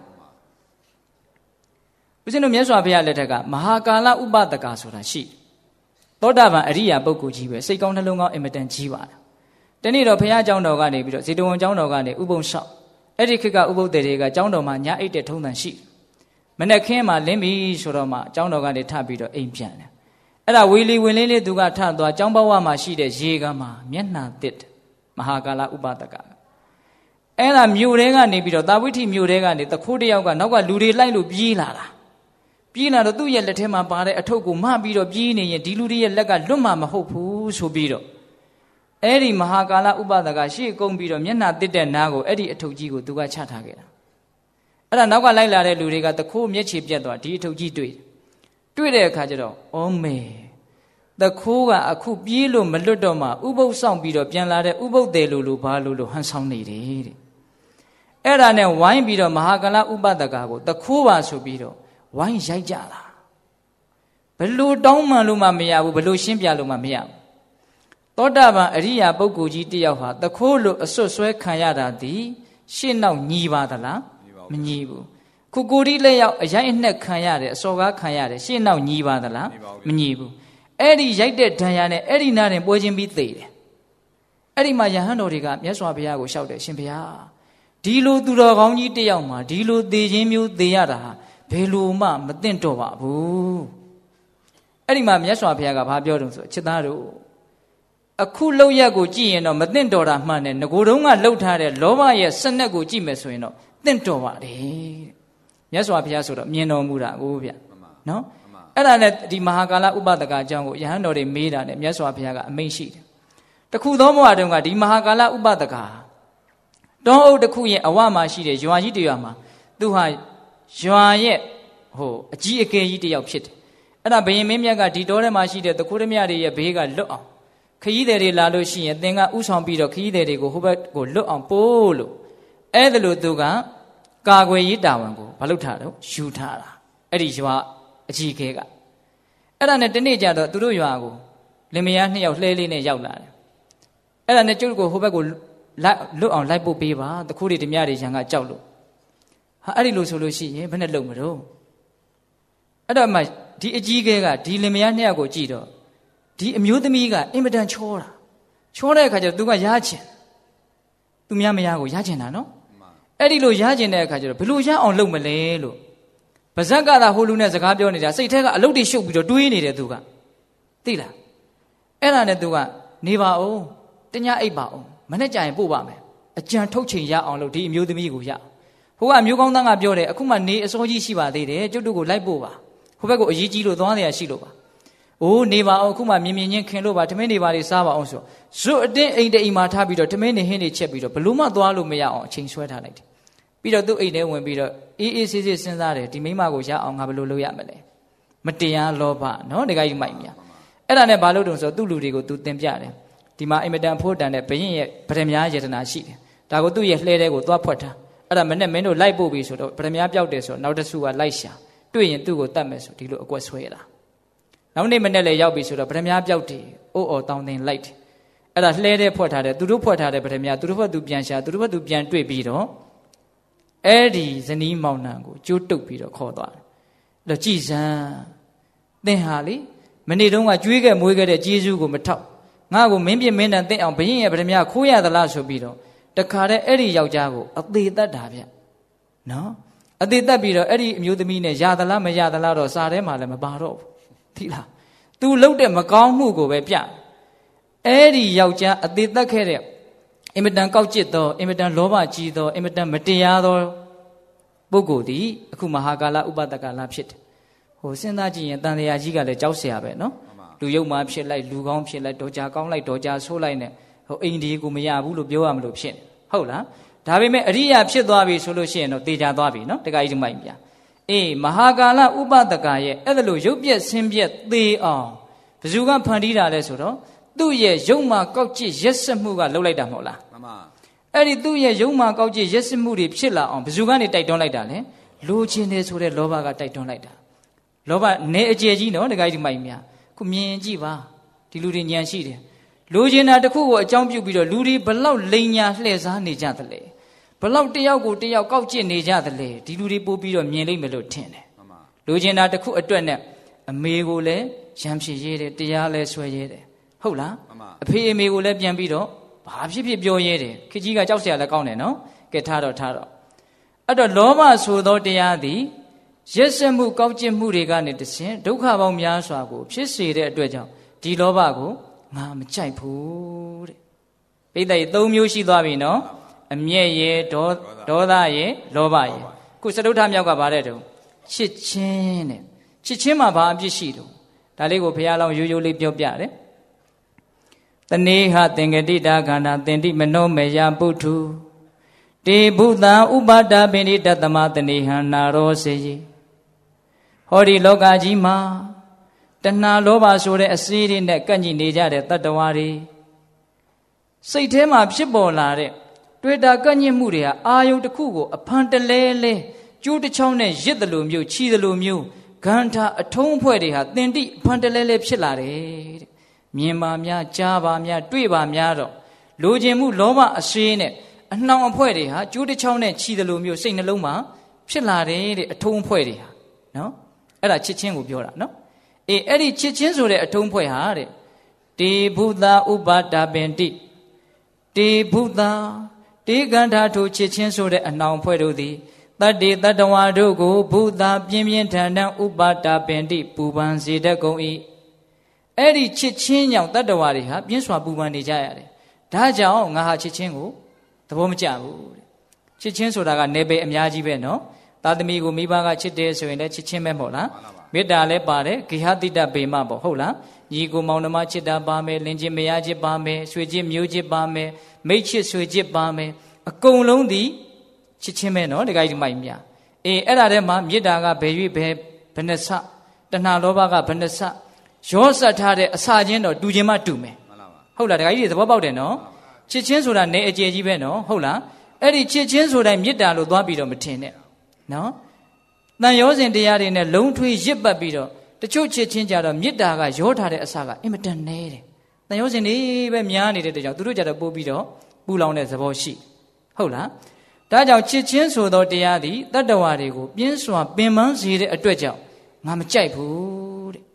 ဦးဇင်းတို့မြတ်စွာဘုရားလက်ထက်ကမဟာကာလဥပဒကဆိုတာရှိသောတာပန်အရိယာပုဂ္ဂိုလ်ကြီးပဲစိတ်ကောင်းနှလုံးကောင်းအင်မတန်ကြီးပါလားတနေ့တော့ဘုရားကျောင်းတော်ကနေပြီးတော့ဇေတဝန်ကျောင်းတော်ကနေဥပုံလျှောက်အဲ့ဒီခေတ်ကဥပုပ်တွေကကျောင်းတော်မှာညအိတ်တဲ့ထုံးတန်ရှိမနေ့ခင်းမှာလင်းပြီဆိုတော့မှကျောင်းတော်ကနေထပ်ပြီးတော့အိမ်ပြန်တယ်အဲ့ဒါဝီလီဝင်လေးလေးသူကထသွားကျောင်းဘဝမှာရှိတဲ့ရေကမှာမျက်နှာတစ်မဟာကာလဥပဒကအဲ့ဒါမြို့တဲကနေပြီးတော့တာဝိထိမြို့တဲကနေတခိုးတယောက်ကနောက်ကလူတွေလိုက်လို့ပြေးလာတာပြေးလာတော့သူ့ရဲ့လက်ထဲမှာပါတဲ့အထုပ်ကိုမပြီးတော့ပြေးနေရင်ဒီလူတွေရဲ့လက်ကလွတ်မှာမဟုတ်ဘူးဆိုပြီးတော့အဲ့ဒီမဟာကာလဥပဒကရှေ့ကုန်းပြီးတော့မျက်နှာတစ်တဲ့နားကိုအဲ့ဒီအထုပ်ကြီးကိုသူကချထားခဲ့တာအဲ့ဒါနောက်ကလိုက်လာတဲ့လူတွေကတခိုးမျက်ခြေပြတ်သွားဒီအထုပ်ကြီးတွေ့တဲ့အခါကျတော့အော်မေတခိုးကအခုပြေးလို့မလွတ်တော့မှဥပုပ်ဆောင်ပြီးတော့ပြန်လာတဲ့ဥပုပ်တယ်လို့ဘာလို့ဟန်ဆောင်နေတယ်တဲ့အဲ့ဒါနဲ့ဝိုင်းပြီးတော့မဟာကာလဥပဒကကိုတခိုးပါဆိုပြီးတော့ဝိုင်းရိုက်ကြတာဘလို့တောင်းမှန်လို့မှမရဘူးဘလို့ရှင်းပြလို့မှမရဘူးသောတာပန်အရိယာပုဂ္ဂိုလ်ကြီးတယောက်ဟာတခိုးလို့အစွတ်ဆွဲခံရတာဒီရှင်းနောက်ညီပါသလားမညီဘူးခုကိုဒီလက်ရောက်အရိုက်အနှက်ခံရတယ်အစော်ကားခံရတယ်ရှင်းနောက်ညီပါသလားမညီဘူးအဲ့ဒီရိုက်တဲ့ဒဏ်ရာနဲ့အဲ့ဒီနားတင်ပွဲချင်းပြီးသေတယ်အဲ့ဒီမှာယဟန်တော်တွေကမြတ်စွာဘုရားကိုလျှောက်တယ်ရှင်ဘုရားဒီလိုသူတော်ကောင်းကြီးတယောက်မှာဒီလိုသေခြင်းမျိုးသေရတာဟာဘယ်လိုမှမသင့်တော်ပါဘူးအဲ့ဒီမှာမြတ်စွာဘုရားကဘာပြောတုံးဆိုချစ်သားတို့အခုလောက်ရက်ကိုကြည့်ရင်တော့မသင့်တော်တာမှန်တယ်ငကိုတုံးကလှုပ်ထားတဲ့လောဘရဲ့စနက်ကိုကြည့်မယ်ဆိုရင်တော့သင့်တော်ပါတယ်မြတ်စွာဘုရားဆိုတော့မြင်တော်မူတာကိုဗျနော်အဲ့ဒါနဲ့ဒီမဟာကာလဥပဒကအကြောင်းကိုယဟန်တော်တွေမေးတာနဲ့မြတ်စွာဘုရားကအမိန့်ရှိတယ်တခုသောဘဝတုန်းကဒီမဟာကာလဥပဒကတောအုပ်တစ်ခုရဲ့အဝမှာရှိတဲ့ရွာကြီးတရွာမှာသူဟာရွာရဲ့အကြီးအကဲကြီးတယောက်ဖြစ်တယ်အဲ့ဒါဘုရင်မင်းမြတ်ကဒီတောထဲမှာရှိတဲ့တခိုးဓမြတွေရဲ့ဘေးကလွတ်အောင်ခရီးသည်တွေလာလို့ရှိရင်သင်ကဥဆောင်ပြီးတော့ခရီးသည်တွေကိုဟိုဘက်ကိုလွတ်အောင်ပို့လို့အဲ့ဒါလို့သူကကာကွယ်ရေးတာဝန်ကိုမလုပ်ထားတော့ယူထားတာအဲ့ဒီရွာအကြီးအကဲကအဲ့ဒါနဲ့တနေ့ကျတော့သူတို့ရွာကိုလင်မယား2ယောက်လှဲလေးနဲ့ရောက်လာတယ်အဲ့ဒါနဲ့ကျုပ်ကိုဟိုဘက်ကိုလွတ်အောင်လိုက်ပို့ပေးပါတခိုးတွေဓမြတွေရန်ကကြောက်လို့ဟာအဲ့ဒီလိုဆိုလို့ရှိရင်ဘယ်နဲ့လုံမလို့အဲ့တော့မှဒီအကြီးကဲကဒီလင်မယား2ယောက်ကိုကြည့်တော့ဒီအမျိုးသမီးကအင်မတန်ချောတဲ့အခါကျတော့သူကရားချင်သူများမယားကိုရားချင်တာနော်အဲ့ဒီလိုရားချင်တဲ့အခါကျတော့ဘယ်လိုရအောင်လုပ်မလဲလို့ပါဇက်ကသာဟိုလူနဲ့စကားပြောနေတာစိတ်ထဲကအလုပ်တွေရှုပ်ပြီးတော့တွေးနေတယ်သူကသိလားအဲ့ဒါနဲ့သူကနေပါအောင်တညအိပ်ပါအောင်မနေ့ကျရင်ပို့ပါမယ်အကြံထုတ်ချိန်ရအောင်လို့ဒီအမျိုးသမီးကိုရဟိုကအမျိုးကောင်းသားကပြောတယ်အခုမှနေအစောကြီးရှိပါသေးတယ်ကျုပ်တို့ကိုလိုက်ပို့ပါဟိုဘက်ကိုအရေးကြီးလို့သွားနေရရှိလို့ပါအိုးနေပါအောင်အခုမှမြင်မြင်ချင်းခင်လို့ပါထမင်းနေပါလေးစားပါအောင်ဆိုဇွတ်အတင်းအိမ်တအိမ်မှာထားပြီးတော့ထမင်းနေဟင်းနေချက်ပြီးတော့ဘလို့မှသွားလို့မရအောင်အချိန်ဆွဲထားလိုက်တယ်ပြီးတော့သူ့အိမ်ထဲဝင်ပြီးတော့အေးအေးဆေးဆေးစဉ်းစားတယ်ဒီမိမကိုရအောင်ငါဘယ်လိုလုပ်ရမလဲမတရားလောဘနော်တခါကြီးမိုက်မြအဲ့ဒါနဲ့ဘာလို့တုံဆိုသူ့လူတွေကိုသူတင်ပြတယ်ဒီမှာအင်မတန်ဖို့တန်တဲ့ဘရင်ရဲ့ဗရမ ्या ယတနာရှိတယ်ဒါကိုသူ့ရဲ့လှဲတဲ့ကိုသွားဖွက်ထားအဲ့ဒါမနဲ့မင်းတို့လိုက်ပို့ပြီဆိုတော့ဗရမ ्या ပျောက်တယ်ဆိုတော့နောက်တစ်စုကလိုက်ရှာတွေ့ရင်သူ့ကိုတတ်မယ်ဆိုဒီလိုအကွက်ဆွဲတာနောက်နေ့မနဲ့လည်းရောက်ပြီဆိုတော့ဗရမ ्या ပျောက်တယ်အိုးအော်တောင်းတင်လိုက်တယ်အဲ့ဒါလှဲတဲ့ဖွက်ထားတယ်သူတို့ဖွက်ထားတဲ့ဗရမ ्या သူတို့ဘက်သူပြန်ရှာသူတို့ဘက်သူပြန်တွေ့ပြီးတော့အဲ့ဒီဇနီးမောင်နှံကိုကျိုးတုပ်ပြီးတော့ခေါ်သွားတယ်အဲ့တော့ကြည်စမ်းသင်ဟာလေမနေ့တုန်းကကြွေးခဲ့မွေးခဲ့တဲ့ကျေးဇူးကိုမထောက်ငါ့ကိုမင်းပြမင်းတန်သိအောင်ဘရင်ရဲ့ဗရမ ्या ခိုးရသလားဆိုပြီးတော့တခါတည်းအဲ့ဒီယောက်ျားကိုအသေးတတ်တာဗျနော်အသေးတတ်ပြီးတော့အဲ့ဒီအမျိုးသမီးနဲ့ရသလားမရသလားတော့စားထဲမှာလည်းမပါတော့ဘူးသိလား तू လှုပ်တဲ့မကောင်းမှုကိုပဲပြအဲ့ဒီယောက်ျားအသေးတတ်ခဲ့တဲ့အင်မတန်ကောက်ကျစ်သောအင်မတန်လောဘကြီးသောအင်မတန်မတရားသောပုဂ္ဂိုလ်သည်အခုမဟာကာလဥပဒကလာဖြစ်တယ်ဟိုစဉ်းစားကြည့်ရင်တန်တရားကြီးကလည်းကြောက်เสียပဲနော်လူယုံမှဖြစ်လိုက်လူကောင်းဖြစ်လိုက်ဒေါ်ကြာကောင်းလိုက်ဒေါ်ကြာဆိုးလိုက်နဲ့ဟိုအိမ်ဒီကိုမရဘူးလို့ပြောရမလို့ဖြစ်ဟုတ်လားဒါပေမဲ့အရိယာဖြစ်သွားပြီဆိုလို့ရှိရင်တော့တေချာသွားပြီနော်တခါကြီးမိုက်ပြအေးမဟာကာလဥပဒကရဲ့အဲ့ဒါလို့ရုပ်ပြက်ဆင်းပြက်သေအောင်ဘယ်သူကဖန်တီးတာလဲဆိုတော့သူ့ရဲ့ယုံမှကောက်ကျစ်ရက်စက်မှုကလှုပ်လိုက်တာမဟုတ်လားမှန်ပါအဲ့ဒီသူ့ရဲ့ယုံမှကောက်ကျစ်ရက်စက်မှုတွေဖြစ်လာအောင်ဘယ်သူကနေတိုက်တွန်းလိုက်တာလဲလိုချင်တယ်ဆိုတဲ့လောဘကတိုက်တွန်းလိုက်တာလောဘနေအကျယ်ကြီးနော်တခါကြီးမိုက်မြခုမြင်ကြည့်ပါဒီလူတွေဉာဏ်ရှိတယ်လိုချင်တာတစ်ခုကိုအကြောင်းပြုပြီးတော့လူတွေဘလောက်လိန်ညာလှည့်စားနေကြသလဲဘလောက်တယောက်ကိုတယောက်ကောက်ကျစ်နေကြသလဲဒီလူတွေပို့ပြီးတော့မြင်လိမ့်မယ်လို့ထင်တယ်လိုချင်တာတစ်ခုအတွက်နဲ့အမေကိုလည်းရံဖြစ်ရဲတယ်တရားလည်းဆွဲရဲတယ်ဟုတ်လားအဖေအမေကိုလည်းပြန်ပြီးတော့ဘာဖြစ်ဖြစ်ပြောရဲတယ်ခကြီးကကြောက်เสียလည်းကောင်းတယ်နော်ကဲထားတော့အဲ့တော့လောဘဆိုသောတရားသည်ရက်စက်မှုကောက်ကျစ်မှုတွေကနေတခြင်းဒုက္ခပေါင်းများစွာကိုဖြစ်စေတဲ့အတွက်ကြောင့်ဒီလောဘကိုငါမကြိုက်ဘူးတဲ့ပိဋက3မျိုးရှိသွားပြီနော်အမျက်ရဲ့ဒေါသရဲ့လောဘရဲ့ခုစတုထမြောက်ကဗါတဲ့တုံးချစ်ချင်းတဲ့ချစ်ချင်းမှာဘာအပြစ်ရှိလို့ဒါလေးကိုဘုရားလောင်းရိုးရိုးလေးပြောပြတယ်တဏိဟသင်္ကတိတာခန္ဓာတင်တိမနောမေယပုထုတေဘုသံဥပါဒပိဏိတတမတဏိဟံနာရောစေယဟောဒီလောကကြီးမှာတဏှာလောဘဆိုတဲ့အစေးတွေနဲ့ကန့်ညိနေကြတဲ့တတ္တဝါတွေစိတ်ထဲမှာဖြစ်ပေါ်လာတဲ့တွေ့တာကန့်ညိမှုတွေဟာအာယုန်တစ်ခုကိုအဖန်တလဲလဲကျိုးတစ်ချောင်းနဲ့ရစ်တယ်လို့မျိုးချီတယ်လို့မျိုးဂန္ဓာအထုံးအဖွဲ့တွေဟာတင်တိအဖန်တလဲလဲဖြစ်လာတယ်တဲ့မြင်ပါများကြားပါများတွေ့ပါများတော့လိုချင်မှုလောဘအစေးနဲ့အနှောင်အဖွဲ့တွေဟာကျိုးတစ်ချောင်းနဲ့ချီတယ်လို့မျိုးစိတ်နှလုံးမှာဖြစ်လာတယ်တဲ့အထုံးအဖွဲ့တွေဟာနော်အဲ့ဒါချစ်ချင်းကိုပြောတာနော်အဲ့ဒီချစ်ချင်းဆိုတဲ့အထုံးဖွဲ့ဟာတဲ့တေဘုသာဥပါဒပင်တိတေဘုသာတေကန္ဓာထိုချစ်ချင်းဆိုတဲ့အနှောင်ဖွဲ့တို့သည်တတ္တိတတ္တဝါတို့ကိုဘုသာပြင်းပြင်းထန်ထန်ဥပါဒပင်တိပူပန်စေတတ်ကုန်၏အဲ့ဒီချစ်ချင်းကြောင့်တတ္တဝါတွေဟာပြင်းစွာပူပန်နေကြရတယ်ဒါကြောင့်ငါဟာချစ်ချင်းကိုသဘောမကျဘူးတဲ့ချစ်ချင်းဆိုတာကနေပယ်အများကြီးပဲနော်သားသမီးကိုမိဘကချစ်တယ်ဆိုရင်လည်းချစ်ချင်းပဲမဟုတ်လားမေတ္တာလည်းပါတယ်ဂေဟတိတပေမပေါ့ဟုတ်လားညီကိုမောင်နှမချစ်တာပါမယ်လင်ချစ်မယားချစ်ပါမယ်ဆွေချစ်မျိုးချစ်ပါမယ်မိတ်ချစ်ဆွေချစ်ပါမယ်အကုန်လုံးဒီချစ်ချင်းပဲနော်တခါကြီးမိုက်မြအဲ့ဒါထဲမှာမေတ္တာကဘယ်၍ဘယ်နဲ့စတဏှာလောဘကဘယ်နဲ့စရောစပ်ထားတဲ့အစာချင်းတော့တူချင်းမှတူမယ်ဟုတ်လားတခါကြီးသဘောပေါက်တယ်နော်ချစ်ချင်းဆိုတာနေအကျယ်ကြီးပဲနော်ဟုတ်လားအဲ့ဒီချစ်ချင်းဆိုတိုင်းမေတ္တာလို့သွားပြီးတော့မထင်နဲ့နော်တန်ရောစဉ်တရားတွေနဲ့လုံးထွေးရစ်ပတ်ပြီးတော့တချို့ချစ်ချင်းကြတော့မေတ္တာကရောထားတဲ့အစာကအင်မတန်နဲတယ်တန်ရောစဉ်တွေပဲများနေတဲ့တကြောင်သူတို့ကြတော့ပို့ပြီးတော့ပူလောင်တဲ့သဘောရှိဟုတ်လားဒါကြောင့်ချစ်ချင်းဆိုသောတရားသည်တတ္တဝါတွေကိုပြင်းစွာပင်ပန်းစေတဲ့အတွက်ကြောင့်ငါမကြိုက်ဘူးတဲ့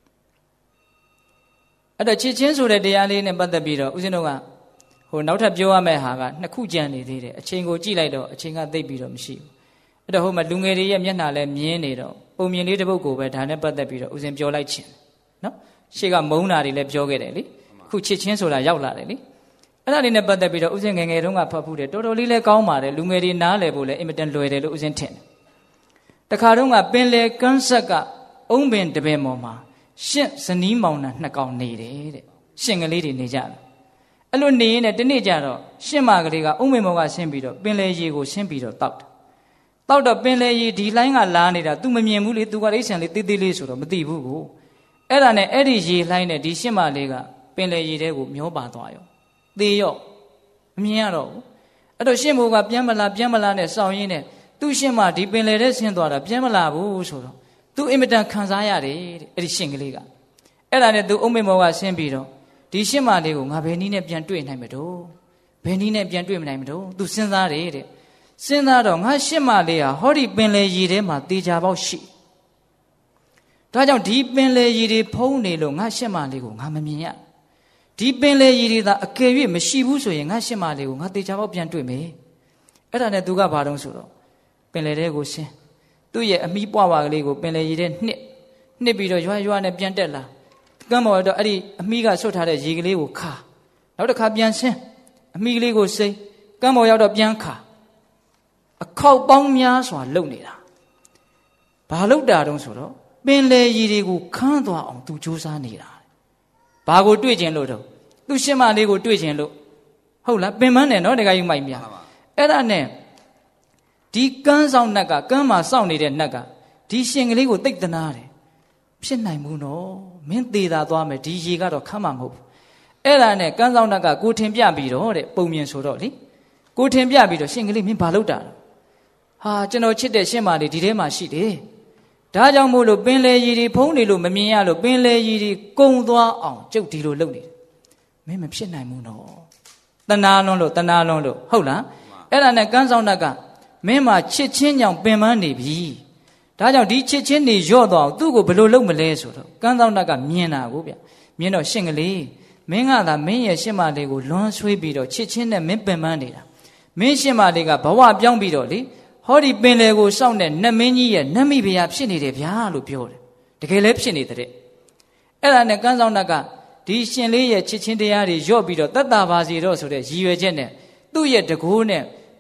အဲ့တော့ချစ်ချင်းဆိုတဲ့တရားလေးနဲ့ပတ်သက်ပြီးတော့ဦးဇင်းတို့ကနောက်ထပ်ပြောရမယ့်ဟာကနှစ်ခုကြံနေသေးတယ်အချိန်ကိုကြည့်လိုက်တော့အချိန်ကသိပ်ပြီးတော့မရှိဘူးအဲ့တော့ဟိုမှာလူငယ်တွေရဲ့မျက်နှာလည်းမြင်နေတော့ပုံမြင်လေးတစ်ပုဒ်ကိုပဲဒါနဲ့ပတ်သက်ပြီးတော့ဦးဇင်းပြောလိုက်ခြင်းနော်ရှေ့ကမုန်းတာတွေလည်းပြောခဲ့တယ်လေအခုချစ်ချင်းဆိုတာရောက်လာတယ်လေအဲ့ဒါလေးနဲ့ပတ်သက်ပြီးတော့ဦးဇင်းငယ်ငယ်တုန်းကဖတ်ဖူးတယ်တော်တော်လေးလည်းကောင်းပါတယ်လူငယ်တွေနားလည်ဖို့လည်းအင်မတန်လွယ်တယ်လို့ဦးဇင်းထင်တယ်တခါတုန်းကပင်လေကန်းဆက်က အုံးပင်တပင်ပေါ်မှာရှင့်ဇနီးမောင်နှံနှစ်ကောင်နေတယ်တဲ့ရှင့်ကလေးတွေနေကြတယ်အဲ့လိုနေရင်တနေ့ကျတော့ရှင့်မကလေးကအုံးပင်ပေါ်ကဆင်းပြီးတော့ပင်လေရေကိုဆင်းပြီးတော့တောက်တယ်တောက်တော့ပင်လေရေဒီလိုင်းကလာနေတာ तू မမြင်ဘူးလေ तू ကအိဆန်လေးတေးသေးလေးဆိုတော့မသိဘူးကိုအဲ့ဒါနဲ့အဲ့ဒီရေလှိုင်းနဲ့ဒီရှင့်မလေးကပင်လေရေထဲကိုမျောပါသွားရောသေရောမမြင်ရတော့ဘူးအဲ့တော့ရှင့်မိုးကပြန်မလာနဲ့စောင့်ရင်းနဲ့သူ့ရှင့်မဒီပင်လေထဲဆင်းသွားတာပြန်မလာဘူးဆိုတော့ तू အင်မतनခံစားရတယ်တဲ့အဲ့ဒီရှင့်ကလေးကအဲ့ဒါနဲ့ तू အုံးပင်ပေါ်ကဆင်းပြီးတော့ဒီရှင့်မလေးကိုငါဘယ်နည်းနဲ့ပြန်တွေ့နိုင်မလို့ဘယ်နည်းနဲ့ပြန်တွေ့မနိုင်မလို့ तू စဉ်းစားတယ်တဲ့စဉ်းစားတော့ငါရှင့်မလေးဟာဟောဒီပင်လေရေထဲမှာတေချာပေါက်ရှိဒါကြောင့်ဒီပင်လေရေတွေဖုံးနေလို့ငါရှင့်မလေးကိုငါမမြင်ရဒီပင်လေရေတွေသာအကယ်၍မရှိဘူးဆိုရင်ငါရှင့်မလေးကိုငါတေချာပေါက်ပြန်တွေ့မယ်အဲ့ဒါနဲ့ तू ကဘာတုံးဆိုတော့ပင်လေထဲကိုဆင်းသူ့ရဲ့အမိပွားပါကလေးကိုပင်လေရေထဲနှစ်ပြီးတော့ရွာနဲ့ပြန်တက်လာကမ်းပေါ်တော့အဲ့ဒီအမိကဆွတ်ထားတဲ့ရေကလေးကိုခါနောက်တစ်ခါပြန်ဆင်းအမိကလေးကိုစိမ့်ကမ်းပေါ်ရောက်တော့ပြန်ခါအခေါက်ပေါင်းများစွာလုံနေတာဘာလုံတာတုံးဆိုတော့ပင်လေရေတွေကိုခန်းသွားအောင်သူစူးစမ်းနေတာဘာကိုတွေ့ခြင်းလို့တော့သူရှင်းမလေးကိုတွေ့ခြင်းလို့ဟုတ်လားပင်မနဲ့နော်တခါယူမိုက်မြအဲ့ဒါနဲ့ဒီကန်းဆောင်နတ်ကကန်းမှာစောင့်နေတဲ့နတ်ကဒီရှင်ကလေးကိုတိတ်တနာတယ်ဖြစ်နိုင်ဘူးနော်မင်းသေးတာသွားမယ်ဒီရေကတော့ခမ်းမှာမဟုတ်ဘူးအဲ့ဒါနဲ့ကန်းဆောင်နတ်ကကိုထင်ပြပြီးတော့တဲ့ပုံမြင်ဆိုတော့လေကိုထင်ပြပြီးတော့ရှင်ကလေးမင်းဘာလုပ်တာလဲဟာကျွန်တော်ချစ်တဲ့ရှင်မလေးဒီထဲမှာရှိတယ်ဒါကြောင့်မို့လို့ပင်လေရီတွေဖုံးနေလို့မမြင်ရလို့ပင်လေရီတွေကုံသွားအောင်ကျုပ်ဒီလိုလုပ်နေတယ်မင်းမဖြစ်နိုင်ဘူးနော်တနာလွန်းလို့ဟုတ်လားအဲ့ဒါနဲ့ကန်းဆောင်နတ်ကမင်းမှာချစ်ချင်းကြောင့်ပင်ပန်းနေပြီဒါကြောင့်ဒီချစ်ချင်းတွေညော့သွားအောင်သူ့ကိုဘယ်လိုလုပ်မလဲဆိုတော့ကန်းဆောင်နတ်ကမြင်တာကိုဗျမြင်တော့ရှင့်ကလေးမင်းကသာမင်းရဲ့ရှင့်မလေးကိုလွန်ဆွေးပြီးတော့ချစ်ချင်းနဲ့မင်းပင်ပန်းနေတာမင်းရှင့်မလေးကဘဝပြောင်းပြီးတော့လေဟောဒီပင်လေကိုစောင့်တဲ့နတ်မင်းကြီးရဲ့နတ်မိဖုရားဖြစ်နေတယ်ဗျာလို့ပြောတယ်တကယ်လည်းဖြစ်နေတဲ့အဲ့ဒါနဲ့ကန်းဆောင်နတ်ကဒီရှင်လေးရဲ့ချစ်ချင်းတရားတွေညော့ပြီးတော့တတ်တာပါစီတော့ဆိုတဲ့ရည်ရွယ်ချက်နဲ့သူ့ရဲ့တကိုးနဲ့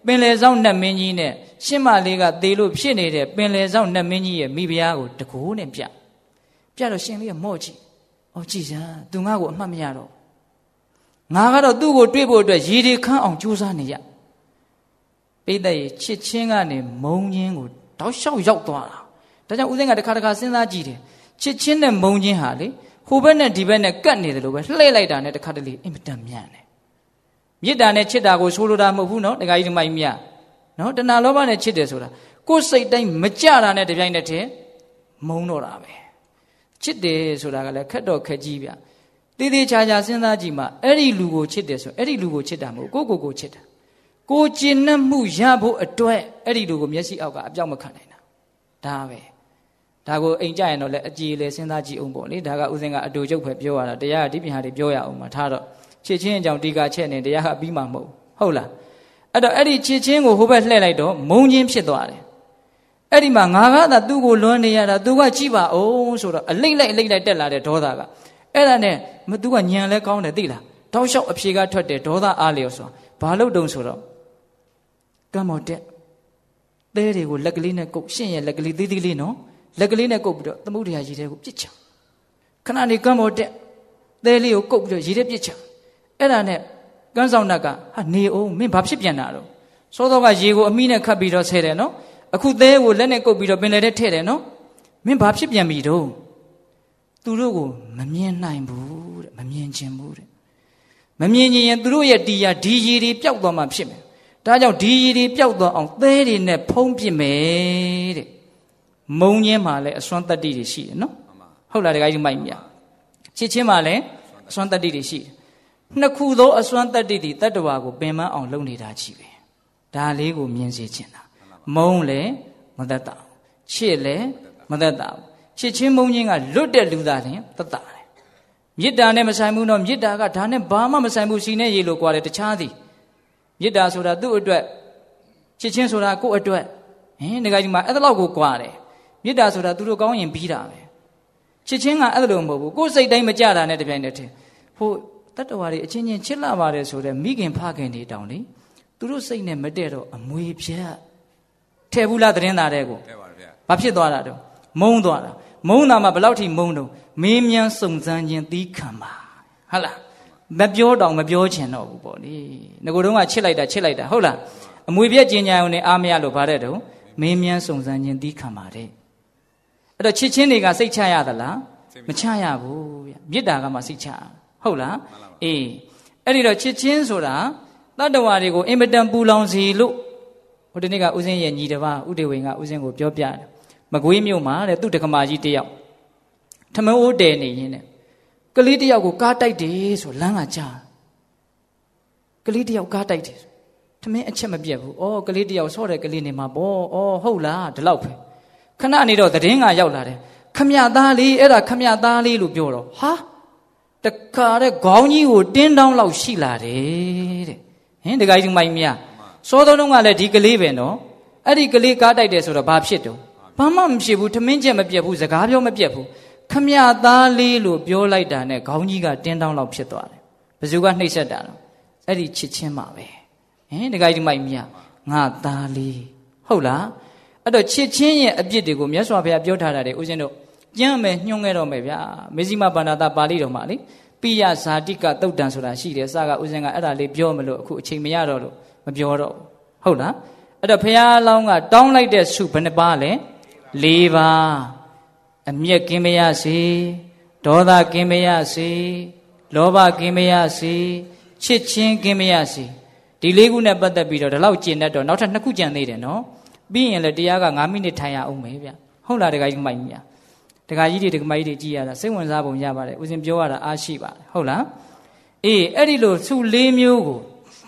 ပင်လယ်ဆောင်နတ်မင်းကြီးနဲ့ရှင်းမလေးကသေလို့ဖြစ်နေတဲ့ပင်လယ်ဆောင်နတ်မင်းကြီးရဲ့မိဖုရားကိုတကိုးနဲ့ပြတော့ရှင်လေးကမော့ကြည့်ကြည်စမ်းသူငါ့ကိုအမှတ်မရတော့ငါကတော့သူ့ကိုတွေ့ဖို့အတွက်ရည်ဒီခန်းအောင်ကြိုးစားနေရပိဿရဲ့ချစ်ချင်းကနေမုံချင်းကိုတောက်လျှောက်ရောက်သွားတာဒါကြောင့်ဦးဇင်းကတစ်ခါစဉ်းစားကြည့်တယ်ချစ်ချင်းနဲ့မုံချင်းဟာလေဟိုဘက်နဲ့ဒီဘက်နဲ့ကတ်နေတယ်လို့ပဲလှည့်လိုက်တာနဲ့တစ်ခါတလေအင်မတန်မြန်တယ်မေတ္တာနဲ့ချစ်တာကိုဆိုလိုတာမဟုတ်ဘူးနော်ဒကာကြီးဒီမိုင်းမြနော်တဏှာလောဘနဲ့ချစ်တယ်ဆိုတာကိုယ်စိတ်တိုင်းမကြတာနဲ့တပြိုင်တည်းတည်းမုံတော့တာပဲချစ်တယ်ဆိုတာကလည်းခက်တော့ခက်ကြီးဗျတေးသေးချာချာစဉ်းစားကြည့်မှအဲ့ဒီလူကိုချစ်တယ်ဆိုအဲ့ဒီလူကိုချစ်တာမဟုတ်ကိုချစ်တာကိုကျင်နှံ့မှုရဖို့အတွက်အဲ့ဒီလူကိုမျက်စိအောက်ကအပြောက်မခံနိုင်တာဒါပဲဒါကိုအိမ်ကြရင်တော့လည်းအကြည်လေစဉ်းစားကြည့်အောင်ပေါ့လေဒါကဥစဉ်ကအတူကျုပ်ပဲပြောရတာတရားကဒီပြင်ဟာတွေပြောရအောင်မှာထားတော့ချစ်ချင်းအကြောင်းဒီကချက်နေတရားကပြီးမှမဟုတ်လားအဲ့တော့အဲ့ဒီချစ်ချင်းကိုဟိုဘက်လှည့်လိုက်တော့မုံချင်းဖြစ်သွားတယ်အဲ့ဒီမှာငါကသာသူ့ကိုလွမ်းနေရတာသူကကြည့်ပါအောင်ဆိုတော့အလိမ့်လိုက်တက်လာတဲ့ဒေါသကအဲ့ဒါနဲ့သူကညံလဲကောင်းတယ်သိလားတောက်လျှောက်အဖြေကထွက်တယ်ဒေါသအားလျော်ဆိုဘာလို့တုံဆိုတော့ကမ်းမော်တက်သဲတွေကိုလက်ကလေးနဲ့ကုတ်ရှင့်ရဲ့လက်ကလေးသေးသေးလေးနော်လက်ကလေးနဲ့ကုတ်ပြီးတော့သမုဒ္ဒရာရေထဲကိုပြစ်ချခဏနေကမ်းမော်တက်သဲလေးကိုကုတ်ပြီးတော့ရေထဲပြစ်ချအဲ့ဒါနဲ့ကမ်းဆောင်နတ်ကဟာနေအောင်မင်းဘာဖြစ်ပြန်တာတော့စောစောကရေကိုအမိနဲ့ခတ်ပြီးတော့ဆဲတယ်နော်အခုသဲကိုလက်နဲ့ကုတ်ပြီးတော့ပင်လယ်ထဲထည့်တယ်နော်မင်းဘာဖြစ်ပြန်ပြီတော့သူတို့ကိုမမြင်နိုင်ဘူးတဲ့မမြင်ခြင်းဘူးတဲ့မမြင်ရင်သူတို့ရဲ့တရားဒီရည်တွေပျောက်သွားမှဖြစ်မယ်ဒါကြောင့်ဒီရည်တွေပျောက်သွားအောင်သဲတွေနဲ့ဖုံးပစ်မယ်တဲ့မုံချင်းမှလည်းအစွမ်းတတ္တိတွေရှိတယ်နော်ဟုတ်လားတခါကြီးမိုက်မြချစ်ချင်းမှလည်းအစွမ်းတတ္တိတွေရှိတယ်နှစ်ခုသောအစွမ်းတတ္တိတွေတတ္တဝါကိုပင်ပန်းအောင်လုပ်နေတာကြီးပဲဒါလေးကိုမြင်စေချင်တာမုံလည်းမတတ်တာချစ်လည်းမတတ်တာချစ်ချင်းမုံချင်းကလွတ်တဲ့လူသားတင်တတ်တာတယ်မေတ္တာနဲ့မဆိုင်ဘူးနော်မေတ္တာကဒါနဲ့ဘာမှမဆိုင်ဘူးစီနဲ့ရေလို့ကြွားတယ်တခြားသည်မေတ္တာဆိုတာသူ့အတွက်ချစ်ချင်းဆိုတာကိုယ့်အတွက်ဒကာကြီးမှာအဲ့ဒါလောက်ကိုကြွားတယ်မေတ္တာဆိုတာသူတို့ကောင်းရင်ပြီးတာပဲချစ်ချင်းကအဲ့လိုမဟုတ်ဘူးကိုယ်စိတ်တိုင်းမကြတာနဲ့တပြိုင်တည်းဟိုတတ္တဝါတွေအချင်းချင်းချစ်လာပါတယ်ဆိုတဲ့မိခင်ဖခင်တွေတောင်းလေသူတို့စိတ်နဲ့မတည့်တော့အမွေဖြတ်ထည့်ဘူးလားသတင်းသားတဲ့ကိုထည့်ပါဗျာဘာဖြစ်သွားတာတော့မုံသွားတာမုံတာမှဘယ်လောက်ထိမုံတော့မေးမြန်းစုံစမ်းခြင်းသီးခံပါဟုတ်လားမပြောတော့မပြောချင်တော့ဘူးပေါ့လေငကိုတုံးကချစ်လိုက်တာဟုတ်လားအမွေပြက်ကျင်ညာုံနဲ့အားမရလို့ဗါတဲ့တုံးမေးမြန်းစုံစမ်းခြင်းသီးခံပါတဲ့အဲ့တော့ချစ်ချင်းတွေကစိတ်ချရသလားမချရဘူးဗျမေတ္တာကမှစိတ်ချဟုတ်လားအေးအဲ့ဒီတော့ချစ်ချင်းဆိုတာတတ္တဝါတွေကိုအင်မတန်ပူလောင်စီလို့ဟိုတနေ့ကဦးစင်းရဲ့ညီတစ်ပါးဥဒေဝေကဦးစင်းကိုပြောပြတယ်မကွေးမြို့မှာတဲ့သူ့တက္ကမကြီးတယောက်ထမအိုးတဲနေရင်းနဲ့ကလေးတယောက်ကိုကားတိုက်တယ်ဆိုလမ်းကကြားကလေးတယောက်ကားတိုက်တယ်ထမင်းအချက်မပြတ်ဘူးဩကလေးတယောက်ဆော့တဲ့ကလေးနေမှာပေါ့ဩဟုတ်လားဒီလောက်ပဲခဏနေတော့သတင်းကရောက်လာတယ်ခမရသားလေးအဲ့ဒါခမရသားလေးလို့ပြောတော့ဟာတခါတဲ့ခေါင်းကြီးကိုတင်းတောင်းလောက်ရှိလာတယ်တဲ့ဒကာကြီးမိုင်းမြစောတုံးကလည်းဒီကလေးပဲနော်အဲ့ဒီကလေးကားတိုက်တယ်ဆိုတော့ဘာဖြစ်တော့ဘာမှမဖြစ်ဘူးထမင်းချက်မပြတ်ဘူးစကားပြောမပြတ်ဘူးခမရသားလေးလို့ပြောလိုက်တာနဲ့ခေါင်းကြီးကတင်းတောင်းလောက်ဖြစ်သွားတယ်ဘယ်သူကနှိပ်စက်တာတော့အဲ့ဒီချစ်ချင်းပါပဲဒကာကြီးမိုင်းမြငါသားလေးဟုတ်လားအဲ့တော့ချစ်ချင်းရဲ့အပြစ်တွေကိုမြတ်စွာဘုရားပြောထားတာတွေဦးဇင်းတို့ကျမ်းမယ်ညွှန်းခဲ့တော့မယ်ဗျာမေဇိမဗန္ဒတာပါဠိတော်မှာလေပိယဇာတိကသုတ်တံဆိုတာရှိတယ်စကဦးဇင်းကအဲ့ဒါလေးပြောမလို့အခုအချိန်မရတော့လို့မပြောတော့ဟုတ်လားအဲ့တော့ဘုရားအလောင်းကတောင်းလိုက်တဲ့ဆုဘယ်နှပါလဲ၄ပါးအမျက်ကင်းမရစေဒေါသကင်းမရစေလောဘကင်းမရစေချစ်ချင်းကင်းမရစေဒီ၄ခုနဲ့ပတ်သက်ပြီးတော့ဒီလောက်ကျင့်တတ်တော့နောက်ထပ်2ခုကြံသေးတယ်နော်ပြီးရင်လည်းတရားက9မိနစ်ထိုင်ရအောင်မယ်ဗျဟုတ်လားတခါကြီးမိုက်မြတခါကြီးတွေတခါမကြီးတွေကြည်ရတာစိတ်ဝင်စားပုံရပါတယ်ဦးဇင်းပြောရတာအားရှိပါတယ်ဟုတ်လားအေးအဲ့ဒီလိုဆု၄မျိုးကို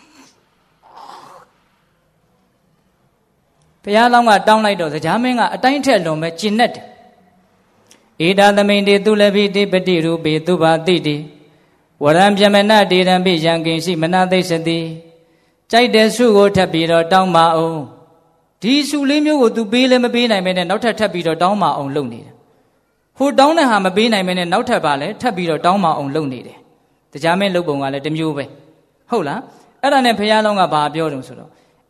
ဘုရားလောင်းကတောင်းလိုက်တော့ကြာမင်းကအတိုင်းထက်လွန်ပဲကျင်နဲ့တယ်ဧတာသမိန်တေသူလဘိတိပတိရူပေသူဘာတိတိဝရံပြမနတေရံပိယံကိဉ္စီမနသိစတိကြိုက်တဲ့ဆုကိုထပ်ပြီးတော့တောင်းပါအောင်ဒီဆုလေးမျိုးကို तू ပေးလည်းမပေးနိုင်မဲနဲ့နောက်ထပ်ထပ်ပြီးတော့တောင်းပါအောင်လုပ်နေတယ်ဟိုတောင်းတဲ့ဟာမပေးနိုင်မဲနဲ့နောက်ထပ်ပါလဲထပ်ပြီးတော့တောင်းပါအောင်လုပ်နေတယ်တရားမင်းလုပ်ပုံကလည်းတစ်မျိုးပဲဟုတ်လားအဲ့ဒါနဲ့ဘုရားလောင်းကဘာပြောတုံဆိုတော့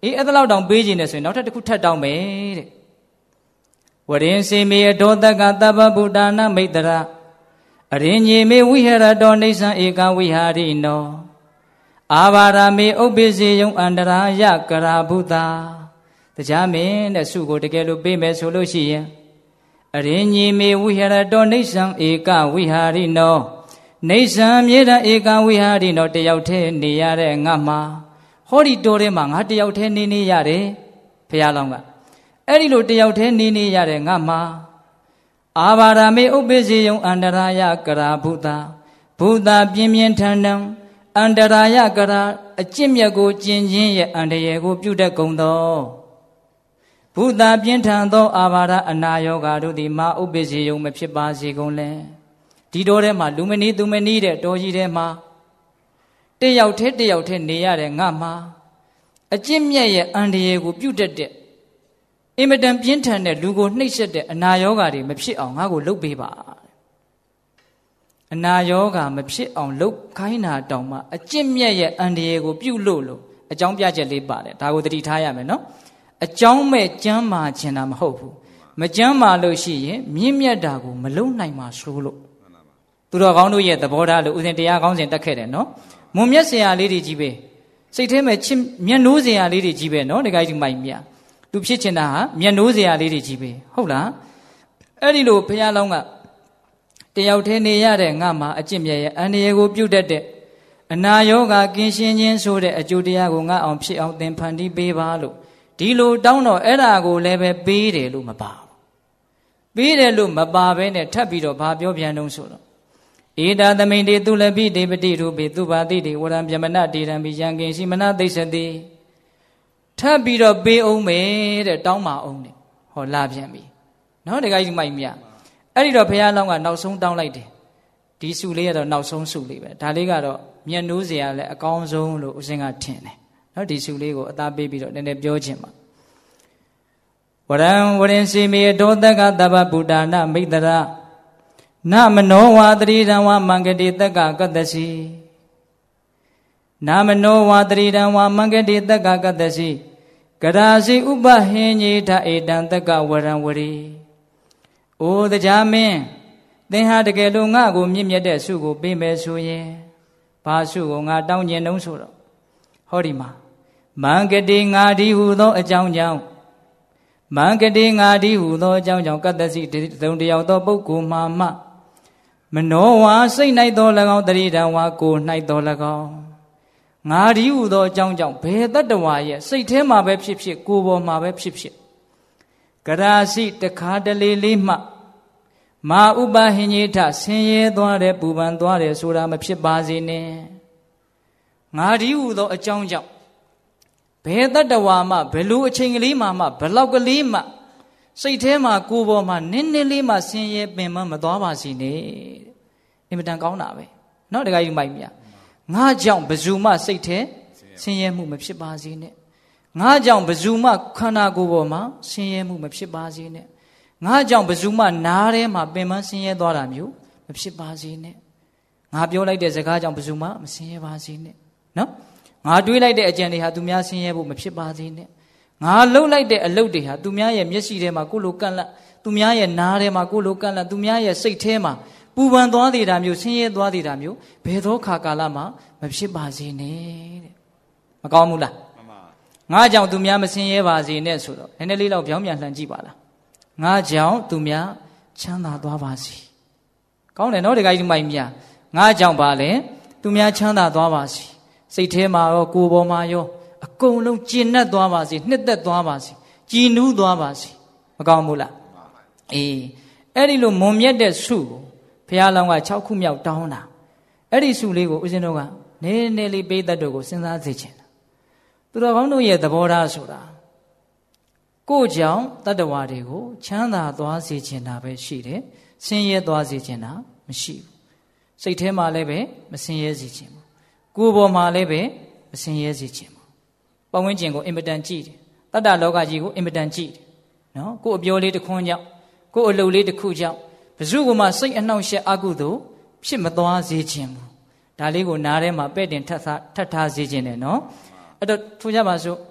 အဲ့ဒါလောက်တောင်ပေးခြင်းနဲ့ဆိုရင်နောက်ထပ်တစ်ခုထပ်တောင်းမယ်တဲ့ဝရင်စေမေဒောတကတပ္ပဗုဒ္ဓနာမိတ္တရာအရင်ညေမေဝိဟရတောနေသံဧကဝိဟာရိနောအာဘာရမေဥပ္ပိစေယုံအန္တရာယကရာဘုသာတရားမင်းတဲ့စုကိုတကယ်လို့ပေးမယ်ဆိုလို့ရှိရင်အရင်ညေမေဝိဟရတောနေသံဧကဝိဟာရိနောနေသံမြေတံဧကဝိဟာရိနောတယောက်တည်းနေရတဲ့ငါမှာဟောဒီတော်ထဲမှာငါတယောက်တည်းနေရတယ်ဘုရားလောင်းကအဲ့ဒီလိုတယောက်တည်းနေရတဲ့ငါမှာအာဘာရမေဥပ္ပိစေယုံအန္တရာယကရာဘုသာဘုသာပြင်းပြင်းထန်ထန်အန္တရာယကရာအကျင့်မြတ်ကိုကျင့်ခြင်းရဲ့အန္တရာယ်ကိုပြုတတ်ကုန်သောဘုသာပြင်းထန်သောအာဘာရအနာယောဂါတို့သည်မာဥပ္ပိစေယုံမဖြစ်ပါစေကုန်လဲဒီတော်ထဲမှာလူမနီသူမနီတဲ့တော်ကြီးထဲမှာတယောက်တည်းနေရတဲ့ငါမှာအကျင့်မြတ်ရဲ့အန္တရာယ်ကိုပြုတတ်တဲ့အင်မတန်ပြင်းထန်တဲ့လူကိုနှိပ်စက်တဲ့အနာယောဂါတွေမဖြစ်အောင်ငါ့ကိုလုပ်ပေးပါအနာယောဂါမဖြစ်အောင်လုပ်ခိုင်းတာတောင်မှအကျင့်မြတ်ရဲ့အန္တရာယ်ကိုပြုလို့အကြောင်းပြချက်လေးပါတယ်ဒါကိုသတိထားရမယ်နော်အကြောင်းမဲ့ကျမ်းမာခြင်းတာမဟုတ်ဘူးမကျမ်းမာလို့ရှိရင်မြင့်မြတ်တာကိုမလုံနိုင်မှာဆိုလို့သူတော်ကောင်းတို့ရဲ့သဘောထားလို့ဥစဉ်တရားကောင်းစဉ်တက်ခဲ့တယ်နော်မွန်မြတ်စရာလေးတွေကြီးပဲစိတ်ထဲမှာချစ်မျက်နှိုးစရာလေးတွေကြီးပဲနော်တခါကြီးမိုင်မြသူဖြစ်ချင်တာဟာမျက်နှိုးစရာလေးတွေကြီးပဲဟုတ်လားအဲ့ဒီလိုဘုရားလောင်းကတယောက်တည်းနေရတဲ့ငါမှာအကျင့်မြတ်ရဲ့အန္တရာယ်ကိုပြုတ်တတ်တဲ့အနာယောဂကင်းရှင်းခြင်းဆိုတဲ့အကျိုးတရားကိုငါအောင်ဖြစ်အောင်သင်ဖန်တီးပေးပါလို့ဒီလိုတောင်းတော့အဲ့ဒါကိုလည်းပဲပေးတယ်လို့မပါဘူးပေးတယ်လို့မပါဘဲနဲ့ထပ်ပြီးတော့ဘာပြောပြန်တော့ဆိုတော့ဧတာသမိန်တေသူလပိတေပတိရူပိသူပါတိတေဝရံပြမနတေရံပိယံကိရှိမနသိစတိထပ်ပြီးတော့ပေးအောင်မယ်တဲ့တောင်းပါအောင်တဲ့ဟောလာပြန်ပြီနော်တခါကြီးမိုက်မြအဲ့ဒီတော့ဘုရားလောင်းကနောက်ဆုံးတောင်းလိုက်တယ်ဒီစုလေးကတော့နောက်ဆုံးစုလေးပဲဒါလေးကတော့မျက်နှိုးစရာလည်းအကောင်းဆုံးလို့ဦးစင်းကထင်တယ်နော်ဒီစုလေးကိုအသားပေးပြီးတော့နည်းနည်းပြောခြင်းပါဝရင်စီမေဒောတကတပ္ပဗုဒ္ဓနာမိတ္တရာနမနောဝါတရိတံဝမင်္ဂတိတက္ကကတ္တစီနမနောဝါတရိတံဝမင်္ဂတိတက္ကကတ္တစီကရာစီဥပဟိညေထဧတံတက္ကဝရံဝရီအိုတရားမင်းသင်ဟာတကယ်လို့ငါ့ကိုမြင့်မြတ်တဲ့ဆုကိုပေးမယ်ဆိုရင်ဘာဆုကိုငါတောင်းကျင်နှုံးဆိုတော့ဟောဒီမှာမင်္ဂတိငါဒီဟုသောအကြောင်းကြောင့်မင်္ဂတိငါဒီဟုသောအကြောင်းကြောင့်ကတ္တစီတုံတယောက်သောပုဂ္ဂိုလ်မှာမနောဝါစိတ်၌သော၎င်းတရိဒံဝါကိုယ်၌သော၎င်းငါဒီဟုသောအကြောင်းကြောင့်ဘယ်တတ္တဝါရဲ့စိတ်ထဲမှာပဲဖြစ်ဖြစ်ကိုယ်ပေါ်မှာပဲဖြစ်ဖြစ်ကရာစီတခါတလေလေးမှမာဥပဟိညေထဆင်းရဲသွားတယ်ပူပန်သွားတယ်ဆိုတာမဖြစ်ပါစေနဲ့ငါဒီဟုသောအကြောင်းကြောင့်ဘယ်တတ္တဝါမှဘယ်လိုအချိန်ကလေးမှဘယ်လောက်ကလေးမှစိတ်ထဲမှာကိုယ်ပေါ်မှာနင်းလေးမှဆင်းရဲပင်မသွားပါစေနဲ့အင်မတန်ကောင်းတာပဲเนาะတခါယူမိုက်မြငါကြောင့်ဘယ်သူမှစိတ်ထဲဆင်းရဲမှုမဖြစ်ပါစေနဲ့ငါကြောင့်ဘယ်သူမှခန္ဓာကိုယ်ပေါ်မှာဆင်းရဲမှုမဖြစ်ပါစေနဲ့ငါကြောင့်ဘယ်သူမှနားထဲမှာပင်မဆင်းရဲသွားတာမျိုးမဖြစ်ပါစေနဲ့ငါပြောလိုက်တဲ့စကားကြောင့်ဘယ်သူမှမဆင်းရဲပါစေနဲ့เนาะငါတွေးလိုက်တဲ့အကြံတွေဟာသူများဆင်းရဲဖို့မဖြစ်ပါစေနဲ့ငါလှုပ်လိုက်တဲ့အလုပ်တွေဟာသူများရဲ့မျက်စိထဲမှာကိုလိုကန့်လန့်သူများရဲ့နားထဲမှာကိုလိုကန့်လန့်သူများရဲ့စိတ်ထဲမှာပူပန်သွားသေးတာမျိုးဆင်းရဲသွားသေးတာမျိုးဘယ်သောခါကာလမှာမဖြစ်ပါစေနဲ့တဲ့မကောင်းဘူးလားငါကြောင့်သူများမဆင်းရဲပါစေနဲ့ဆိုတော့နည်းနည်းလေးတော့ပြောင်းပြန်လှန်ကြည့်ပါလားငါကြောင့်သူများချမ်းသာသွားပါစေကောင်းတယ်နော်ဒီကိစ္စမိုက်မြငါကြောင့်ပါလေသူများချမ်းသာသွားပါစေစိတ်ထဲမှာရောကိုယ်ပေါ်မှာရောအကုန်လုံးကျဉ်တ်သွားပါစေနှစ်သက်သွားပါစေကြည်နူးသွားပါစေမကောင်းဘူးလားအေးအဲ့ဒီလိုမွန်မြတ်တဲ့ဆုကိုဘုရားလောင်းက6ခုမြောက်တောင်းတာအဲ့ဒီဆုလေးကိုဦးဇင်းတို့ကနည်းနည်းလေးပေးတတ်တို့ကိုစဉ်းစားစေချင်တာသူတော်ကောင်းတို့ရဲ့သဘောထားဆိုတာကိုယ်ကြောင့်တတ္တဝါတွေကိုချမ်းသာသွားစေချင်တာပဲရှိတယ်ဆင်းရဲသွားစေချင်တာမရှိဘူးစိတ်ထဲမှာလည်းပဲမဆင်းရဲစေချင်ဘူးကိုယ်ပေါ်မှာလည်းပဲမဆင်းရဲစေချင်ဘူးပတ်ဝန်းကျင်ကိုအင်မတန်ကြည့်တယ်တတ္တလောကကြီးကိုအင်မတန်ကြည့်တယ်နော်ကိုယ်အပြောလေးတစ်ခွန်းကြောင့်ကိုယ်အလုပ်လေးတစ်ခုကြောင့်ဘယ်သူကမှစိတ်အနှောင့်အယှက်အကုသို့ဖြစ်မသွားစေချင်ဘူးဒါလေးကိုနားထဲမှာပဲ့တင်ထပ်ထားစေချင်တယ်နော်အဲ့တော့ထို့ကြပါစို့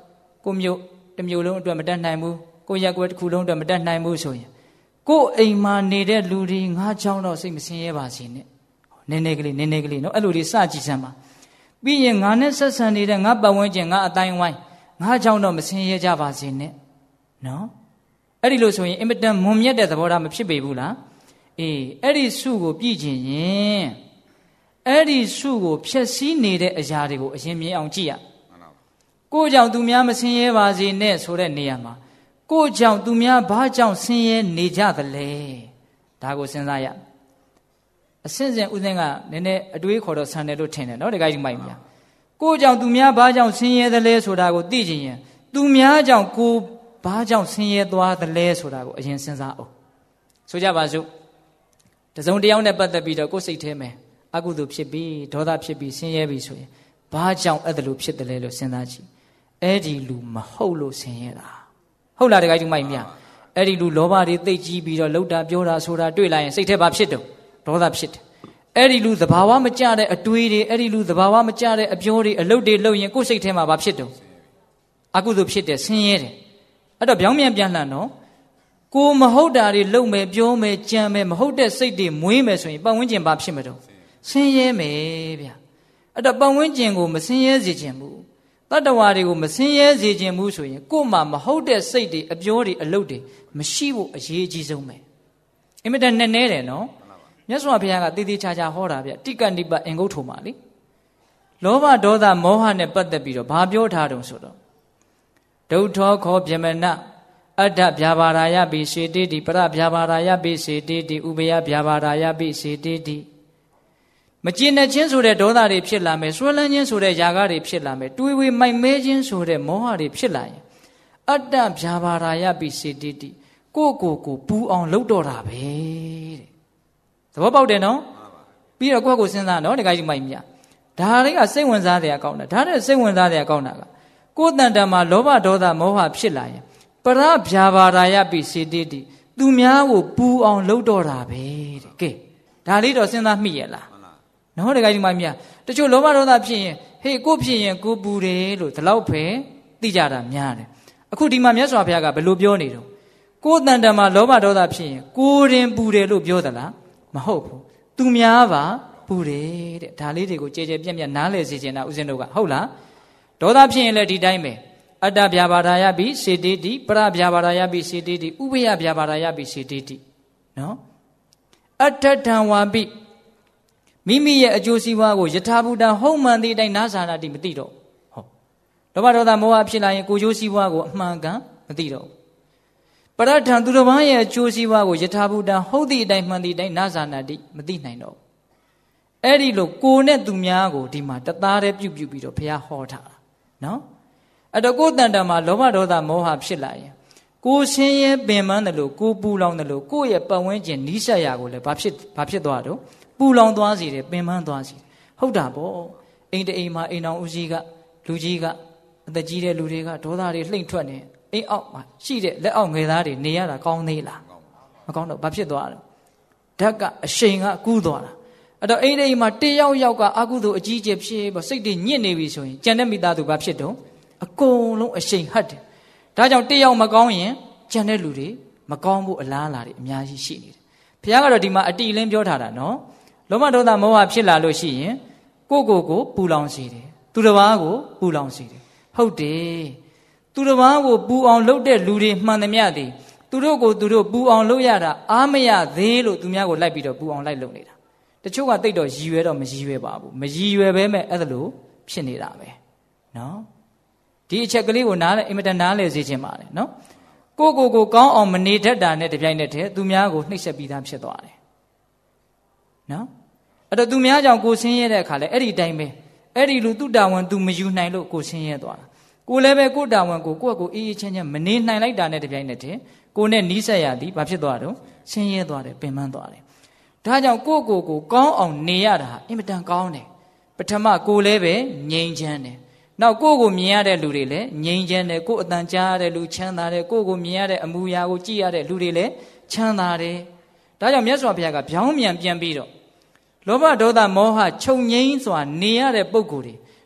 ကိုမျိုးတစ်မျိုးလုံးအတွက်မတတ်နိုင်ဘူးကိုရက်ကွယ်တစ်ခုလုံးအတွက်မတတ်နိုင်ဘူးဆိုရင်ကိုယ်အိမ်မှာနေတဲ့လူတွေငါကြောင့်တော့စိတ်မဆင်းရဲပါစေနဲ့နည်းနည်းကလေးနော်အဲ့လိုတွေစကြည့်စမ်းပါပြီးရင်ငါနဲ့ဆက်ဆံနေတဲ့ငါပတ်ဝန်းကျင်ငါအတိုင်းဝိုင်းငါကြောင့်တော့မဆင်းရဲကြပါစေနဲ့နော်အဲ့ဒီလိုဆိုရင်အင်မတန်မွန်မြတ်တဲ့သဘောထားမဖြစ်ပေဘူးလားအေးအဲ့ဒီစုကိုပြည့်ကျင်ရင်အဲ့ဒီစုကိုဖျက်ဆီးနေတဲ့အရာတွေကိုအရင်မြင်အောင်ကြည့်ရကိုကြောင့်သူများမဆင်းရဲပါစေနဲ့ဆိုတဲ့နေရာမှာကိုကြောင့်သူများဘာကြောင့်ဆင်းရဲနေကြသလဲဒါကိုစဉ်းစားရအစင်းစင်ဥစဉ်ကနည်းနည်းအတွေးခေါ်တော့ဆန်တယ်လို့ထင်တယ်နော်တခါကြီးမိုက်မြာကိုကြောင့်သူများဘာကြောင့်ဆင်းရဲသလဲဆိုတာကိုသိချင်ရင်သူများကြောင့်ကိုဘာကြောင့်ဆင်းရဲသွားသလဲဆိုတာကိုအရင်စဉ်းစားအောင်ဆိုကြပါစို့တစုံတစ်ယောက်နဲ့ပတ်သက်ပြီးတော့ကိုယ်စိတ်ထဲမှာအကုသိုလ်ဖြစ်ပြီးဒေါသဖြစ်ပြီးဆင်းရဲပြီးဆိုရင်ဘာကြောင့်အဲ့ဒါလိုဖြစ်တယ်လဲလို့စဉ်းစားကြည့်အဲ့ဒီလူမဟုတ်လို့ဆင်းရဲတာဟုတ်လားတခါကြီးမိုက်မြအဲ့ဒီလူလောဘတွေသိကြီးပြီးတော့လှုပ်တာပြောတာဆိုတာတွေ့လာရင်စိတ်ထဲဘာဖြစ်တော့ဒေါသဖြစ်တယ်အဲ့ဒီလူသဘာဝမကျတဲ့အတွေးတွေအဲ့ဒီလူသဘာဝမကျတဲ့အပြောတွေအလုပ်တွေလုပ်ရင်ကိုယ်စိတ်ထဲမှာဘာဖြစ်တော့အကုသိုလ်ဖြစ်တယ်ဆင်းရဲတယ်အဲ့တော့ပြောင်းပြန်လှန်တော့ကိုမဟုတ်တာတွေလုပ်မယ်ပြောမယ်ကြံမယ်မဟုတ်တဲ့စိတ်တွေမွေးမယ်ဆိုရင်ပတ်ဝန်းကျင်ဘာဖြစ်မတော့ဆင်းရဲမယ်ဗျအဲ့တော့ပတ်ဝန်းကျင်ကိုမဆင်းရဲစေခြင်းဘူးတတ္တဝါတွေကိုမဆင်းရဲစေခြင်းဘူးဆိုရင်ကို့မှာမဟုတ်တဲ့စိတ်တွေအပြောတွေအလုပ်တွေမရှိဖို့အရေးအကြီးဆုံးပဲအင်မတန်နဲ့နဲတယ်နော်မြတ်စွာဘုရားကတည်တည်ချာချာဟောတာဗျတိကနိပတ်အင်္ဂုတ္ထုမှာလေလောဘဒေါသမောဟနဲ့ပတ်သက်ပြီးတော့ဘာပြောထားတုံဆိုတော့ဒုထောခောဗျမနအတ္တဗျာပါရာယပိစေတိတိပရဗျာပါရာယပိစေတိတိဥပယဗျာပါရာယပိစေတိတိမကျင်တဲ့ချင်းဆိုတဲ့ဒေါသတွေဖြစ်လာမယ်စွဲလန်းခြင်းဆိုတဲ့ຢာကတွေဖြစ်လာမယ်တွေးဝေမိုက်မဲခြင်းဆိုတဲ့မောဟတွေဖြစ်လာရင်အတ္တဗျာပါရာယပိစေတိတိကိုပူအောင်လှုပ်တော့တာပဲတဲ့သဘောပေါက်တယ်နော်ပြီးတော့ကိုစဉ်းစားနော်တခါကြီးမိုက်မြဒါတွေကစိတ်ဝင်စားတဲ့အကောင်းတာဒါနဲ့စိတ်ဝင်စားတဲ့အကောင်းတာကကိုယ်တန်တမှာလောဘဒေါသမောဟဖြစ်လာရင်ပရဗျာပါရာယပိစေတိတိသူများကိုပူအောင်လှုပ်တော့တာပဲတဲ့ကဲဒါလေးတော့စဉ်းစားမိရဲ့လားနော်တခါကြီးမိုက်မြတချို့လောဘဒေါသဖြစ်ရင်ဟေးကိုဖြစ်ရင်ကိုပူတယ်လို့ဒီလောက်ပဲသိကြတာများတယ်အခုဒီမှာမြတ်စွာဘုရားကဘယ်လိုပြောနေတော့ကိုယ်တန်တမှာလောဘဒေါသဖြစ်ရင်ကိုယ်ရင်ပူတယ်လို့ပြောသလားမဟုတ်ဘူးသူများပါပူတယ်တဲ့ဒါလေးတွေကိုကြဲကြဲပြန့်ပြန့်နားလည်စေချင်တာဦးဇင်းတို့ကဟုတ်လားဒေါသဖြစ်ရင်လည်းဒီတိုင်းပဲအတ္တဗျာပါရာယပိစေတိတိပရဗျာပါရာယပိစေတိတိဥပယဗျာပါရာယပိစေတိတိနော်အတ္တထံဝါပိမိမိရဲ့အကျိုးစီးပွားကိုယထာဘူတံဟုတ်မှန်သည့်အတိုင်းနားဆာနာတိမသိတော့ဟုတ်လောဘဒေါသမောဟဖြစ်လာရင်ကိုကျိုးစီးပွားကိုအမှန်ကန်မသိတော့ပရထံသူတစ်ပါးရဲ့အကျိုးစီးပွားကိုယထာဘူတံဟုတ်သည့်အတိုင်းမှန်သည့်အတိုင်းနာဇာနာတိမသိနိုင်တော့အဲ့ဒီလိုကိုနဲ့သူများကိုဒီမှာတသားတည်းပြုပြီးတော့ဘုရားဟောထားတာနော်အဲ့တော့ကိုယ်တန်တမှာလောဘဒေါသမောဟဖြစ်လာရင်ကိုဆင်းရဲပင်ပန်းတယ်လို့ကိုပူလောင်တယ်လို့ကိုယ့်ရဲ့ပတ်ဝန်းကျင်နီးစပ်ရာကိုလည်းဘာဖြစ်သွားတော့ပူလောင်သွားစေတယ်ပင်ပန်းသွားစေတယ်ဟုတ်တာပေါ့အိမ်တအိမ်မှာအိမ်တော်ဦးကြီးကလူကြီးကအသက်ကြီးတဲ့လူတွေကဒေါသတွေလှိမ့်ထွက်နေအိမ်အောက်မှာရှိတဲ့လက်အောက်ငယ်သားတွေနေရတာကောင်းသေးလားမကောင်းတော့ဘာဖြစ်သွားလဲဓာတ်ကအရှိန်ကကူးသွားတာအဲ့တော့အိမ်မှာတယောက်ကအကုသိုလ်အကြီးကျယ်ဖြစ်ပေါ့စိတ်တွေညစ်နေပြီဆိုရင်ကြံတဲ့မိသားစုဘာဖြစ်တော့အကုန်လုံးအရှိန်ဟတ်တယ်ဒါကြောင့်တယောက်မကောင်းရင်ကြံတဲ့လူတွေမကောင်းဖို့အလားအလာတွေအများကြီးရှိနေတယ်ဘုရားကတော့ဒီမှာအတိအလင်းပြောထားတာနော်လောဘဒေါသမောဟဖြစ်လာလို့ရှိရင်ကိုပူလောင်စေတယ်သူတစ်ပါးကိုပူလောင်စေတယ်ဟုတ်တယ်သူတစ်ပါးကိုပူအောင်လုပ်တဲ့လူတွေမှန်သမျှသည်သူတို့ကိုသူတို့ပူအောင်လုပ်ရတာအားမရသေးလို့သူများကိုလိုက်ပြီးတော့ပူအောင်လိုက်လုပ်နေတာတချို့ကတိတ်တော့ရည်ရွယ်တော့မရည်ရွယ်ပါဘူးမရည်ရွယ်ပဲမဲ့အဲ့ဒါလို့ဖြစ်နေတာပဲနော်ဒီအချက်ကလေးကိုနားလဲအင်မတန်နားလဲစေခြင်းပါလေနော်ကိုကောင်းအောင်မနေတတ်တာနဲ့တပြိုင်နက်တည်းသူများကိုနှိပ်စက်ပြီးသားဖြစ်သွားတယ်နော်အဲ့တော့သူများကြောင့်ကိုဆင်းရဲတဲ့အခါလဲအဲ့ဒီတိုင်းပဲအဲ့ဒီလူသူတာဝန်သူမယူနိုင်လို့ကိုဆင်းရဲသွားတာကိုလည်းပဲကိုတာဝန်ကိုယ့်ကိုအေးအေးချမ်းချမ်းမနေနိုင်လိုက်တာနဲ့တပြိုင်နက်တည်းကိုနဲ့နီးစပ်ရသည်ဘာဖြစ်သွားတော့ဆင်းရဲသွားတယ်ပင်ပန်းသွားတယ်ဒါကြောင့်ကိုကောင်းအောင်နေရတာအင်မတန်ကောင်းတယ်ပထမကိုလည်းပဲငြိမ်ချမ်းတယ်နောက်ကိုမြင်ရတဲ့လူတွေလည်းငြိမ်ချမ်းတယ်ကိုအတန်ကြားရတဲ့လူချမ်းသာတယ်ကိုမြင်ရတဲ့အမူအရာကိုကြည့်ရတဲ့လူတွေလည်းချမ်းသာတယ်ဒါကြောင့်မြတ်စွာဘုရားကပြောင်းပြန်ပြီးတော့လောဘဒေါသမောဟချုပ်ငြိမ်းစွာနေရတဲ့ပုဂ္ဂိုလ်တွေ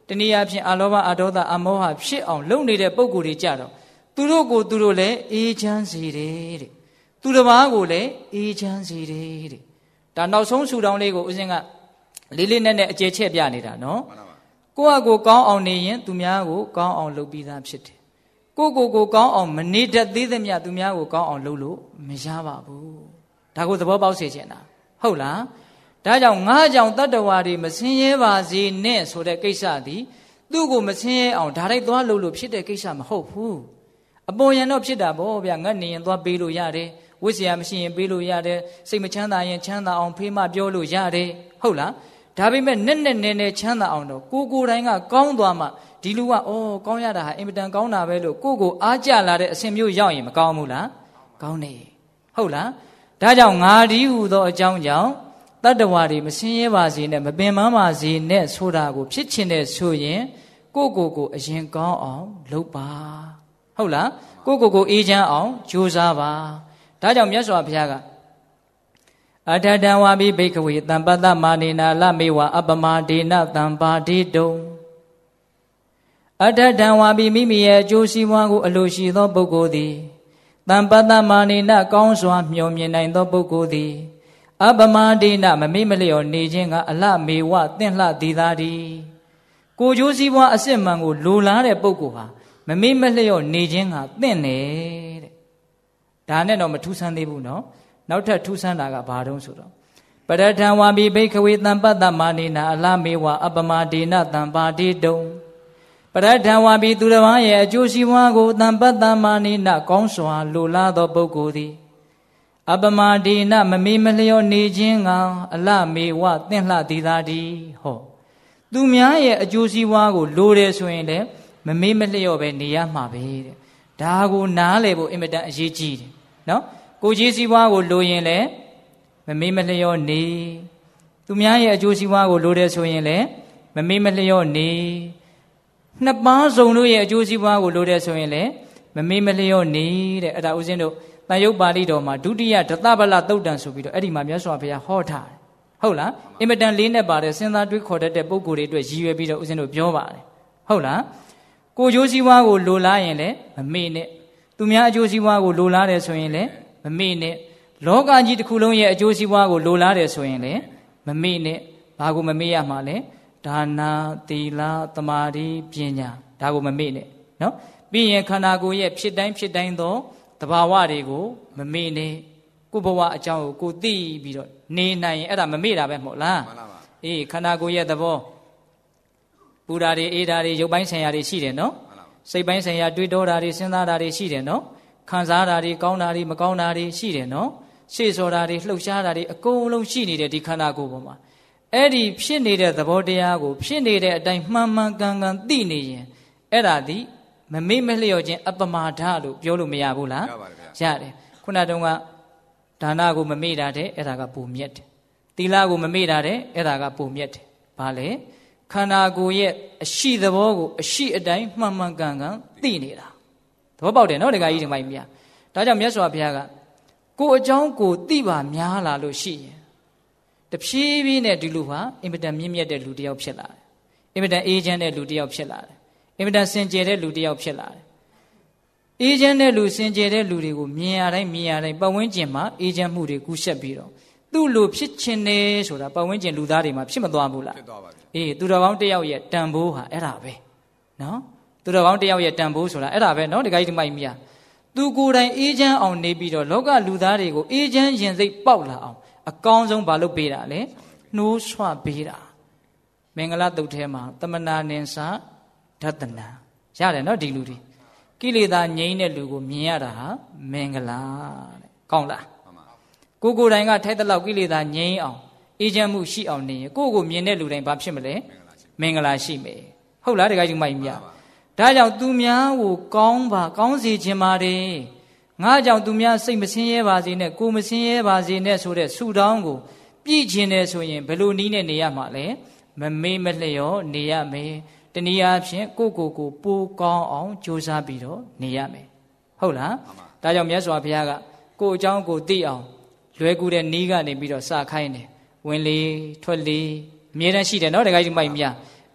တနည်းအားဖြင့်အလောဘအဒေါသအမောဟဖြစ်အောင်လုပ်နေတဲ့ပုဂ္ဂိုလ်တွေကြတော့သူတို့ကိုသူတို့လည်းအေးချမ်းစေတယ်တဲ့သူတစ်ပါးကိုလည်းအေးချမ်းစေတယ်တဲ့ဒါနောက်ဆုံးဆူတောင်းလေးကိုဦးဇင်းကလေးလေးနက်နက်အကျယ်ချက်ပြနေတာနော်ကိုယ့်အကိုကောင်းအောင်နေရင်သူများကိုကောင်းအောင်လုပ်ပြီးသားဖြစ်တယ်ကိုကောင်းအောင်မနေတတ်သေးသမျှသူများကိုကောင်းအောင်လုပ်လို့မရပါဘူးဒါကိုသဘောပေါက်စေချင်တာဟုတ်လားဒါကြောင့်ငါးကြောင့်တတ္တဝါတွေမဆင်းရဲပါစေနဲ့ဆိုတဲ့ကိစ္စသည်သူ့ကိုမဆင်းရဲအောင်ဒါလိုက်သွားလုပ်လို့ဖြစ်တဲ့ကိစ္စမဟုတ်ဘူးအပေါ်ယံတော့ဖြစ်တာပေါ့ဗျာငတ်နေရင်သွားပေးလို့ရတယ်ဝိဇ္ဇာမရှိရင်ပေးလို့ရတယ်စိတ်မချမ်းသာရင်ချမ်းသာအောင်ဖေးမပြောလို့ရတယ်ဟုတ်လားဒါပေမဲ့နဲ့နဲ့ချမ်းသာအောင်တော့ကိုယ်တိုင်ကကောင်းသွားမှဒီလူကကောင်းရတာဟာအင်မတန်ကောင်းတာပဲလို့ကိုအားကြလာတဲ့အစဉ်မျိုးရောက်ရင်မကောင်းဘူးလားကောင်းတယ်ဟုတ်လားဒါကြောင့်ငါဒီဟူသောအကြောင်းကြောင့်တတ္တဝါတွေမဆင်းရဲပါစေနဲ့မပင်ပန်းပါစေနဲ့ဆိုတာကိုဖြစ်ချင်တဲ့ဆိုရင်ကိုအရင်ကောင်းအောင်လုပ်ပါဟုတ်လားကိုအေးချမ်းအောင်ကြိုးစားပါဒါကြောင့်မြတ်စွာဘုရားကအထတံဝါပိဘိက္ခဝေတံပတ္တမာနေနာလမေဝအပမဒေနတံပါတိတုံအထတံဝါပိမိမိရဲ့အကျိုးစီးပွားကိုအလိုရှိသောပုဂ္ဂိုလ်သည်တံပတ္တမာနေနကောင်းစွာမျှော်မြင်နိုင်သောပုဂ္ဂိုလ်သည်အပမဒေနမမေ့မလျော့နေခြင်းကအလမေဝသင့်လှသည်သာသည်ကိုကျိုးစီးပွားအစစ်မှန်ကိုလိုလားတဲ့ပုဂ္ဂိုလ်ဟာမမေ့မလျော့နေခြင်းကသင့်တယ်တဲ့ဒါနဲ့တော့မထူးဆန်းသေးဘူးနော်နောက်ထပ်ထူးဆန်းတာကဘာတုံးဆိုတော့ပရထံဝါပိဘိက္ခဝေတံပတ္တမာနေနာအလမေဝအပမဒေနတံပါတိတုံပရထံဝါပိသူတစ်ပါးရဲ့အကျိုးစီးပွားကိုတံပတ္တမာနေနာကောင်းစွာလိုလားသောပုဂ္ဂိုလ်သည်အပမဒေနမမေ့မလျော့နေခြင်းကအလမေဝသင့်လှသည်သာဒီဟောသူများရဲ့အကျိုးစီးပွားကိုလိုတယ်ဆိုရင်လည်းမမေ့မလျော့ပဲနေရမှာပဲတဲ့ဒါကိုနားလည်ဖို့အင်မတန်အရေးကြီးတယ်နော်ကိုကြီးစီးပွားကိုလိုရင်လည်းမမေ့မလျော့နေသူများရဲ့အကျိုးစီးပွားကိုလိုတယ်ဆိုရင်လည်းမမေ့မလျော့နေနှစ်ပါးစုံတို့ရဲ့အကျိုးစီးပွားကိုလိုတယ်ဆိုရင်လည်းမမေ့မလျော့နေတဲ့အဲ့ဒါဦးဇင်းတို့တန်ရုပ်ပါဠိတော်မှာဒုတိယဒသဗလသုတ်တံဆိုပြီးတော့အဲ့ဒီမှာမြတ်စွာဘုရားဟောထားတယ်ဟုတ်လားအင်မတန်လေးနဲ့ပါတယ်စဉ်းစားတွေးခေါ်တတ်တဲ့ပုဂ္ဂိုလ်တွေအတွက်ရည်ရွယ်ပြီးတော့ဦးဇင်းတို့ပြောပါတယ်ဟုတ်လားကိုကျိုးစီးပွားကိုလိုလားရင်လည်းမမေ့နဲ့သူများအကျိုးစီးပွားကိုလိုလားတယ်ဆိုရင်လည်းမမေ့နဲ့လောကကြီးတစ်ခုလုံးရဲ့အကျိုးစီးပွားကိုလိုလားတယ်ဆိုရင်လည်းမမေ့နဲ့ဘာကိုမမေ့ရမှာလဲဒါနာသီလသမာဓိပညာဒါကိုမမေ့နဲ့နော်ပြီးရင်ခန္ဓာကိုယ်ရဲ့ဖြစ်တိုင်းသောတဘာဝတွေကိုမမေ့နဲ့ကိုယ်ဘဝအကြောင်းကိုသိပြီးတော့နေနိုင်ရင်အဲ့ဒါမမေ့တာပဲမဟုတ်လားမှန်ပါပါအေးခန္ဓာကိုယ်ရဲ့သဘောပူဓာတွေအေးဓာတွေရုပ်ပိုင်းဆိုင်ရာတွေရှိတယ်နော်စိတ်ပိုင်းဆိုင်ရာတွေးတောတာတွေစဉ်းစားတာတွေရှိတယ်နော်ခံစားတာတွေကောင်းတာတွေမကောင်းတာတွေရှိတယ်နော်ရှေ့စောတာတွေလှုပ်ရှားတာတွေအကုန်လုံးရှိနေတဲ့ဒီခန္ဓာကိုယ်ပေါ်မှာအဲ့ဒီဖြစ်နေတဲ့သဘောတရားကိုဖြစ်နေတဲ့အတိုင်းမှန်မှန်ကန်ကန်သိနေရင်အဲ့ဒါဒီမမေ့မလျော့ခြင်းအပမာဒလို့ပြောလို့မရဘူးလားရပါတယ်ဗျာရတယ်ခုနတုန်းကဒါနကိုမမေ့တာတဲ့အဲ့ဒါကပုံမြတ်တယ်သီလကိုမမေ့တာတဲ့အဲ့ဒါကပုံမြတ်တယ်ဘာလဲခန္ဓာကိုယ်ရဲ့အရှိသဘောကိုအရှိအတိုင်းမှန်မှန်ကန်ကန်သိနေတာသဘောပေါက်တယ်နော်ဒကာကြီးဒီမိုင်းမြတ်ဒါကြောင့်မြတ်စွာဘုရားကကိုယ်အကြောင်းကိုသိပါများလာလို့ရှိရင်တဖြည်းဖြည်းနဲ့ဒီလူဟာအင်မတန်မြင့်မြတ်တဲ့လူတစ်ယောက်ဖြစ်လာတယ်အင်မတန်အေးချမ်းတဲ့လူတစ်ယောက်ဖြစ်လာတယ်အင်မတန်စင်ကြယ်တဲ့လူတစ်ယောက်ဖြစ်လာတယ်အေးချမ်းတဲ့လူစင်ကြယ်တဲ့လူတွေကိုမြင်ရတိုင်းပတ်ဝန်းကျင်မှာအေးချမ်းမှုတွေကူးဆက်ပြီးတော့သူ့လိုဖြစ်ချင်တယ်ဆိုတာပတ်ဝန်းကျင်လူသားတွေမှာဖြစ်မသွားဘူးလားဖြစ်သွားပါပြီအေးသူတော်ကောင်းတစ်ယောက်ရဲ့တန်ဖိုးဟာအဲ့ဒါပဲနော်သူတော်ကောင်းတစ်ယောက်ရဲ့တန်ဖိုးဆိုတာအဲ့ဒါပဲနော်ဒကာကြီးဒီမိုက်မြတ်သူကိုယ်တိုင်အေးချမ်းအောင်နေပြီးတော့လောကလူသားတွေကိုအေးချမ်းရင်စိတ်ပေါက်လာအောင်အကောင်းဆုံးဘာလုပ်ပေးတာလဲနှိုးဆွပေးတာမင်္ဂလာတုတ်ထဲမှာသမနာနင်္စာဒသနာရတယ်နော်ဒီလူတွေကိလေသာငြိမ်းတဲ့လူကိုမြင်ရတာဟာမင်္ဂလာတဲ့ကောင်းလားကိုယ်တိုင်ကထိုက်တဲ့လောက်ကိလေသာငြိမ်းအောင်အေးချမ်းမှုရှိအောင်နေရင်ကိုမြင်တဲ့လူတိုင်းဘာဖြစ်မလဲမင်္ဂလာရှိမယ်ဟုတ်လားတခါကြီးမိုက်မြတ်ဒါကြောင့်သူများကိုကောင်းစေခြင်းပါတယ်ငါကြောင့်သူများစိတ်မဆင်းရဲပါစေနဲ့ကိုယ်မဆင်းရဲပါစေနဲ့ဆိုတဲ့ဆုတောင်းကိုပြည့်ခြင်းတယ်ဆိုရင်ဘယ်လိုနည်းနဲ့နေရမှာလဲမမေ့မလျော့နေရမယ်တနည်းအားဖြင့်ကိုပိုကောင်းအောင်ကြိုးစားပြီးတော့နေရမယ်ဟုတ်လားဒါကြောင့်မြတ်စွာဘုရားကကိုယ်အကြောင်းကိုသိအောင်လွယ်ကူတဲ့နည်းကနေပြီးတော့စခိုင်းတယ်ဝင်လေထွက်လေအမြဲတမ်းရှိတယ်နော်တခါကြီးမိုက်မြ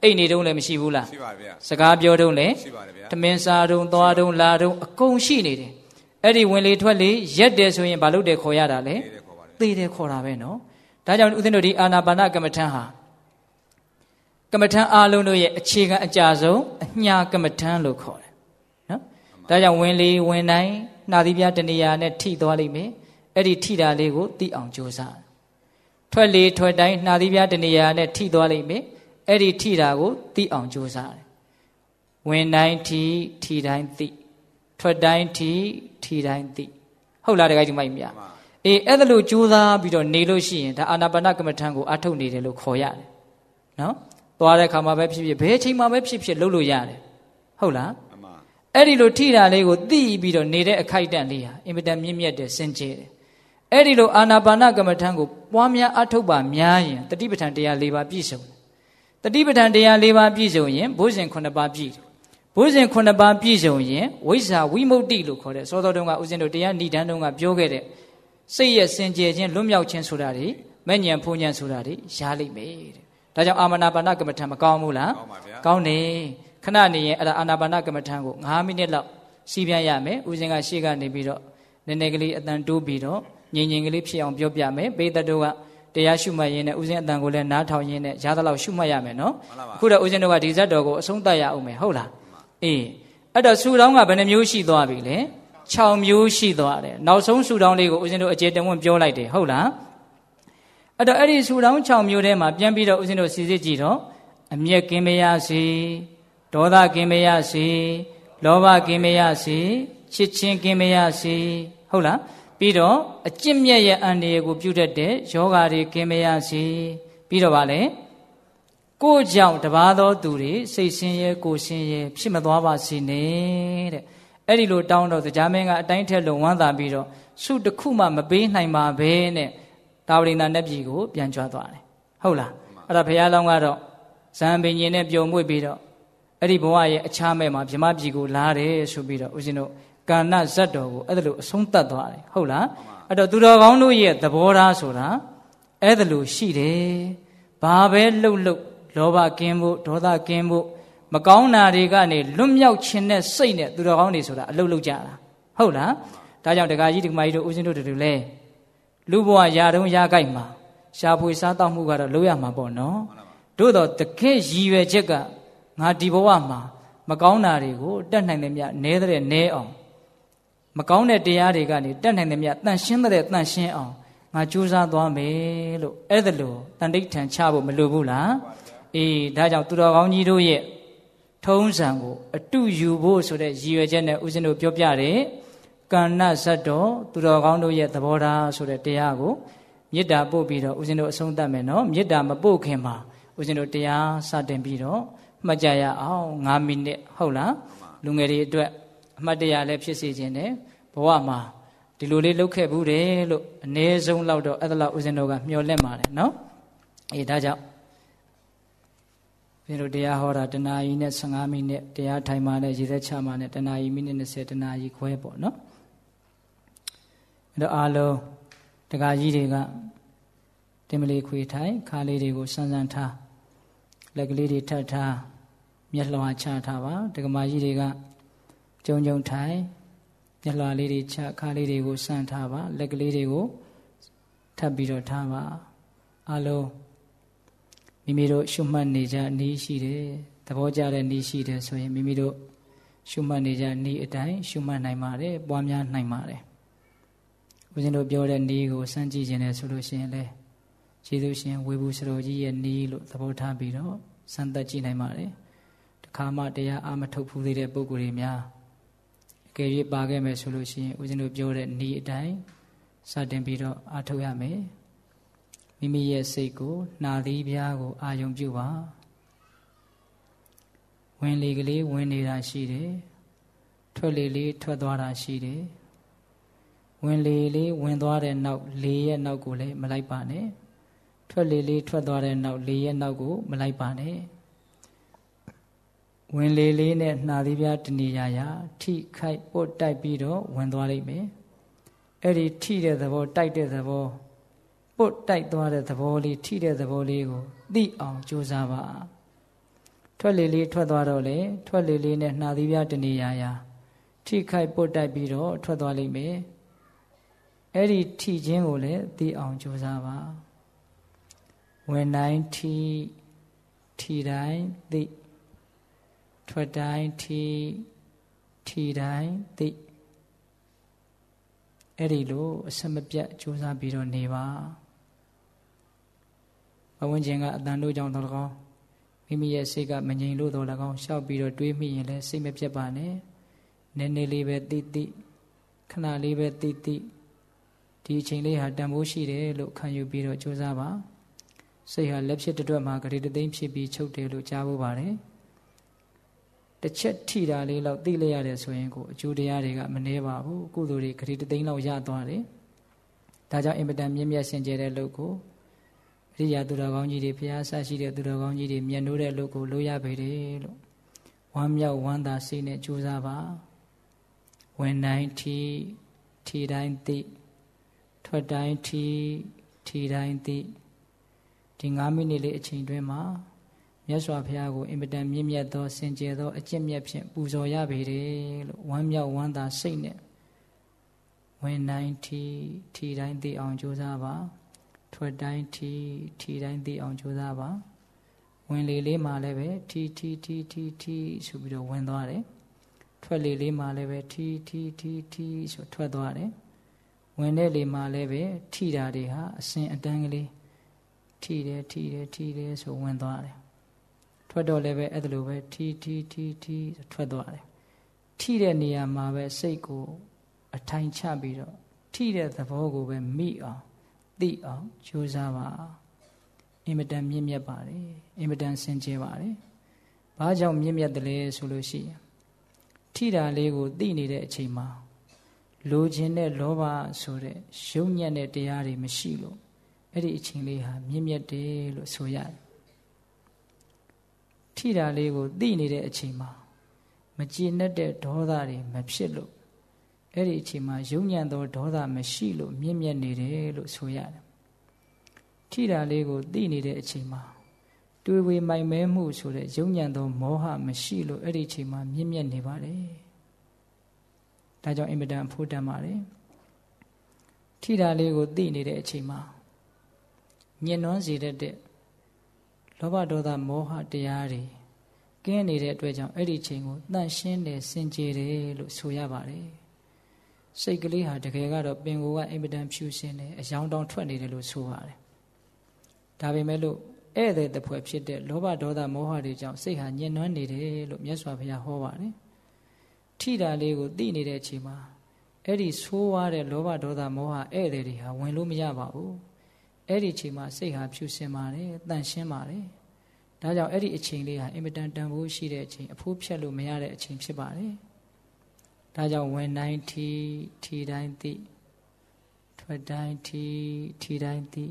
အိတ်နေတုံးလည်းမရှိဘူးလားစကားပြောတုံးလည်းတမင်စားတုံးသွားတုံးလာတုံးအကုန်ရှိနေတယ်အဲ့ဒီဝင်လေထွက်လေရက်တယ်ဆိုရင်ဘာလို့တယ်ခေါ်ရတာလဲသေတယ်ခေါ်တာပဲနော်ဒါကြောင့်ဦးဇင်းတို့ဒီအာနာပါနကမ္မထံဟာကမ္မထံအားလုံးတို့ရဲ့အခြေခံအကြဆုံးအညာကမ္မထံလို့ခေါ်တယ်နော်ဒါကြောင့်ဝင်လေဝင်တိုင်းနှာသီးပြားတနေရာနဲ့ထိသွားလိမ့်မယ်အဲ့ဒီထိတာလေးကိုသိအောင်ကြိုးစားထွက်လေထွက်တိုင်းနှာသီးပြားတနေရာနဲ့ထိသွားလိမ့်မယ်အဲ့ဒီထိတာကိုသိအောင်ကြိုးစားတယ်ဝင်တိုင်းထိတိုင်းသိထွက်တိုင်းထိတိုင်းသိဟုတ်လားတကယ်ကြီးမိုက်မြအေးအဲ့ဒါလို့ကြိုးစားပြီးတော့နေလို့ရှိရင်ဒါအာနာပါနကမ္မထံကိုအထုတ်နေတယ်လို့ခေါ်ရတယ်နော်သွားတဲ့ခါမှာပဲဖြစ်ဖြစ်ဘယ်ချိန်မှာပဲဖြစ်ဖြစ်လုပ်လို့ရတယ်ဟုတ်လားအဲ့ဒီလိုထိတာလေးကိုသိပြီးတော့နေတဲ့အခိုက်အတန့်လေးဟာအင်မတန်မြင့်မြတ်တယ်စင်ကြယ်တယ်အဲ့ဒီလိုအာနာပါနကမ္မထံကိုပွားများအထုတ်ပါများရင်တတိပဋ္ဌာန်တရား၄ပါးပြည့်စုံတတိပဋ္ဌာန်တရား၄ပါးပြည့်စုံရင်ဘုဇင်9ပါးပြည့်ဘုဇင်9ပါးပြည့်စုံရင်ဝိဇ္ဇာဝိမု ക്തി လို့ခေါ်တဲ့စောစောတုန်းကဦးဇင်းတို့တရားဏိဒန်းတုန်းကပြောခဲ့တဲ့စိတ်ရဲ့စင်ကြယ်ခြင်းလွတ်မြောက်ခြင်းဆိုတာတွေမဲ့ဉဏ်ဖုန်ဉဏ်ဆိုတာတွေရလိမ့်မယ်တဲ့ဒါကြောင့်အာနာပါနကမ္မထံမကောင်းဘူးလားကောင်းတယ်ခဏနေရင်အဲ့ဒါအာနာပါနကမ္မထံကို9မိနစ်လောက်စီးပြန်ရမယ်ဦးဇင်းကရှေ့ကနေပြီးတော့နည်းနည်းကလေးအတန်တိုးပြီးတော့ငြိမ်ငြိမ်ကလေးဖြစ်အောင်ပြောပြမယ်ဘေးသက်တို့ကတရားရှုမှတ်ရင်းနဲ့ဦးဇင်းအတန်ကိုလည်းနားထောင်ရင်းနဲ့ရသလောက်ရှုမှတ်ရမယ်နော်အခုတော့ဦးဇင်းတို့ကဒီဇတ်တော်ကိုအဆုံးသတ်ရအောင်မယ်ဟုတ်လားအေးအဲ့တော့ဆူတောင်းကဘယ်နှမျိုးရှိသွားပြီလဲ6မျိုးရှိသွားတယ်နောက်ဆုံးဆူတောင်းလေးကိုဦးဇင်းတို့အကျေတဝန်းပြောလိုက်တယ်ဟုတ်လားအဲ့တော့အဲ့ဒီဆူတောင်း6မျိုးထဲမှာပြန်ပြီးတော့ဦးဇင်းတို့စီစစ်ကြည့်တော့အမျက်ကင်းမရစေဒေါသကင်းမရစေလောဘကင်းမရစေချစ်ချင်းကင်းမရစေဟုတ်လားပြီးတော့အကျင့်မြတ်ရဲ့အန္တရာယ်ကိုပြုတတ်တဲ့ယောဂါတွေကင်းမရစေပြီးတော့ဗာလဲကိုယ်ကြောင့်တပါးသောသူတွေစိတ်ဆင်းရဲကိုယ်ဆင်းရဲဖြစ်မသွားပါစေနဲ့တဲ့အဲ့ဒီလိုတောင်းတော့တရားမင်းကအတိုင်းထက်လုံးဝမ်းသာပြီးတော့ဆုတစ်ခုမှမပေးနိုင်ပါပဲနဲ့တာဝရိန္ဒနတ်ပြည်ကိုပြန်ကြွသွားတယ်ဟုတ်လားအဲ့ဒါဘုရားလောင်းကတော့ဇံပင်ရှင်နဲ့ပျော်မွေ့ပြီးတော့အဲ့ဒီဘဝရဲ့အခြားမဲ့မှာဗြဟ္မပြည်ကိုလာတယ်ဆိုပြီးတော့ဦးဇင်းတို့ကာဏဇတ်တော်ကိုအဲ့ဒါလိုအဆုံးသတ်သွားတယ်ဟုတ်လားအဲ့တော့သူတော်ကောင်းတို့ရဲ့သဘောထားဆိုတာအဲ့ဒါလိုရှိတယ်ဘာပဲလှုပ်လောဘကင်းဖို့ဒေါသကင်းဖို့မကောင်းတာတွေကနေလွတ်မြောက်ခြင်းနဲ့စိတ်နဲ့သူတော်ကောင်းတွေဆိုတာအလုပ်လုပ်ကြတာဟုတ်လားဒါကြောင့်ဒကာကြီးဒကာမကြီးတို့ဦးဇင်းတို့တူလဲလူဘဝရာတုံးရာကြိုက်မှာရှားဖွေစားတောက်မှုကတော့လုပ်ရမှာပေါ့နော်တို့တော့တကယ်ရည်ရွယ်ချက်ကငါဒီဘဝမှာမကောင်းတာတွေကိုတက်နိုင်တယ်မြနဲတဲ့နဲအောင်မကောင်းတဲ့တရားတွေကနေတက်နိုင်တယ်မြတန်ရှင်းတဲ့တန်ရှင်းအောင်ငါကြိုးစားသွားမယ်လို့အဲ့ဒါလို့တန်တိဋ္ဌံချဖို့မလိုဘူးလားအေးဒါကြောင့်သူတော်ကောင်းကြီးတို့ရဲ့ထုံးစံကိုအတုယူဖို့ဆိုတဲ့ရည်ရွယ်ချက်နဲ့ဦးဇင်းတို့ပြောပြတယ်ကဏ္ဍဇတ်တော်သူတော်ကောင်းတို့ရဲ့သဘောထားဆိုတဲ့တရားကိုမေတ္တာပို့ပြီးတော့ဦးဇင်းတို့အဆုံးသတ်မယ်နော်မေတ္တာမပို့ခင်မှာဦးဇင်းတို့တရားစတင်ပြီးတော့မှတ်ကြရအောင်9မိနစ်ဟုတ်လားလူငယ်တွေအတွက်အမှတ်တရလည်းဖြစ်စေခြင်းနဲ့ဘဝမှာဒီလိုလေးလုပ်ခဲ့ဘူးတယ်လို့အ ਨੇ ဆုံးလောက်တော့အဲ့ဒါလောက်ဦးဇင်းတို့ကမျှော်လင့်ပါတယ်နော်အေးဒါကြောင့်ဦးဇင်းတို့တရားဟောတာတနာရီနဲ့15မိနစ်တရားထိုင်မှနဲ့ရေသက်ချမှနဲ့တနာရီမိနစ်20တနာရီခွဲပေါ့နော်အဲ့တော့အားလုံးတက္ကကြီးတွေကတင်မလေးခွေထိုင်ခါလေးတွေကိုစမ်းစမ်းထားလက်ကလေးတွေထပ်ထားမျက်လွှာချထားပါတက္ကမကြီးတွေကကြုံထိုင်မျက်လွှာလေးတွေချခါလေးတွေကိုစမ်းထားပါလက်ကလေးတွေကိုထပ်ပြီးတော့ထားပါအားလုံးမိမိတို့ရှုမှတ်နေကြနည်းရှိတယ်သဘောကျတဲ့နည်းရှိတယ်ဆိုရင်မိမိတို့ရှုမှတ်နေကြနည်းအတိုင်းရှုမှတ်နိုင်ပါတယ်ပွားများနိုင်ပါတယ်ဦးဇင်းတို့ပြောတဲ့နည်းကိုစမ်းကြည့်ခြင်းနဲ့ဆိုလို့ရှိရင်လေကျေးဇူးရှင်ဝေဘူးစတော်ကြီးရဲ့နည်းလို့သဘောထားပြီးတော့စမ်းသပ်ကြည့်နိုင်ပါတယ်တခါမှတရားအာမထုတ်ဘူးသေးတဲ့ပုဂ္ဂိုလ်တွေများအကယ်၍ပါခဲ့မယ်ဆိုလို့ရှိရင်ဦးဇင်းတို့ပြောတဲ့နည်းအတိုင်းစတင်ပြီးတော့အာထုတ်ရမယ်မိမိရဲ့စိတ်ကိုနှာသီးပြားကိုအာယုံပြုပါဝင်လေကလေးဝင်နေတာရှိတယ်ထွက်လေလေးထွက်သွားတာရှိတယ်ဝင်လေလေးဝင်သွားတဲ့နောက်လေရဲ့နောက်ကိုလည်းမလိုက်ပါနဲ့ထွက်လေလေးထွက်သွားတဲ့နောက်လေရဲ့နောက်ကိုမလိုက်ပါနဲ့ဝင်လေလေးနဲ့နှာသီးပြားတနေရာထိခိုက်ပုတ်တိုက်ပြီးတော့ဝင်သွားလိမ့်မယ်အဲ့ဒီထိတဲ့သဘောတိုက်တဲ့သဘောပုတ်တိုက်သွားတဲ့သဘောလေးထိတဲ့သဘောလေးကိုသိအောင်ကြိုးစားပါထွက်လေလေးထွက်သွားတော့လေထွက်လေလေးနဲ့နှာသီးပြားတနေရာထိခိုက်ပုတ်တိုက်ပြီးတော့ထွက်သွားလိမ့်မယ်အဲ့ဒီထိခြင်းကိုလည်းသိအောင်ကြိုးစားပါဝင်တိုင်းထိတိုင်းသိထွက်တိုင်းထိတိုင်းသိအဲ့ဒီလိုအစမပြတ်ကြိုးစားပြီးတော့နေပါဘဝဝင်ခြင်းကအတန်တို့ကြောင့်တော်၎င်းမိမိရဲ့စိတ်ကမငြိမ်လို့တော်၎င်းရှောက်ပြီးတော့တွေးမိရင်လည်းစိတ်မပြတ်ပါနဲ့နည်းနည်းလေးပဲသိခဏလေးပဲသိဒီအချိန်လေးဟာတန်ဖိုးရှိတယ်လို့ခံယူပြီးတော့ကြိုးစားပါစိတ်ဟာလက်ဖြစ်တွက်မှာဂရေတသိမ်းဖြစ်ပြီးချုပ်တယ်လို့ကြားဖို့ပါတယ်တစ်ချက်ထိတာလေးလောက်သိလိုက်ရတယ်ဆိုရင်ကိုအကျိုးတရားတွေကမနှဲပါဘူးကုသိုလ်တွေဂရေတသိမ်းလောက်ရသွားတယ်ဒါကြောင့်အင်မတန်မြင့်မြတ်စင်ကြယ်တဲ့လုပ်ကိုအရိယာသူတော်ကောင်းကြီးတွေဘုရားဆရှိတဲ့သူတော်ကောင်းကြီးတွေမြတ်နိုးတဲ့လုပ်ကိုလုပ်ရပေတယ်လို့ဝမ်းမြောက်ဝမ်းသာစိတ်နဲ့ကြိုးစားပါဝင်တိုင်းထိတိုင်းသိထွက်တိုင်းထိတိုင်းသိဒီ9မိနစ်လေးအချိန်တွင်းမှာမြတ်စွာဘုရားကိုအင်မတန်မြင့်မြတ်သောစင်ကြယ်သောအကျင့်မြတ်ဖြင့်ပူဇော်ရပေတယ်လို့ဝမ်းမြောက်ဝမ်းသာစိတ်နဲ့ဝင်တိုင်းထိတိုင်းသိအောင်ကြိုးစားပါထွက်တိုင်းထိတိုင်းသိအောင်ကြိုးစားပါဝင်လေလေးမှာလည်းပဲထိဆိုပြီးတော့ဝင်သွားတယ်ထွက်လေလေးမှာလည်းပဲထိဆိုထွက်သွားတယ်ဝင်တဲ့လေမှာလည်းပဲထိတာတွေဟာအစဉ်အတန်းကလေးထိတယ်ဆိုဝင်သွားတယ်ထွက်တော့လည်းပဲအဲ့ဒါလိုပဲထိထွက်သွားတယ်ထိတဲ့နေရာမှာပဲစိတ်ကိုအထိုင်ချပြီးတော့ထိတဲ့သဘောကိုပဲမိအောင်သိအောင်ကြိုးစားပါအင်မတန်မြင့်မြတ်ပါတယ်အင်မတန်စင်ကြယ်ပါတယ်ဘာကြောင့်မြင့်မြတ်တယ်လဲဆိုလို့ရှိရင်ထိတာလေးကိုသိနေတဲ့အချိန်မှာလိုချင်တဲ့လောဘဆိုတဲ့ရုပ်ညံ့တဲ့တရားတွေမရှိလို့အဲ့ဒီအချိန်လေးဟာမြင့်မြတ်တယ်လို့ဆိုရတယ်ထိတာလေးကိုသိနေတဲ့အချိန်မှာမကျေနပ်တဲ့ဒေါသတွေမဖြစ်လို့အဲ့ဒီအချိန်မှာရုပ်ညံ့သောဒေါသမရှိလို့မြင့်မြတ်နေတယ်လို့ဆိုရတယ်ထိတာလေးကိုသိနေတဲ့အချိန်မှာတွေးဝေမိုက်မဲမှုဆိုတဲ့ရုပ်ညံ့သောမောဟမရှိလို့အဲ့ဒီအချိန်မှာမြင့်မြတ်နေပါတယ်ဒါကြောင့်အင်မတန်အဖို့တန်ပါတယ်ထိတာလေးကိုသိနေတဲ့အချိန်မှာညှဉ်းနှွမ်းစေတတ်တဲ့လောဘဒေါသမောဟတရားတွေကင်းနေတဲ့အတွက်ကြောင့်အဲ့ဒီအချိန်ကိုတန့်ရှင်းတယ်စင်ကြယ်တယ်လို့ဆိုရပါတယ်စိတ်ကလေးဟာတကယ်ကတော့ပင်ကိုယ်ကအင်မတန်ဖြူစင်တယ်အယောင်တောင်ထွက်နေတယ်လို့ဆိုပါတယ်ဒါပေမဲ့လို့ဧည့်သည်တပွဲဖြစ်တဲ့လောဘဒေါသမောဟတွေကြောင့်စိတ်ဟာညှဉ်းနှွမ်းနေတယ်လို့မြတ်စွာဘုရားဟောပါတယ်ထိတာလေးကိုသိနေတဲ့အချိန်မှာအဲ့ဒီဆိုးဝါးတဲ့လောဘဒေါသမောဟဧည့်သည်တွေဟာဝင်လို့မရပါဘူးအဲ့ဒီအချိန်မှာစိတ်ဟာဖြူစင်ပါတယ်တန့်ရှင်းပါတယ်ဒါကြောင့်အဲ့ဒီအချိန်လေးဟာအင်မတန်တန်ဖိုးရှိတဲ့အချိန်အဖိုးဖြတ်လို့မရတဲ့အချိန်ဖြစ်ပါတယ်ဒါကြောင့်ဝင်တိုင်းထိတိုင်းသိထွက်တိုင်းထိတိုင်းသိ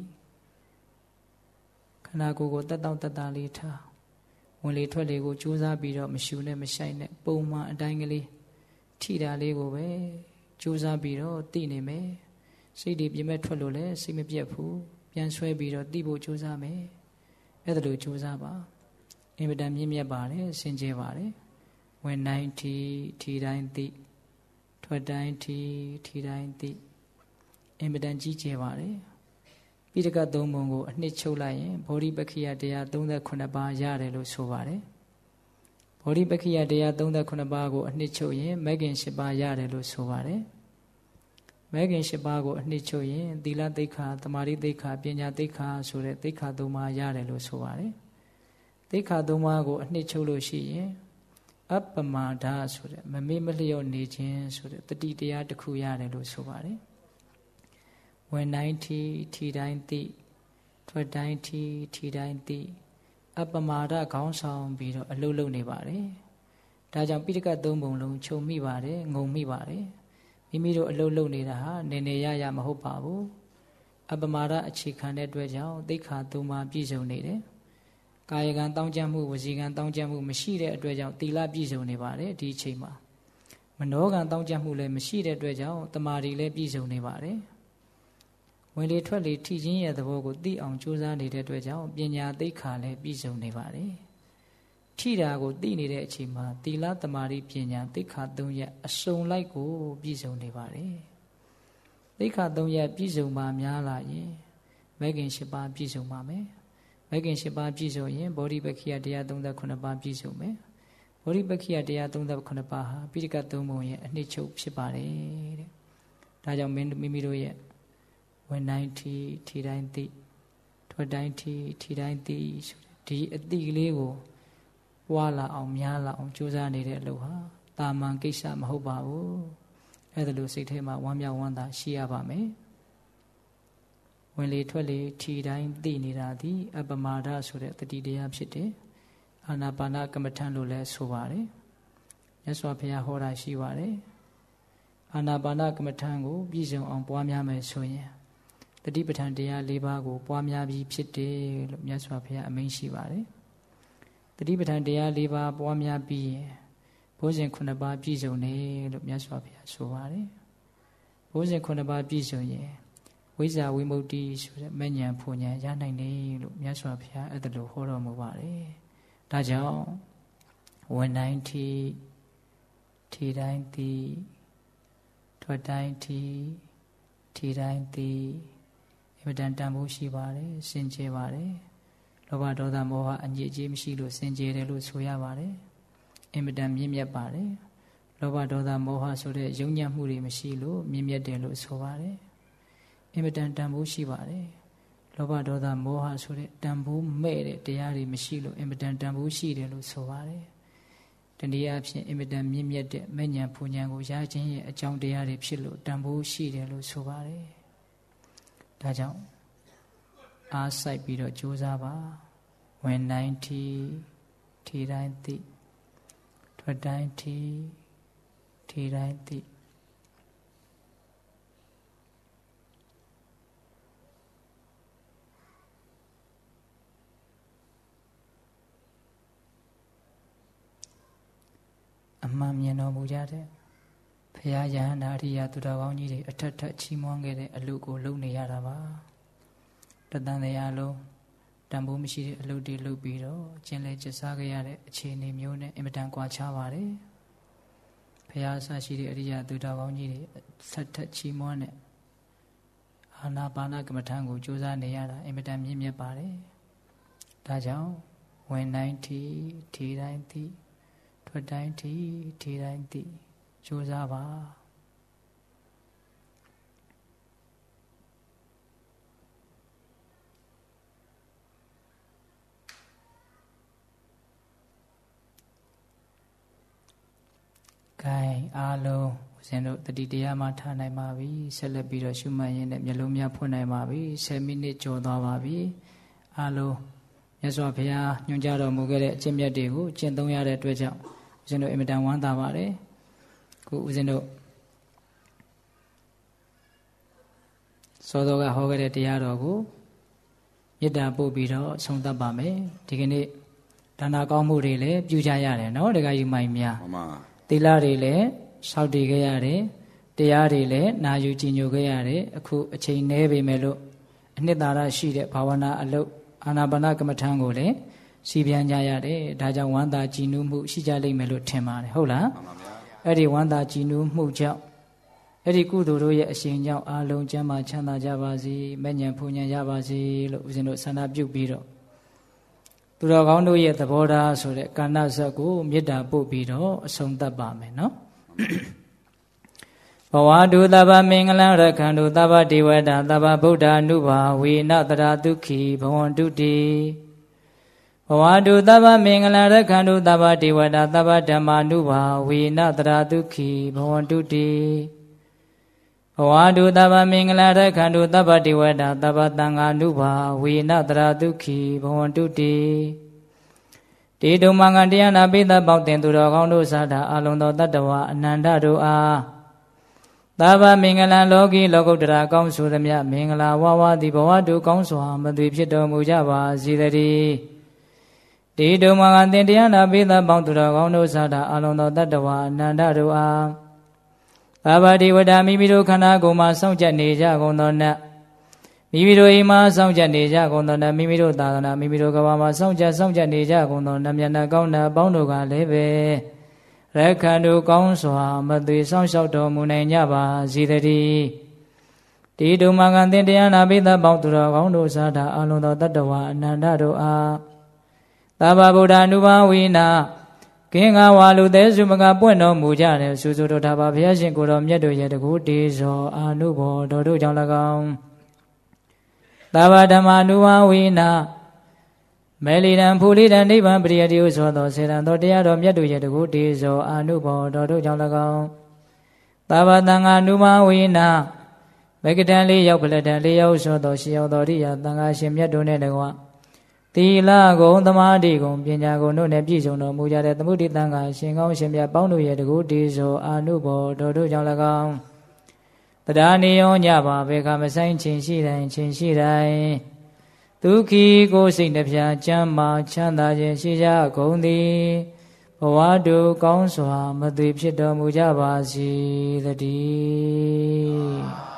ခန္ဓာကိုယ်ကိုတက်တောင့်တက်တာလေးထားဝင်လေထွက်လေကိုကြိုးစားပြီးတော့မရှူနဲ့မဆိုင်နဲ့ပုံမှန်အတိုင်းကလေးထိတာလေးကိုပဲကြိုးစားပြီးတော့သိနေမယ်စိတ်တွေပြင်းမဲ့ထွက်လို့လည်းစိတ်မပြတ်ဘူးပြန်ဆွဲပြီးတော့သိဖို့ကြိုးစားမယ်အဲ့ဒါလိုကြိုးစားပါအင်မတန်မြင့်မြတ်ပါတယ်စင်ကြယ်ပါတယ်ဝင်တိုင်းထိတိုင်းသိထွက်တိုင်းထိတိုင်းသိအင်မတန်ကြီးကျယ်ပါတယ်ပိဋကတ်သုံးပုံကိုအနှစ်ချုပ်လိုက်ရင်ဗောဓိပက္ခိယတရား38ပါးရတယ်လို့ဆိုပါတယ်ဗောဓိပက္ခိယတရား38ပါးကိုအနှစ်ချုပ်ရင်မဂ်ကင်10ပါးရတယ်လို့ဆိုပါတယ်မဂ်ကင်10ပါးကိုအနှစ်ချုပ်ရင်သီလသိက္ခာသမာဓိသိက္ခာပညာသိက္ခာဆိုတဲ့သိက္ခာ3ပါးရတယ်လို့ဆိုပါတယ်သိက္ခာ3ပါးကိုအနှစ်ချုပ်လို့ရှိရင်အပ္ပမာဒဆိုတဲ့မမေ့မလျော့နေခြင်းဆိုတဲ့တတိတရားတစ်ခုရတယ်လို့ဆိုပါတယ်ဝင်တိုင်းထိတိုင်းသိထွက်တိုင်းထိတိုင်းသိအပ္ပမာဒခေါင်းဆောင်ပြီးတော့အလုပ်လုပ်နေပါတယ်ဒါကြောင့်ပိဋကတ်3ပုံလုံးခြုံမိပါတယ်ငုံမိပါတယ်မိမိတို့အလုပ်လုပ်နေတာဟာနေရမဟုတ်ပါဘူးအပ္ပမာဒအခြေခံတဲ့အတွက်ကြောင့်သိက္ခာ3ပါးပြည့်စုံနေတယ်ကာယကံတောင်းကြမှုဝစီကံတောင်းကြမှုမရှိတဲ့အတွက်ကြောင့်သီလပြည့်စုံနေပါတယ်ဒီအချိန်မှာမနောကံတောင်းကြမှုလည်းမရှိတဲ့အတွက်ကြောင့်တမာတိလည်းပြည့်စုံနေပါတယ်ဝင်လေထွက်လေထိခြင်းရဲ့သဘောကိုသိအောင်ကြိုးစားနေတဲ့အတွက်ကြောင့်ပညာသိက္ခာလည်းပြည့်စုံနေပါတယ်ထထိတာကိုသိနေတဲ့အချိန်မှာသီလသမာဓိပညာသိက္ခာ၃ရပ်အစုံလိုက်ကိုပြည့်စုံနေပါတယ်သိက္ခာ၃ရပ်ပြည့်စုံပါများလာရင်မဂ်ကင်၈ပါးပြည့်စုံပါမယ်မဂ်ကင်၈ပါးပြည့်စုံရင်ဗောဓိပက္ခိယတရား38ပါးပြည့်စုံမယ်ဗောဓိပက္ခိယတရား38ပါးဟာပိဋကတ်၃ပုံရဲ့အနှစ်ချုပ်ဖြစ်ပါတယ်တဲ့ဒါကြောင့်မိမိတို့ရဲ့ဝင်တိုင်းထီတိုင်းသိထွက်တိုင်းထီတိုင်းသိဆိုဒီအတိကလေးကိုပွားလာအောင်များလာအောင်ကြိုးစားနေတဲ့အလုပ်ဟာတာမန်ကိစ္စမဟုတ်ပါဘူးအဲ့ဒါလို့စိတ်ထဲမှာဝမ်းမြောက်ဝမ်းသာရှိရပါမယ်ဝင်လေထွက်လေထီတိုင်းသိနေတာဒီအပမာဒဆိုတဲ့တတိတရားဖြစ်တယ်အာနာပါနကမ္မထံလို့လည်းဆိုပါတယ်မြတ်စွာဘုရားဟောတာရှိပါတယ်အာနာပါနကမ္မထံကိုပြည့်စုံအောင်ပွားများမယ်ဆိုရင်တတိပဋ္ဌာန်တရား၄ပါးကိုပွားများပြီးဖြစ်တယ်လို့မြတ်စွာဘုရားအမိန့်ရှိပါတယ်တတိပဋ္ဌာန်တရား၄ပါးပွားများပြီးရင်ဘုဇင်9ပါးပြည့်စုံတယ်လို့မြတ်စွာဘုရားဆိုပါတယ်ဘုဇင်9ပါးပြည့်စုံရင်ဝိဇ္ဇာဝိမု ക്തി ဆိုတဲ့မဉ္ဇဉ်ဖူဉ္ဇဉ်ရနိုင်တယ်လို့မြတ်စွာဘုရားအဲ့ဒါလိုဟောတော်မူပါတယ်ဒါကြောင့်ဝင်တိုင်းထီတိုင်းသိထွက်တိုင်းထီတိုင်းသိအမြဲတမ်းတန်ဖိုးရှိပါတယ်စင်ကြယ်ပါတယ်လောဘဒေါသမောဟအငြိအကျေးမရှိလို့စင်ကြယ်တယ်လို့ဆိုရပါတယ်အမြဲတမ်းမြင့်မြတ်ပါတယ်လောဘဒေါသမောဟဆိုတဲ့ယုံညံ့မှုတွေမရှိလို့မြင့်မြတ်တယ်လို့ဆိုပါတယ်အမြဲတမ်းတန်ဖိုးရှိပါတယ်လောဘဒေါသမောဟဆိုတဲ့တန်ဖိုးမဲ့တဲ့တရားတွေမရှိလို့အမြဲတမ်းတန်ဖိုးရှိတယ်လို့ဆိုပါတယ်တနည်းအားဖြင့်အမြဲတမ်းမြင့်မြတ်တဲ့မဉ္ဇဉ်ဖူဉ္ဇဉ်ကိုရခြင်းရဲ့အကြောင်းတရားတွေဖြစ်လို့တန်ဖိုးရှိတယ်လို့ဆိုပါတယ်ဒါကြောင့်အားစိုက်ပြီးတော့ကြိုးစားပါဝင်တိုင်းထီတိုင်းသိထွက်တိုင်းထီတိုင်းသိအမှန်မြင်တော်မူကြတဲ့ဘုရားယဟန္တာအရိယသူတော်ကောင်းကြီးတွေအထက်ထက်ချီးမွမ်းခဲ့တဲ့အလုပ်ကိုလုပ်နေရတာပါတသံတရားလုံးတန်ဖိုးမရှိတဲ့အလုပ်တွေလုပ်ပြီးတော့ကျင့်လဲကျက်စားခဲ့ရတဲ့အခြေအနေမျိုးနဲ့အင်မတန်ကွာခြားပါတယ်ဘုရားအစရှိတဲ့အရိယသူတော်ကောင်းကြီးတွေဆက်ထက်ချီးမွမ်းတဲ့အာနာပါနကမ္မထံကိုကြိုးစားနေရတာအင်မတန်မြင့်မြတ်ပါတယ်ဒါကြောင့်ဝင်တိုင်းထီတိုင်းသိထွက်တိုင်းထီတိုင်းသိကြိုးစားပါဂိုင်းအားလုံးဦးဇင်းတို့တတိတရားမှထားနိုင်ပါပြီဆက်လက်ပြီးတော့ရှုမှတ်ရင်းနဲ့မျက်လုံးများဖွင့်နိုင်ပါပြီ10မိနစ်ကျော်သွားပါပြီအားလုံးမြတ်စွာဘုရားညွှန်ကြားတော်မူခဲ့တဲ့အကျင့်မြတ်တွေကိုကျင့်သုံးရတဲ့အတွက်ကြောင့်ဦးဇင်းတို့အင်မတန်ဝမ်းသာပါတယ်ခုဦးဇင်းတို့စောစောကဟောခဲ့တဲ့တရားတော်ကိုမေတ္တာပို့ပြီးတော့ဆုံးသတ်ပါမယ်ဒီကနေ့ဒါနကောင်းမှုတွေလည်းပြုကြရတယ်နော်တခါယူမိုင်များမှန်ပါသီလတွေလည်းစောင့်တည်ခဲ့ရတယ်တရားတွေလည်းနာယူကြည်ညိုခဲ့ရတယ်အခုအချိန်နည်းပေမဲ့လို့အနှစ်သာရရှိတဲ့ဘာဝနာအလုပ်အာနာပါနကမ္မထံကိုလည်းစီပြန်ကြရတယ်ဒါကြောင့်ဝမ်းသာကြည်နူးမှုရှိကြလိမ့်မယ်လို့ထင်ပါတယ်ဟုတ်လားမှန်ပါဗျာအဲ့ဒီဝမ်းသာကြည်နူးမှုကြောင့်အဲ့ဒီကုသိုလ်တို့ရဲ့အရှင်ကြောင့်အာလုံးကျမ်းမာချမ်းသာကြပါစေမဉ္ဇဉ်ဖူဉ္ဇဉ်ရပါစေလို့ဦးဇင်းတို့ဆန္ဒပြုပြီးတော့သူတော်ကောင်းတို့ရဲ့သဘောထားဆိုတဲ့ကာဏဇတ်ကိုမေတ္တာပို့ပြီးတော့အဆုံးသတ်ပါမယ်နော်ဘဝတုသဗ္ဗမင်္ဂလံရက္ခန္တုသဗ္ဗဒေဝတာသဗ္ဗဗုဒ္ဓ ानु ဘာဝေနတရာဒုက္ခိဘဝန္တုတိဘဝတုသဗ္ဗမင်္ဂလံရက္ခန္တုသဗ္ဗဒေဝတာသဗ္ဗဓမ္မာ ानु ဘာဝေနတရာဒုက္ခိဘဝန္တုတိဘဝတုသဗ္ဗမင်္ဂလံရက္ခန္တုသဗ္ဗဒေဝတာသဗ္ဗသံဃာ ानु ဘာဝေနတရာဒုက္ခိဘဝန္တုတိတေတုမင်္ဂန်တရားနာပိသပေါက်တင်သူတော်ကောင်းတို့သာသာအလုံးသောတတ္တဝါအနန္တတို့အားသဗ္ဗမင်္ဂလံလောကီလောကုတ္တရာကောင်းဆိုသမျှမင်္ဂလာဝါဝါသည်ဘဝတုကောင်းစွာမသွေဖြစ်တော်မူကြပါစေတည်းတေတုမင်္ဂန်တင်တရားနာပိသပေါက်သူတော်ကောင်းတို့သာသာအလုံးသောတတ္တဝါအနန္တတို့အားသဗ္ဗဒေဝတာမိမိတို့ခန္ဓာကိုယ်မှာစောင့်ကြနေကြကုန်သောနတ်မိမိတို့အိမ်မှာစောင့်ကြနေကြကုန်သောမိမိတို့သာသနာမိမိတို့ကဘာမှာစောင့်ကြနေကြကုန်သောမျက်နှာကောင်းနာအပေါင်းတို့ကလည်းပဲရခန္တုကောင်းစွာမသွေစောင့်ရှောက်တော်မူနိုင်ကြပါစေတည်းဒီဒုမကံသင်တရားနာပိသပေါင်းသူတော်ကောင်းတို့စားတာအလုံးသောတတ္တဝါအနန္တတို့အားသဗ္ဗဗုဒ္ဓ ानु ဘာဝိနာကင်းငါဝါလူသေးစုမကပွင့်တော်မူကြတယ်စုစုတို့ထာပါဘုရားရှင်ကိုတော်မြတ်တို့ရဲ့တကူတေဇောအာနုဘောတော်တို့ကြောင့်၎င်းသဗ္ဗဓမ္မာနုဝဝိနာမေလီရန်ဖူလီရန်နိဗ္ဗာန်ပရိယတိဟုဆိုသောစေတံတော်တရားတော်မြတ်တို့ရဲ့တကူတေဇောအာနုဘောတော်တို့ကြောင့်၎င်းသဗ္ဗသံဃာနုမဝိနာမေကတံလေးရောက်ပလတံလေးရောက်ဆိုသောရှေးရောက်တော်ရိယသံဃာရှင်မြတ်တို့နဲ့တကွသီလဂုံသမာဓိဂုံပညာဂုံတို့နဲ့ပြည့်စုံတော်မူကြတဲ့သမုဒိသံဃာရှင်ကောင်းရှင်မြတ်ပေါင်းတို့ရဲ့တကူတေဇောအာနုဘောတော်တို့ကြောင့်၎င်းတရားနေရောညပါဘေခမဆိုင်ချင်းရှိတိုင်းဒုက္ခိကိုစိတ်နှပြချမ်းမာချမ်းသာခြင်းရှိကြကုန်သည်ဘဝတုကောင်းစွာမသွေဖြစ်တော်မူကြပါစေတည်း